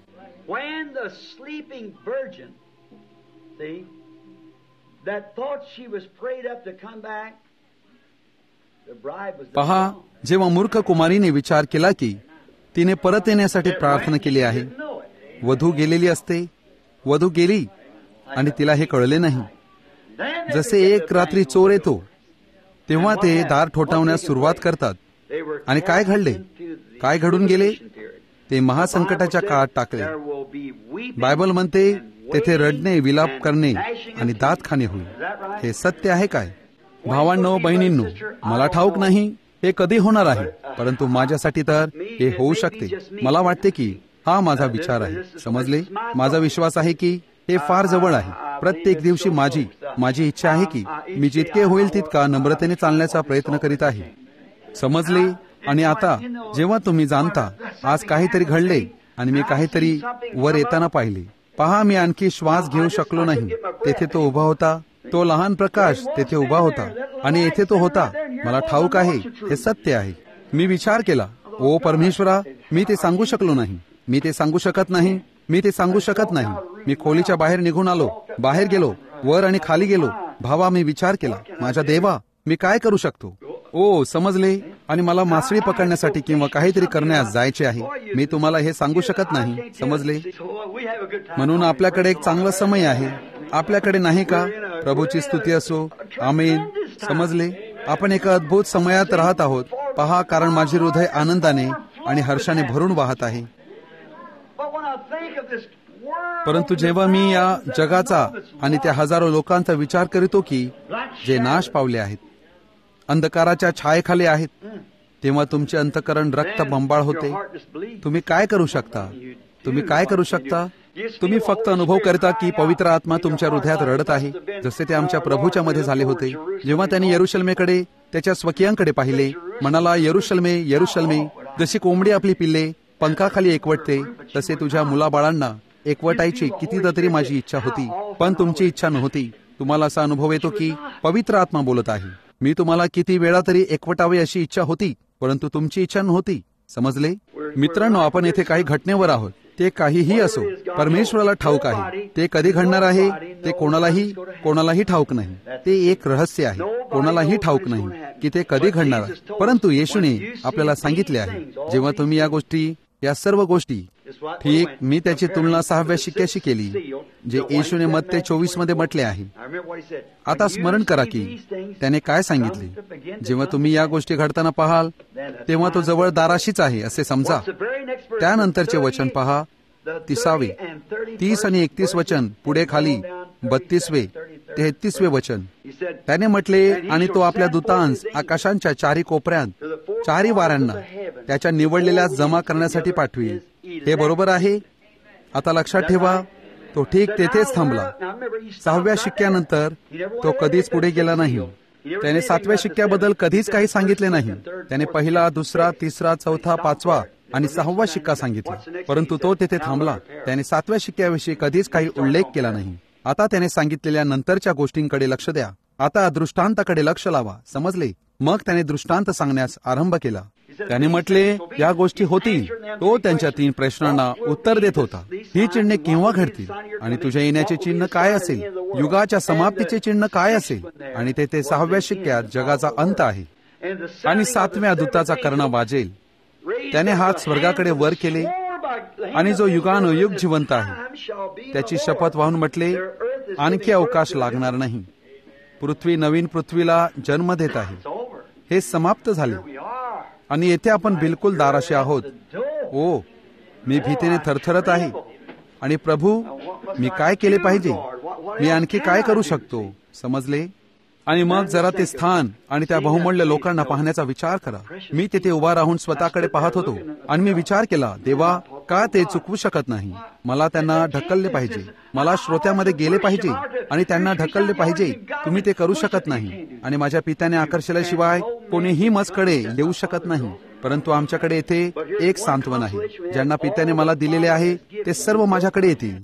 Speaker 1: पहा, जेव्हा मूर्ख कुमारीने विचार केला की तिने परत येण्यासाठी प्रार्थना केली आहे, वधू गेलेली असते, वधू गेली आणि तिला हे कळले नाही. जसे एक रात्री चोर येतो तेव्हा ते दार ठोठावण्यास सुरुवात करतात. आणि काय घडले, काय घडून गेले, ते महासंकटाच्या काळात टाकले. बायबल म्हणते तेथे रडणे, विलाप करणे आणि दात खाणे होईल. हे सत्य आहे काय? भावांनो, बहिणींनो, मला ठाऊक नाही हे कधी होणार आहे, परंतु माझ्यासाठी तर हे होऊ शकते. मला वाटते की हा माझा विचार आहे. समजले? माझा विश्वास आहे की हे फार जवळ आहे. प्रत्येक दिवशी माझी इच्छा आहे की मी जितके होईल तितका नम्रतेने चालण्याचा प्रयत्न करीत आहे. समजले? आणि आता जेव्हा तुम्ही जाणता आज काहीतरी घडले आणि मी काहीतरी वर येताना पाहिले. पहा, मी आणखी श्वास घेऊ शकलो नाही. तेथे तो उभा होता, तो लहान प्रकाश तेथे उभा होता आणि येथे तो होता. मला ठाऊक आहे हे सत्य आहे. मी विचार केला, ओ परमेश्वरा, मी ते सांगू शकलो नाही, मी ते सांगू शकत नाही, मी ते सांगू शकत नाही. मी खोलीच्या बाहेर निघून आलो, बाहेर गेलो, वर आणि खाली गेलो. भावा, मी विचार केला, माझ्या देवा, मी काय करू शकतो? ओ, समजले? आणि मला मासळी पकडण्यासाठी किंवा काहीतरी करण्यास जायचे आहे. मी तुम्हाला हे सांगू शकत नाही. समजले? म्हणून आपल्याकडे एक चांगला समय आहे. आपल्याकडे नाही का? प्रभूची स्तुती असो. आमेन. समजले? आपण एका अद्भुत समयात राहत आहोत. पहा, कारण माझे हृदय आनंदाने आणि हर्षाने भरून वाहत आहे. परंतु जेव्हा मी या जगाचा आणि त्या हजारो लोकांचा विचार करीतो की जे नाश पावले आहेत, अंधकाराच्या छायेखाली आहेत, तेव्हा तुमचे अंतःकरण रक्तबंबाळ होते. तुम्ही काय करू शकता? तुम्ही काय करू शकता? तुम्ही फक्त अनुभव करता की पवित्र आत्मा तुमच्या हृदयात रडत आहे, जसे ते आमच्या प्रभूच्या मध्ये झाले होते. जेव्हा त्यांनी यरुशलेमेकडे, त्याच्या स्वकीयांकडे पाहिले, म्हणाला, यरुशलेमे, यरुशलेमे, जशी कोंबडी आपली पिल्ले पंखाखाली एकवटते, तसे तुझ्या मुलाबाळांना एकवटायची कितीतरी माझी इच्छा होती, पण तुमची इच्छा नव्हती. तुम्हाला असा अनुभव येतो की पवित्र आत्मा बोलत आहे. मी तुम्हाला किती वेळा तरी एकवटावे अशी इच्छा होती, परंतु तुमची इच्छा नव्हती. समजले? मित्रांनो, आपण येथे काही घटनेवर आहोत. ते काहीही असो, परमेश्वराला ठाऊक आहे. ते कधी घडणार आहे ते कोणालाही ठाऊक नाही. ते एक रहस्य आहे. कोणालाही ठाऊक नाही की ते कधी घडणार आहे, परंतु येशूने आपल्याला सांगितले आहे. जेव्हा तुम्ही या सर्व गोष्टी, ठीक, मी त्याची तुलना 6व्या शिक्क्याशी केली, जे येशूने मत्ते 24 मध्ये म्हटले आहे. आता स्मरण करा की त्याने काय सांगितले. जेव्हा तुम्ही या गोष्टी घडताना पाहाल तेव्हा तो जवळ दाराशीच आहे असे समजा. त्यानंतरचे वचन पहा, 30 आणि 31 वचन, पुढे खाली 32, 33 वचन. त्याने म्हटले, आणि तो आपल्या दूतांस आकाशांच्या चारी कोपऱ्यात, चारी वाऱ्यांना त्याच्या निवडलेल्या जमा करण्यासाठी पाठवी. हे बरोबर आहे. आता लक्षात ठेवा, तो ठीक तेथेच थांबला. 6व्या शिक्क्यानंतर तो कधीच पुढे गेला नाही. त्याने 7व्या शिक्क्याबद्दल कधीच काही सांगितले नाही. त्याने पहिला, दुसरा, तिसरा, चौथा, 5वा आणि 6वा शिक्का सांगितला, परंतु तो तेथे थांबला. त्याने 7व्या शिक्क्याविषयी कधीच काही उल्लेख केला नाही. आता त्याने सांगितलेल्या नंतरच्या गोष्टींकडे लक्ष द्या. आता दृष्टांताकडे लक्ष लावा. समजले? मग त्याने दृष्टांत सांगण्यास आरंभ केला. त्याने म्हटले, या गोष्टी होतील. तो त्यांच्या 3 प्रश्नांना उत्तर देत होता. ही चिन्हे केव्हा घडतील, आणि तुझ्या येण्याचे चिन्ह काय असेल, युगाच्या समाप्तीचे चिन्ह काय असेल, आणि तेथे 6व्या शिक्क्यात जगाचा अंत आहे, आणि 7व्या दूताचा करणा वाजेल. त्याने हात स्वर्गाकडे वर केले, आणि जो युगानुयुग जिवंत आहे त्याची शपथ वाहून म्हटले, आणखी अवकाश लागणार नाही. पृथ्वी नवीन पृथ्वीला जन्म देत आहे. हे समाप्त झाले, आणि येथे आपण बिलकुल दाराशी आहोत. ओ, मी भीतीने थरथरत आहे. आणि प्रभू, मी काय केले पाहिजे, मी आणखी काय करू शकतो, समजले? आणि मग जरा ते स्थान आणि त्या बहुमूल्य लोकांना पाहण्याचा विचार करा. मी तिथे उभा राहून स्वतःकडे पाहत होतो आणि मी विचार केला, देवा, का ते चुकवू शकत नाही? मला त्यांना ढकलले पाहिजे, मला श्रोत्यामध्ये गेले पाहिजे आणि त्यांना ढकलले पाहिजे. तुम्ही ते करू शकत नाही आणि माझ्या पित्याने आकर्षल्याशिवाय कोणीही मजकडे येऊ शकत नाही. परंतु आमच्याकडे येथे एक सांत्वन आहे. ज्यांना पित्याने मला दिलेले आहे ते सर्व माझ्याकडे येतील,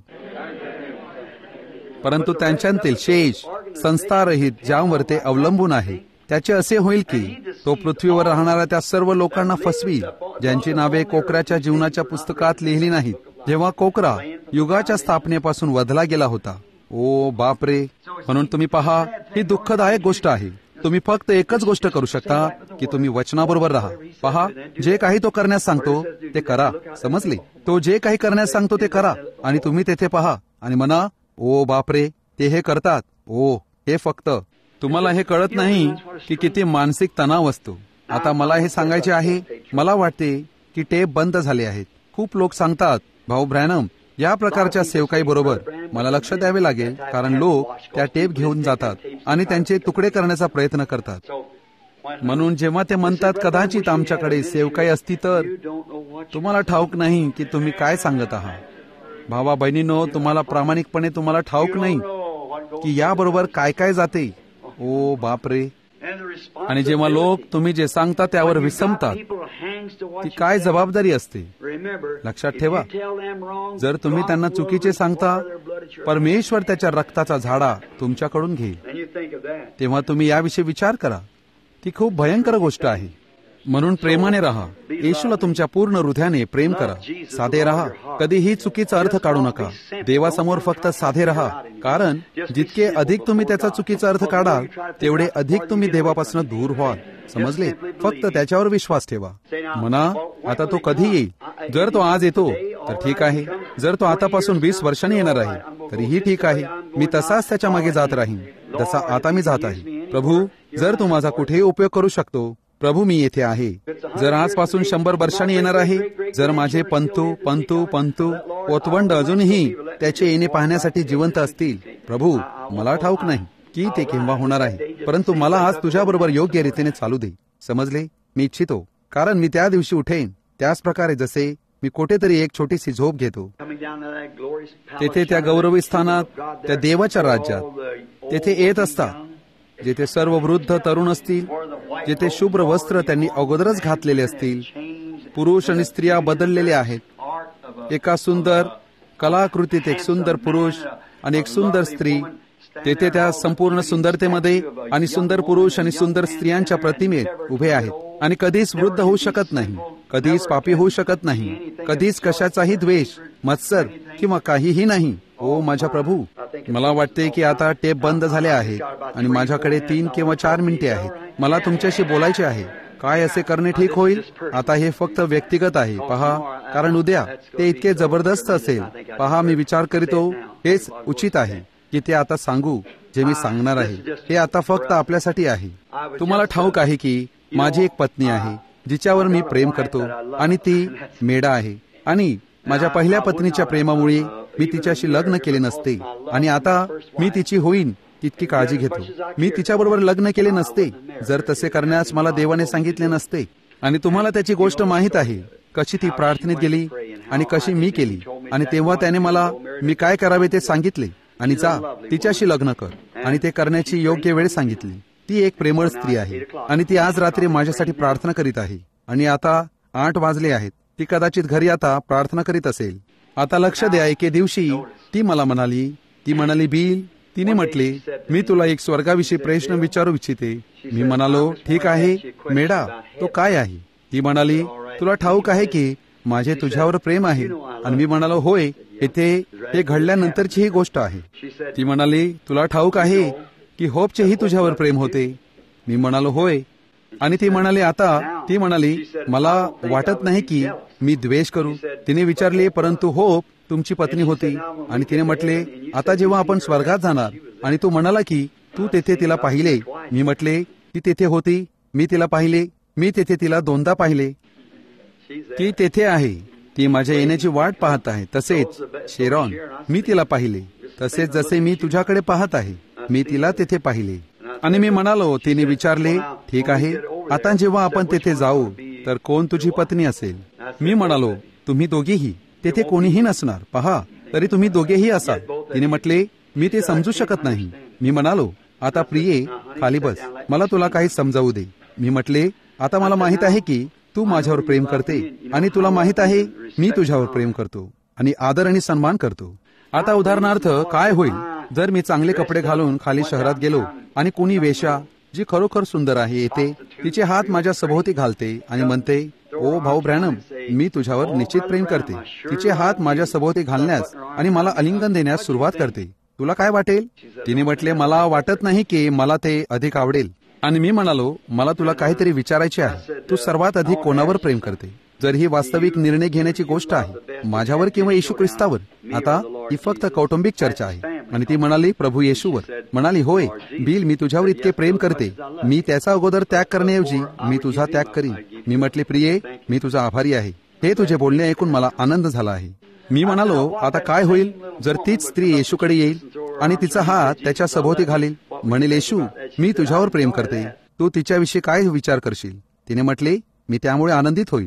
Speaker 1: परंतु त्यांच्यातील शेष संस्थारहित ज्यावर ते अवलंबून आहे त्याचे असे होईल की तो पृथ्वीवर राहणाऱ्या त्या सर्व लोकांना फसवील ज्यांची नावे कोकराच्या जीवनाच्या पुस्तकात लिहिली नाहीत, जेव्हा कोकरा युगाच्या स्थापनेपासून वधला गेला होता. ओ बापरे! म्हणून तुम्ही पहा, ही दुःखदायक गोष्ट आहे. तुम्ही फक्त एकच गोष्ट करू शकता की तुम्ही वचनाबरोबर राहा. पहा, जे काही तो करण्यास सांगतो ते करा, समजले? तो जे काही करण्यास सांगतो ते करा आणि तुम्ही तेथे पहा आणि म्हणा, ओ बापरे, ते हे करतात. ओ, हे फक्त तुम्हाला हे कळत नाही की किती मानसिक तणाव असतो. आता मला हे सांगायचे आहे, मला वाटते की टेप बंद झाले आहेत. खूप लोक सांगतात, भाऊ ब्रॅनम, या प्रकारच्या सेवकाईबरोबर मला लक्ष द्यावे लागेल, कारण लोक त्या टेप घेऊन जातात आणि त्यांचे तुकडे करण्याचा प्रयत्न करतात. म्हणून जेव्हा ते म्हणतात कदाचित आमच्याकडे सेवकाई असती तर, तुम्हाला ठाऊक नाही की तुम्ही काय सांगत आहात. भावा बहिणीनो, तुम्हाला प्रामाणिकपणे तुम्हाला ठाऊक नाही की याबरोबर काय काय जाते. ओ बापरे! आणि जेव्हा लोक तुम्ही जे सांगता त्यावर विसंबतात, ती काय जबाबदारी असते. लक्षात ठेवा, जर तुम्ही त्यांना चुकीचे सांगता, परमेश्वर त्याच्या रक्ताचा झाडा तुमच्याकडून घेईल. तेव्हा तुम्ही याविषयी विचार करा. ती खूप भयंकर गोष्ट आहे. म्हणून प्रेमाने राहा. येशूला तुमच्या पूर्ण हृदयाने प्रेम करा. साधे राहा. कधीही चुकीचा अर्थ काढू नका. देवासमोर फक्त साधे राहा, कारण जितके अधिक तुम्ही त्याचा चुकीचा अर्थ काढाल तेवढे अधिक तुम्ही देवापासून दूर व्हाल. समजले? फक्त त्याच्यावर विश्वास ठेवा. म्हणा, आता तो कधी येईल. जर तो आज येतो तर ठीक आहे. जर तो आतापासून 20 वर्षांनी येणार आहे तरीही ठीक आहे. मी तसाच त्याच्या मागे जात राहीन जसा आता मी जात आहे. प्रभू, जर तू माझा कुठेही उपयोग करू शकतो, प्रभू, मी येथे आहे. जर आजपासून 100 वर्षांनी येणार आहे, जर माझे पंतू पोतवंड अजूनही त्याचे येणे पाहण्यासाठी जिवंत असतील, प्रभू, मला ठाऊक नाही की ते केव्हा होणार आहे, परंतु मला आज तुझ्याबरोबर योग्य रीतीने चालू दे. समजले? मी इच्छितो, कारण मी त्या दिवशी उठेन त्याच प्रकारे जसे मी कुठेतरी एक छोटीशी झोप घेतो. तेथे त्या गौरवी स्थानात, त्या देवाच्या राज्यात तेथे येत असता, जेथे सर्व वृद्ध तरुण असतील, जेथे शुभ्र वस्त्र त्यांनी अगोदरच घातलेले असतील. पुरुष आणि स्त्रिया बदललेले आहेत. एका सुंदर कलाकृतीत एक सुंदर पुरुष आणि एक सुंदर स्त्री. तेथे त्या संपूर्ण सुंदरतेमध्ये आणि सुंदर पुरुष आणि सुंदर स्त्रियांच्या प्रतिमेत उभे आहेत. आणि कधीच वृद्ध होऊ शकत नाही, कधीच पापी होऊ शकत नाही, कधीच कशाचाही द्वेष, मत्सर किंवा काहीही नाही. ओ माझ्या प्रभू, मला वाटते की आता टेप बंद झाले आहे आणि माझ्याकडे 3 किंवा 4 मिनिटे आहेत. मला तुमच्याशी बोलायचे आहे. काय असे करणे ठीक होईल? आता हे फक्त व्यक्तिगत आहे, पहा, कारण उद्या ते इतके जबरदस्त असेल. पहा, मी विचार करीतो हेच उचित आहे की ते आता सांगू जे मी सांगणार आहे. हे आता फक्त आपल्यासाठी आहे. तुम्हाला ठाऊक आहे की माझी एक पत्नी आहे जिच्यावर मी प्रेम करतो आणि ती मेडा आहे. आणि माझ्या पहिल्या पत्नीच्या प्रेमामुळे मी तिच्याशी लग्न केले नसते आणि आता मी तिची होईन तितकी काळजी घेतो. मी तिच्याबरोबर लग्न केले नसते जर तसे करण्यास मला देवाने सांगितले नसते. आणि तुम्हाला त्याची गोष्ट माहीत आहे, कशी ती प्रार्थनेत गेली आणि कशी मी केली. आणि तेव्हा त्याने मला मी काय करावे ते सांगितले आणि जा तिच्याशी लग्न कर, आणि ते करण्याची योग्य वेळ सांगितली. ती एक प्रेमळ स्त्री आहे आणि ती आज रात्री माझ्यासाठी प्रार्थना करीत आहे. आणि आता 8 वाजले आहेत. ती कदाचित घरी आता प्रार्थना करीत असेल. आता लक्ष द्या, एके दिवशी ती मला म्हणाली बिल, तिने म्हटले, मी तुला एक स्वर्गाविषयी प्रश्न विचारू इच्छिते. मी म्हणालो, ठीक आहे मेडा, तो काय आहे? ती म्हणाली, तुला ठाऊक आहे की माझे तुझ्यावर प्रेम आहे. आणि मी म्हणालो, होय, येथे हे घडल्यानंतरची ही गोष्ट आहे. ती म्हणाली, तुला ठाऊक आहे की होपचेही तुझ्यावर प्रेम होते. मी म्हणालो, होय. आणि ती म्हणाली, मला वाटत नाही की मी द्वेष करू. तिने विचारले, परंतु होप तुमची पत्नी होती. आणि तिने म्हटले, आता जेव्हा आपण स्वर्गात जाणार, आणि तू म्हणाला की तू तेथे तिला पाहिले. मी म्हटले, ती तेथे होती, मी तिला पाहिले, मी तेथे तिला 2दा पाहिले. ती तेथे आहे. ती माझ्या येण्याची वाट पाहत आहे. तसेच शेरॉन, मी तिला पाहिले. तसेच जसे मी तुझ्याकडे पाहत आहे, मी तिला तेथे पाहिले. आणि मी म्हणालो, तिने विचारले, ठीक आहे, आता जेव्हा आपण तेथे जाऊ तर कोण तुझी पत्नी असेल? मी म्हणालो, तुम्ही दोघेही. तेथे कोणीही नसणार. पहा, तरी तुम्ही दोघेही असाल. तिने म्हटले, मी ते समजू शकत नाही. मी म्हणालो, आता प्रिये, खाली बस, मला तुला काही समजावू दे. मी म्हटले, आता मला माहित आहे की तू माझ्यावर प्रेम करते आणि तुला माहित आहे मी तुझ्यावर प्रेम करतो आणि आदर आणि सन्मान करतो. आता उदाहरणार्थ काय होईल जर मी चांगले कपडे घालून खाली शहरात गेलो आणि कुणी वेश्या जी खरोखर सुंदर आहे येते, तिचे हात माझ्या सभोवती घालते आणि म्हणते, ओ भाऊ ब्रॅनम, मी तुझ्यावर निश्चित प्रेम करते. तिचे हात माझ्या सभोवती घालण्यास आणि मला आलिंगन देण्यास सुरुवात करते. तुला काय वाटेल? तिने म्हटले, मला वाटत नाही की मला ते अधिक आवडेल. आणि मी म्हणालो, मला तुला काहीतरी विचारायचे आहे. तू सर्वात अधिक कोणावर प्रेम करते? जर ही वास्तविक निर्णय घेण्याची गोष्ट आहे, माझ्यावर किंवा येशू ख्रिस्तावर? आता ही फक्त कौटुंबिक चर्चा आहे. आणि ती म्हणाली, प्रभू येशूवर. म्हणाली, होय बिल, मी तुझ्यावर इतके प्रेम करते, मी त्याचा अगोदर त्याग करण्याऐवजी मी तुझा त्याग करीन. मी म्हटले, प्रिये, मी तुझा आभारी आहे. हे तुझे बोलणे ऐकून मला आनंद झाला आहे. मी म्हणालो, आता काय होईल जर तीच स्त्री येशूकडे येईल आणि तिचा हात त्याच्या सभोवती घालील, म्हणेल, येशू, मी तुझ्यावर प्रेम करते, तू तिच्याविषयी काय विचार करशील? तिने म्हटले, मी त्यामुळे आनंदित होईल.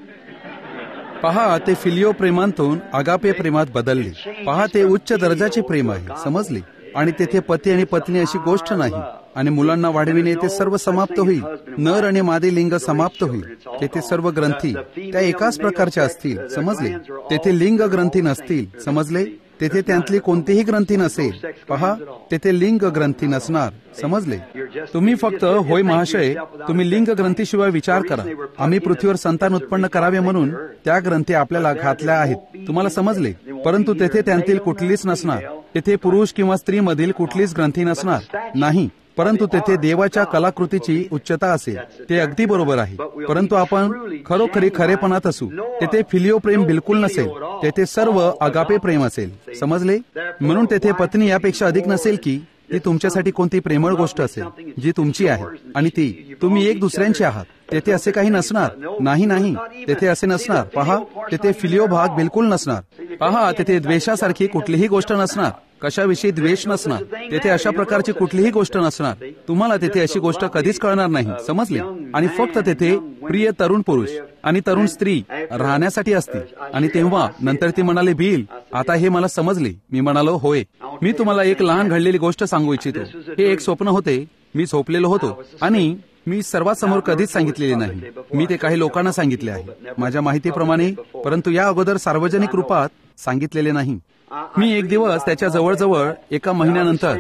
Speaker 1: पहा, ते फिलिओ प्रेमांतून अगापे प्रेमात बदलले. पहा, ते उच्च दर्जाचे प्रेम आहे, समजले? आणि तेथे पती आणि पत्नी अशी गोष्ट नाही. आणि मुलांना वाढविणे ते सर्व समाप्त होईल. नर आणि मादी लिंग समाप्त होईल. तेथे सर्व ग्रंथी त्या एकाच प्रकारच्या असतील, समजले? तेथे लिंग ग्रंथी नसतील, समजले? तेथे त्यांतली कोणतीही ग्रंथी नसेल. पहा, तेथे लिंग ग्रंथी नसणार, समजले? तुम्ही फक्त, होय महाशय, तुम्ही लिंग ग्रंथीशिवाय विचार करा. आम्ही पृथ्वीवर संतान उत्पन्न करावे म्हणून त्या ग्रंथी आपल्याला घातल्या आहेत. तुम्हाला समजले? परंतु तेथे त्यांतील कुठलीच नसणार. तेथे पुरुष किंवा स्त्री मधील कुठलीच ग्रंथी नसणार नाही. परंतु तेथे देवाच्या कलाकृतीची उच्चता असेल. ते अगदी बरोबर आहे. परंतु आपण खरोखरी खरेपणात असू. तेथे फिलिओ प्रेम बिलकुल नसेल. तेथे सर्व अगापे प्रेम असेल, समजले? म्हणून तेथे पत्नी यापेक्षा अधिक नसेल की ती तुमच्यासाठी कोणती प्रेमळ गोष्ट असेल जी तुमची आहे आणि ती तुम्ही एक दुसऱ्यांचे आहात. तेथे असे काही नसणार. नाही, तेथे असे नसणार. पहा, तेथे फिलिओ भाग बिलकुल नसणार. पहा, तेथे द्वेषासारखी कुठलीही गोष्ट नसणार. कशाविषयी द्वेष नसणार. तेथे अशा प्रकारची कुठलीही गोष्ट नसणार. तुम्हाला तेथे अशी गोष्ट कधीच कळणार नाही, समजले? आणि फक्त तेथे प्रिय तरुण पुरुष आणि तरुण स्त्री राहण्यासाठी असतील. आणि तेव्हा नंतर ती म्हणाली, बिल, आता हे मला समजले. मी म्हणालो, होय. मी तुम्हाला एक लहान घडलेली गोष्ट सांगू इच्छितो. हे एक स्वप्न होते. मी झोपलेलो होतो आणि मी सर्वात समोर कधीच सांगितलेले नाही. मी ते काही लोकांना सांगितले आहे माझ्या माहितीप्रमाणे, परंतु या अगोदर सार्वजनिक रूपात सांगितलेले नाही. मी एक दिवस त्याच्या जवळजवळ एका महिन्यानंतर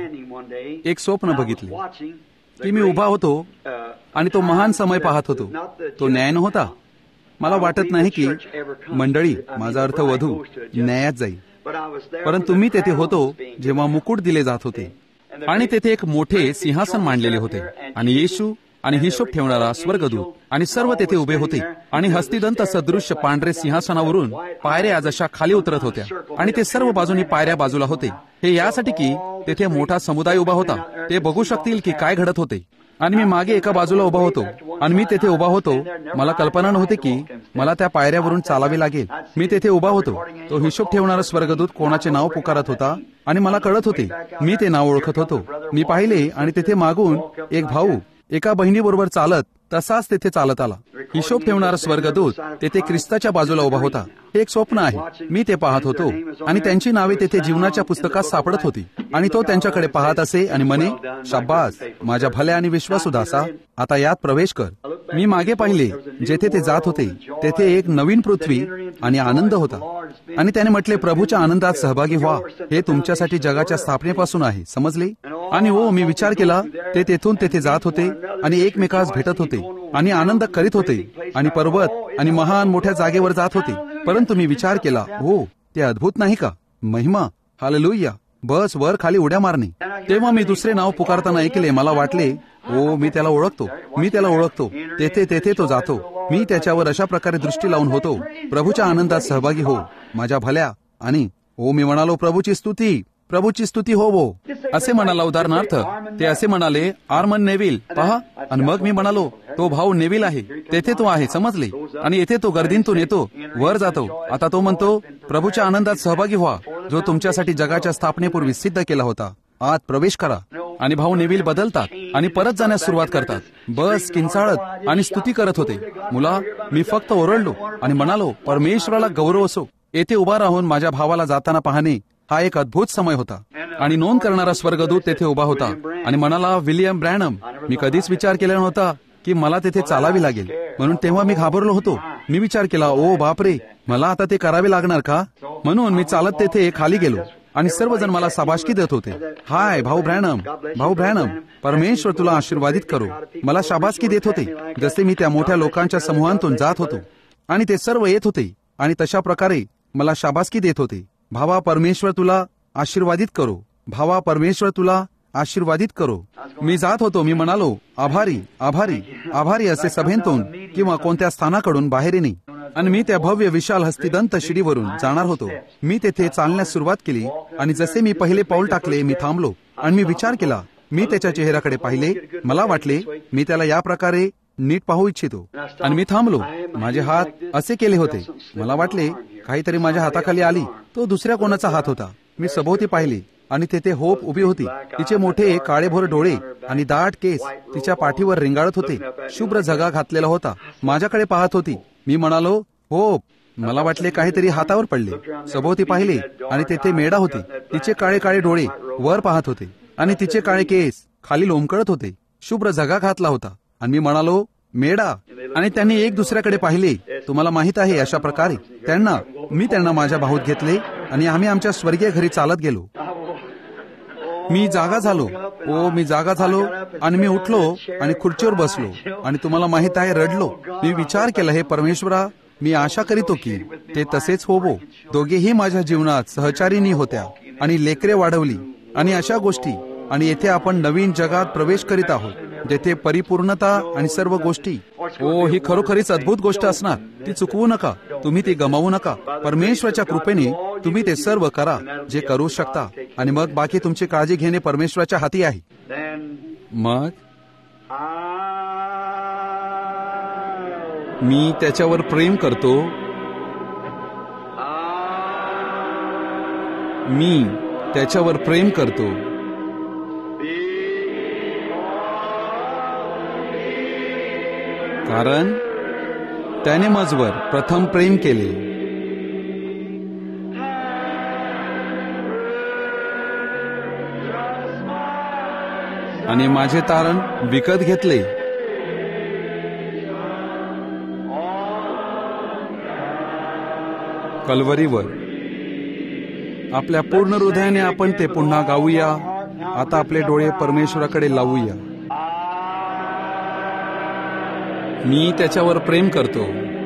Speaker 1: एक स्वप्न बघितले की मी उभा होतो आणि तो महान समय पाहत होतो. तो न्याय नव्हता. मला वाटत नाही की मंडळी, माझा अर्थ वधू, न्यायात जाईल. परंतु मी तेथे होतो जेव्हा मुकुट दिले जात होते आणि तेथे एक मोठे सिंहासन मांडलेले होते आणि येशू आणि हिशोब ठेवणारा स्वर्गदूत आणि सर्व तेथे उभे होते. आणि हस्तिदंत सदृश्य पांढरे सिंहासनावरून पायऱ्या जशा खाली उतरत होत्या आणि ते सर्व बाजूनी पायऱ्या बाजूला होते. हे यासाठी की तेथे मोठा समुदाय उभा होता. ते बघू शकतील की काय घडत होते. आणि मी मागे एका बाजूला उभा होतो आणि मी तेथे उभा होतो. मला कल्पना नव्हती की मला त्या पायऱ्यावरून चालावे लागेल. मी तेथे उभा होतो. तो हिशोब ठेवणारा स्वर्गदूत कोणाचे नाव पुकारत होता आणि मला कळत होते. मी ते नाव ओळखत होतो. मी पाहिले आणि तेथे मागून एक भाऊ एका बहिणीबरोबर चालत तसाच तेथे चालत आला. हिशोब ठेवणारा स्वर्गदूत तेथे ख्रिस्ताच्या बाजूला उभा होता. हे एक स्वप्न आहे. मी ते पाहत होतो आणि त्यांची नावे तेथे जीवनाच्या पुस्तकात सापडत होती. आणि तो त्यांच्याकडे पाहत असे आणि म्हणे, शाब्बास, माझ्या भल्या आणि विश्वासू दासा, आता यात प्रवेश कर. मी मागे पाहिले जेथे ते जात होते तेथे एक नवीन पृथ्वी आणि आनंद होता. आणि त्याने म्हटले, प्रभूच्या आनंदात सहभागी व्हा. हे तुमच्यासाठी जगाच्या स्थापनेपासून आहे, समजले? आणि मी विचार केला, ते तेथून तेथे जात होते आणि एकमेकास भेटत होते आणि आनंद करीत होते आणि पर्वत आणि महान मोठ्या जागेवर जात होते. परंतु मी विचार केला, ते अद्भुत नाही का? महिमा, हालेलुया, बस वर खाली उड्या मारणे. तेव्हा मी दुसरे नाव पुकारताना ऐकले. मला वाटले, मी त्याला ओळखतो. तेथे तो जातो. मी त्याच्यावर अशा प्रकारे दृष्टी लावून होतो, प्रभूच्या आनंदात सहभागी हो, माझ्या भल्या. आणि मी म्हणालो, प्रभूची स्तुती, प्रभूची स्तुती होवो असे म्हणाला. उदाहरणार्थ ते असे म्हणाले, आर्मन नेव्हिल पहा. आणि मग मी म्हणालो, तो भाऊ नेव्हिल आहे, तेथे तो आहे, समजले. आणि येथे तो गर्दीतून येतो, वर जातो. आता तो म्हणतो, प्रभूच्या आनंदात सहभागी व्हा, जो तुमच्यासाठी जगाच्या स्थापनेपूर्वी सिद्ध केला होता. आत प्रवेश करा. आणि भाऊ नेव्हिल बदलतात आणि परत जाण्यास सुरुवात करतात. बस किंचाळत आणि स्तुती करत होते. मुला, मी फक्त ओरडलो आणि म्हणालो, परमेश्वराला गौरव असो. येथे उभा राहून माझ्या भावाला जाताना पाहणे हा एक अद्भुत समय होता. आणि नोंद करणारा स्वर्गदूत तेथे उभा होता आणि म्हणाला, विल्यम ब्रॅनम, मी कधीच विचार केला नव्हता की मला तेथे चालावे लागेल, म्हणून तेव्हा मी घाबरलो होतो. मी विचार केला, ओ बापरे, मला आता ते करावे लागणार का? म्हणून मी चालत तेथे खाली गेलो आणि सर्वजण मला शाबासकी देत होते. हाय भाऊ ब्रॅनम, भाऊ ब्रॅनम, परमेश्वर तुला आशीर्वादित करो. मला शाबासकी देत होते, जसे मी त्या मोठ्या लोकांच्या समूहांतून जात होतो आणि ते सर्व येत होते आणि तशा प्रकारे मला शाबासकी देत होते. भावा, परमेश्वर तुला आशीर्वादित करो. भावा, परमेश्वर तुला आशीर्वादित करो. मी जात होतो. मी म्हणालो, आभारी आभारी आभारी असे सभेतून किंवा कोणत्या स्थानाकडून बाहेर येणे. आणि मी त्या भव्य विशाल हस्तिदंत शिडीवरून जाणार होतो. मी तेथे चालण्यास सुरुवात केली आणि जसे मी पहिले पाऊल टाकले, मी थांबलो आणि मी विचार केला. मी त्याच्या चेहऱ्याकडे पाहिले. मला वाटले मी त्याला या प्रकारे नीट पाहू इच्छितो आणि मी थांबलो. माझे हात असे केले होते. मला वाटले काहीतरी माझ्या हाताखाली आली. तो दुसऱ्या कोणाचा हात होता. मी सभोवती पाहिले आणि तेथे होप उभी होती. तिचे मोठे काळेभोर डोळे आणि दाट केस तिच्या पाठीवर रिंगाळत होते. शुभ्र झगा घातलेला होता. माझ्याकडे पाहत होती. मी म्हणालो, होप. मला वाटले काहीतरी हातावर पडले. सभोवती पाहिले आणि तेथे मेढा होती. तिचे काळे काळे डोळे वर पाहत होते आणि तिचे काळे केस खाली लोंबकळत होते. शुभ्र झगा घातला होता आणि मी म्हणालो, मेढा. आणि त्यांनी एक दुसऱ्याकडे पाहिले. तुम्हाला माहित आहे, अशा प्रकारे मी त्यांना माझ्या बाहूत घेतले आणि आम्ही आमच्या स्वर्गीय घरी चालत गेलो. मी जागा झालो. मी जागा झालो आणि मी उठलो आणि खुर्चीवर बसलो आणि तुम्हाला माहित आहे, रडलो. मी विचार केला, हे परमेश्वरा, मी आशा करीतो की ते तसेच होवो. दोघेही माझ्या जीवनात सहचारिणी होत्या आणि लेकरे वाढवली आणि अशा गोष्टी. आणि येथे आपण नवीन जगात प्रवेश करीत आहोत, जेथे परिपूर्णता आणि सर्व गोष्टी. ही खरोखरीच अद्भुत गोष्ट असणार. ती चुकवू नका. तुम्ही ती गमावू नका. परमेश्वराच्या कृपेने तुम्ही ते सर्व करा जे करू शकता आणि मग बाकी तुमची काळजी घेणे परमेश्वराच्या हाती आहे. मग मी त्याच्यावर प्रेम करतो. मी त्याच्यावर प्रेम करतो. कारण त्याने माझवर प्रथम प्रेम केले. आणि माझे तारण विकत घेतले. कल्वरीवर. आपल्या पूर्ण हृदयाने आपण ते पुन्हा गाऊया. आता आपले डोळे परमेश्वराकडे लावूया. मी त्याच्यावर प्रेम करतो.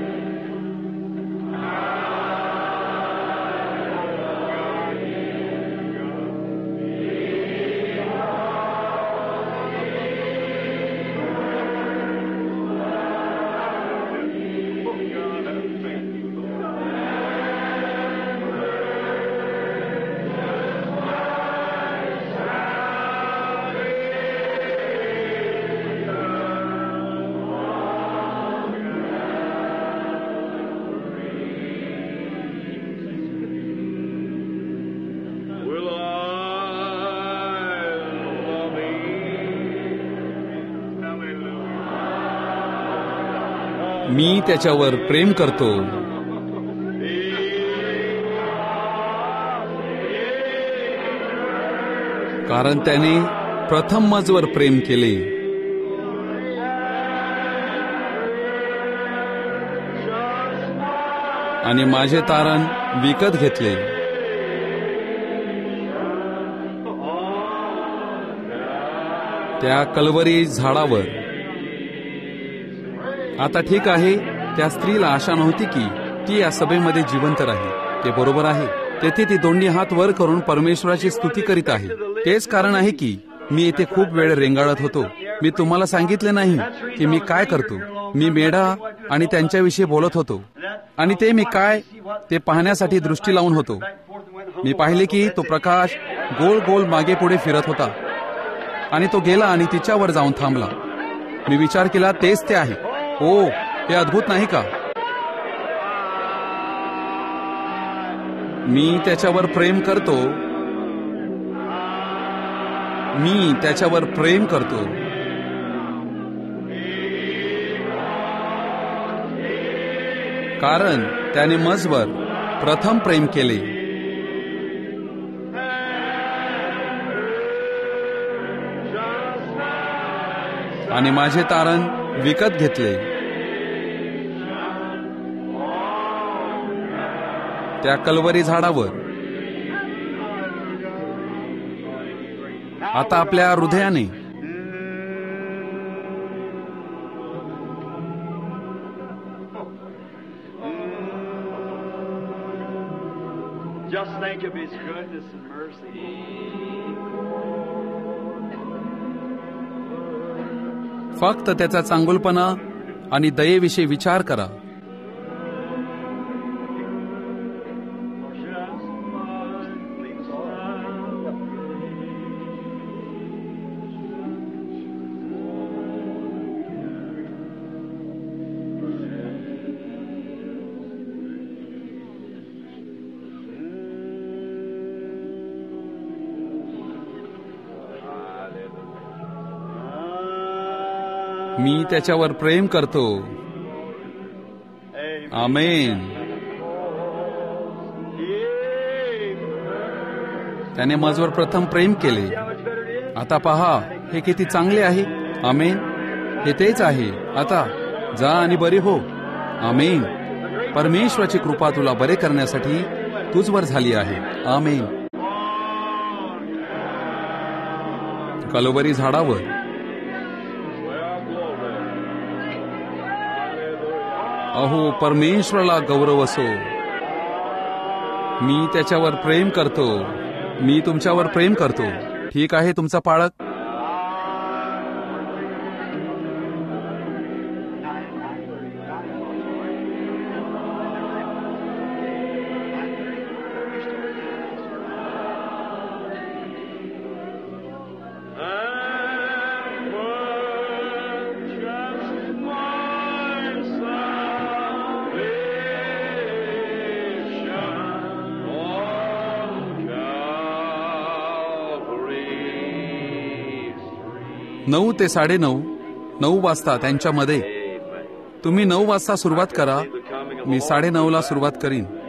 Speaker 1: मी त्याच्यावर प्रेम करतो. कारण त्याने प्रथम माझवर प्रेम केले. आणि माझे तारण विकत घेतले. त्या कल्वरी झाडावर. आता ठीक आहे, त्या स्त्रीला आशा नव्हती की ती या सभेमध्ये जिवंत राहील. ते बरोबर आहे. तेथे ती दोन्ही हात वर करून परमेश्वराची स्तुती करीत आहे. तेच कारण आहे की मी येथे खूप वेळ रेंगाळत होतो. मी तुम्हाला सांगितले नाही की मी काय करतो. मी मेढा आणि त्यांच्याविषयी बोलत होतो आणि ते मी काय ते पाहण्यासाठी दृष्टी लावून होतो. मी पाहिले की तो प्रकाश गोल गोल मागे पुढे फिरत होता आणि तो गेला आणि तिच्यावर जाऊन थांबला. मी विचार केला, तेच ते आहे. ओ, हे अद्भुत नाही का? मी त्याच्यावर प्रेम करतो. मी त्याच्यावर प्रेम करतो. कारण त्याने मजवर प्रथम प्रेम केले. आणि माझे तारण विकत घेतले. त्या कल्वरी झाडावर. आता आपल्या हृदयाने
Speaker 2: Just think of His goodness and mercy.
Speaker 1: फक्त त्याचा चांगुलपणा आणि दयेविषयी विचार करा. मी त्याच्यावर प्रेम करतो. आमेन. त्याने माझवर प्रथम प्रेम केले. आता पहा, हे किती चांगले आहे. आमेन. हे तेच आहे. आता जा आणि बरे हो. आमेन. परमेश्वराची कृपा तुला बरे करण्यासाठी तुझवर झाली आहे. आमेन. कल्वरी झाडावर अहो, परमेश्वराला गौरव असो. मी त्याच्यावर प्रेम करतो. मी तुमच्यावर प्रेम करतो. ठीक आहे तुमचा पाळक. नऊ ते 9:30, 9 वाजता त्यांच्यामध्ये. तुम्ही 9 वाजता सुरुवात करा. मी 9:30 सुरुवात करीन.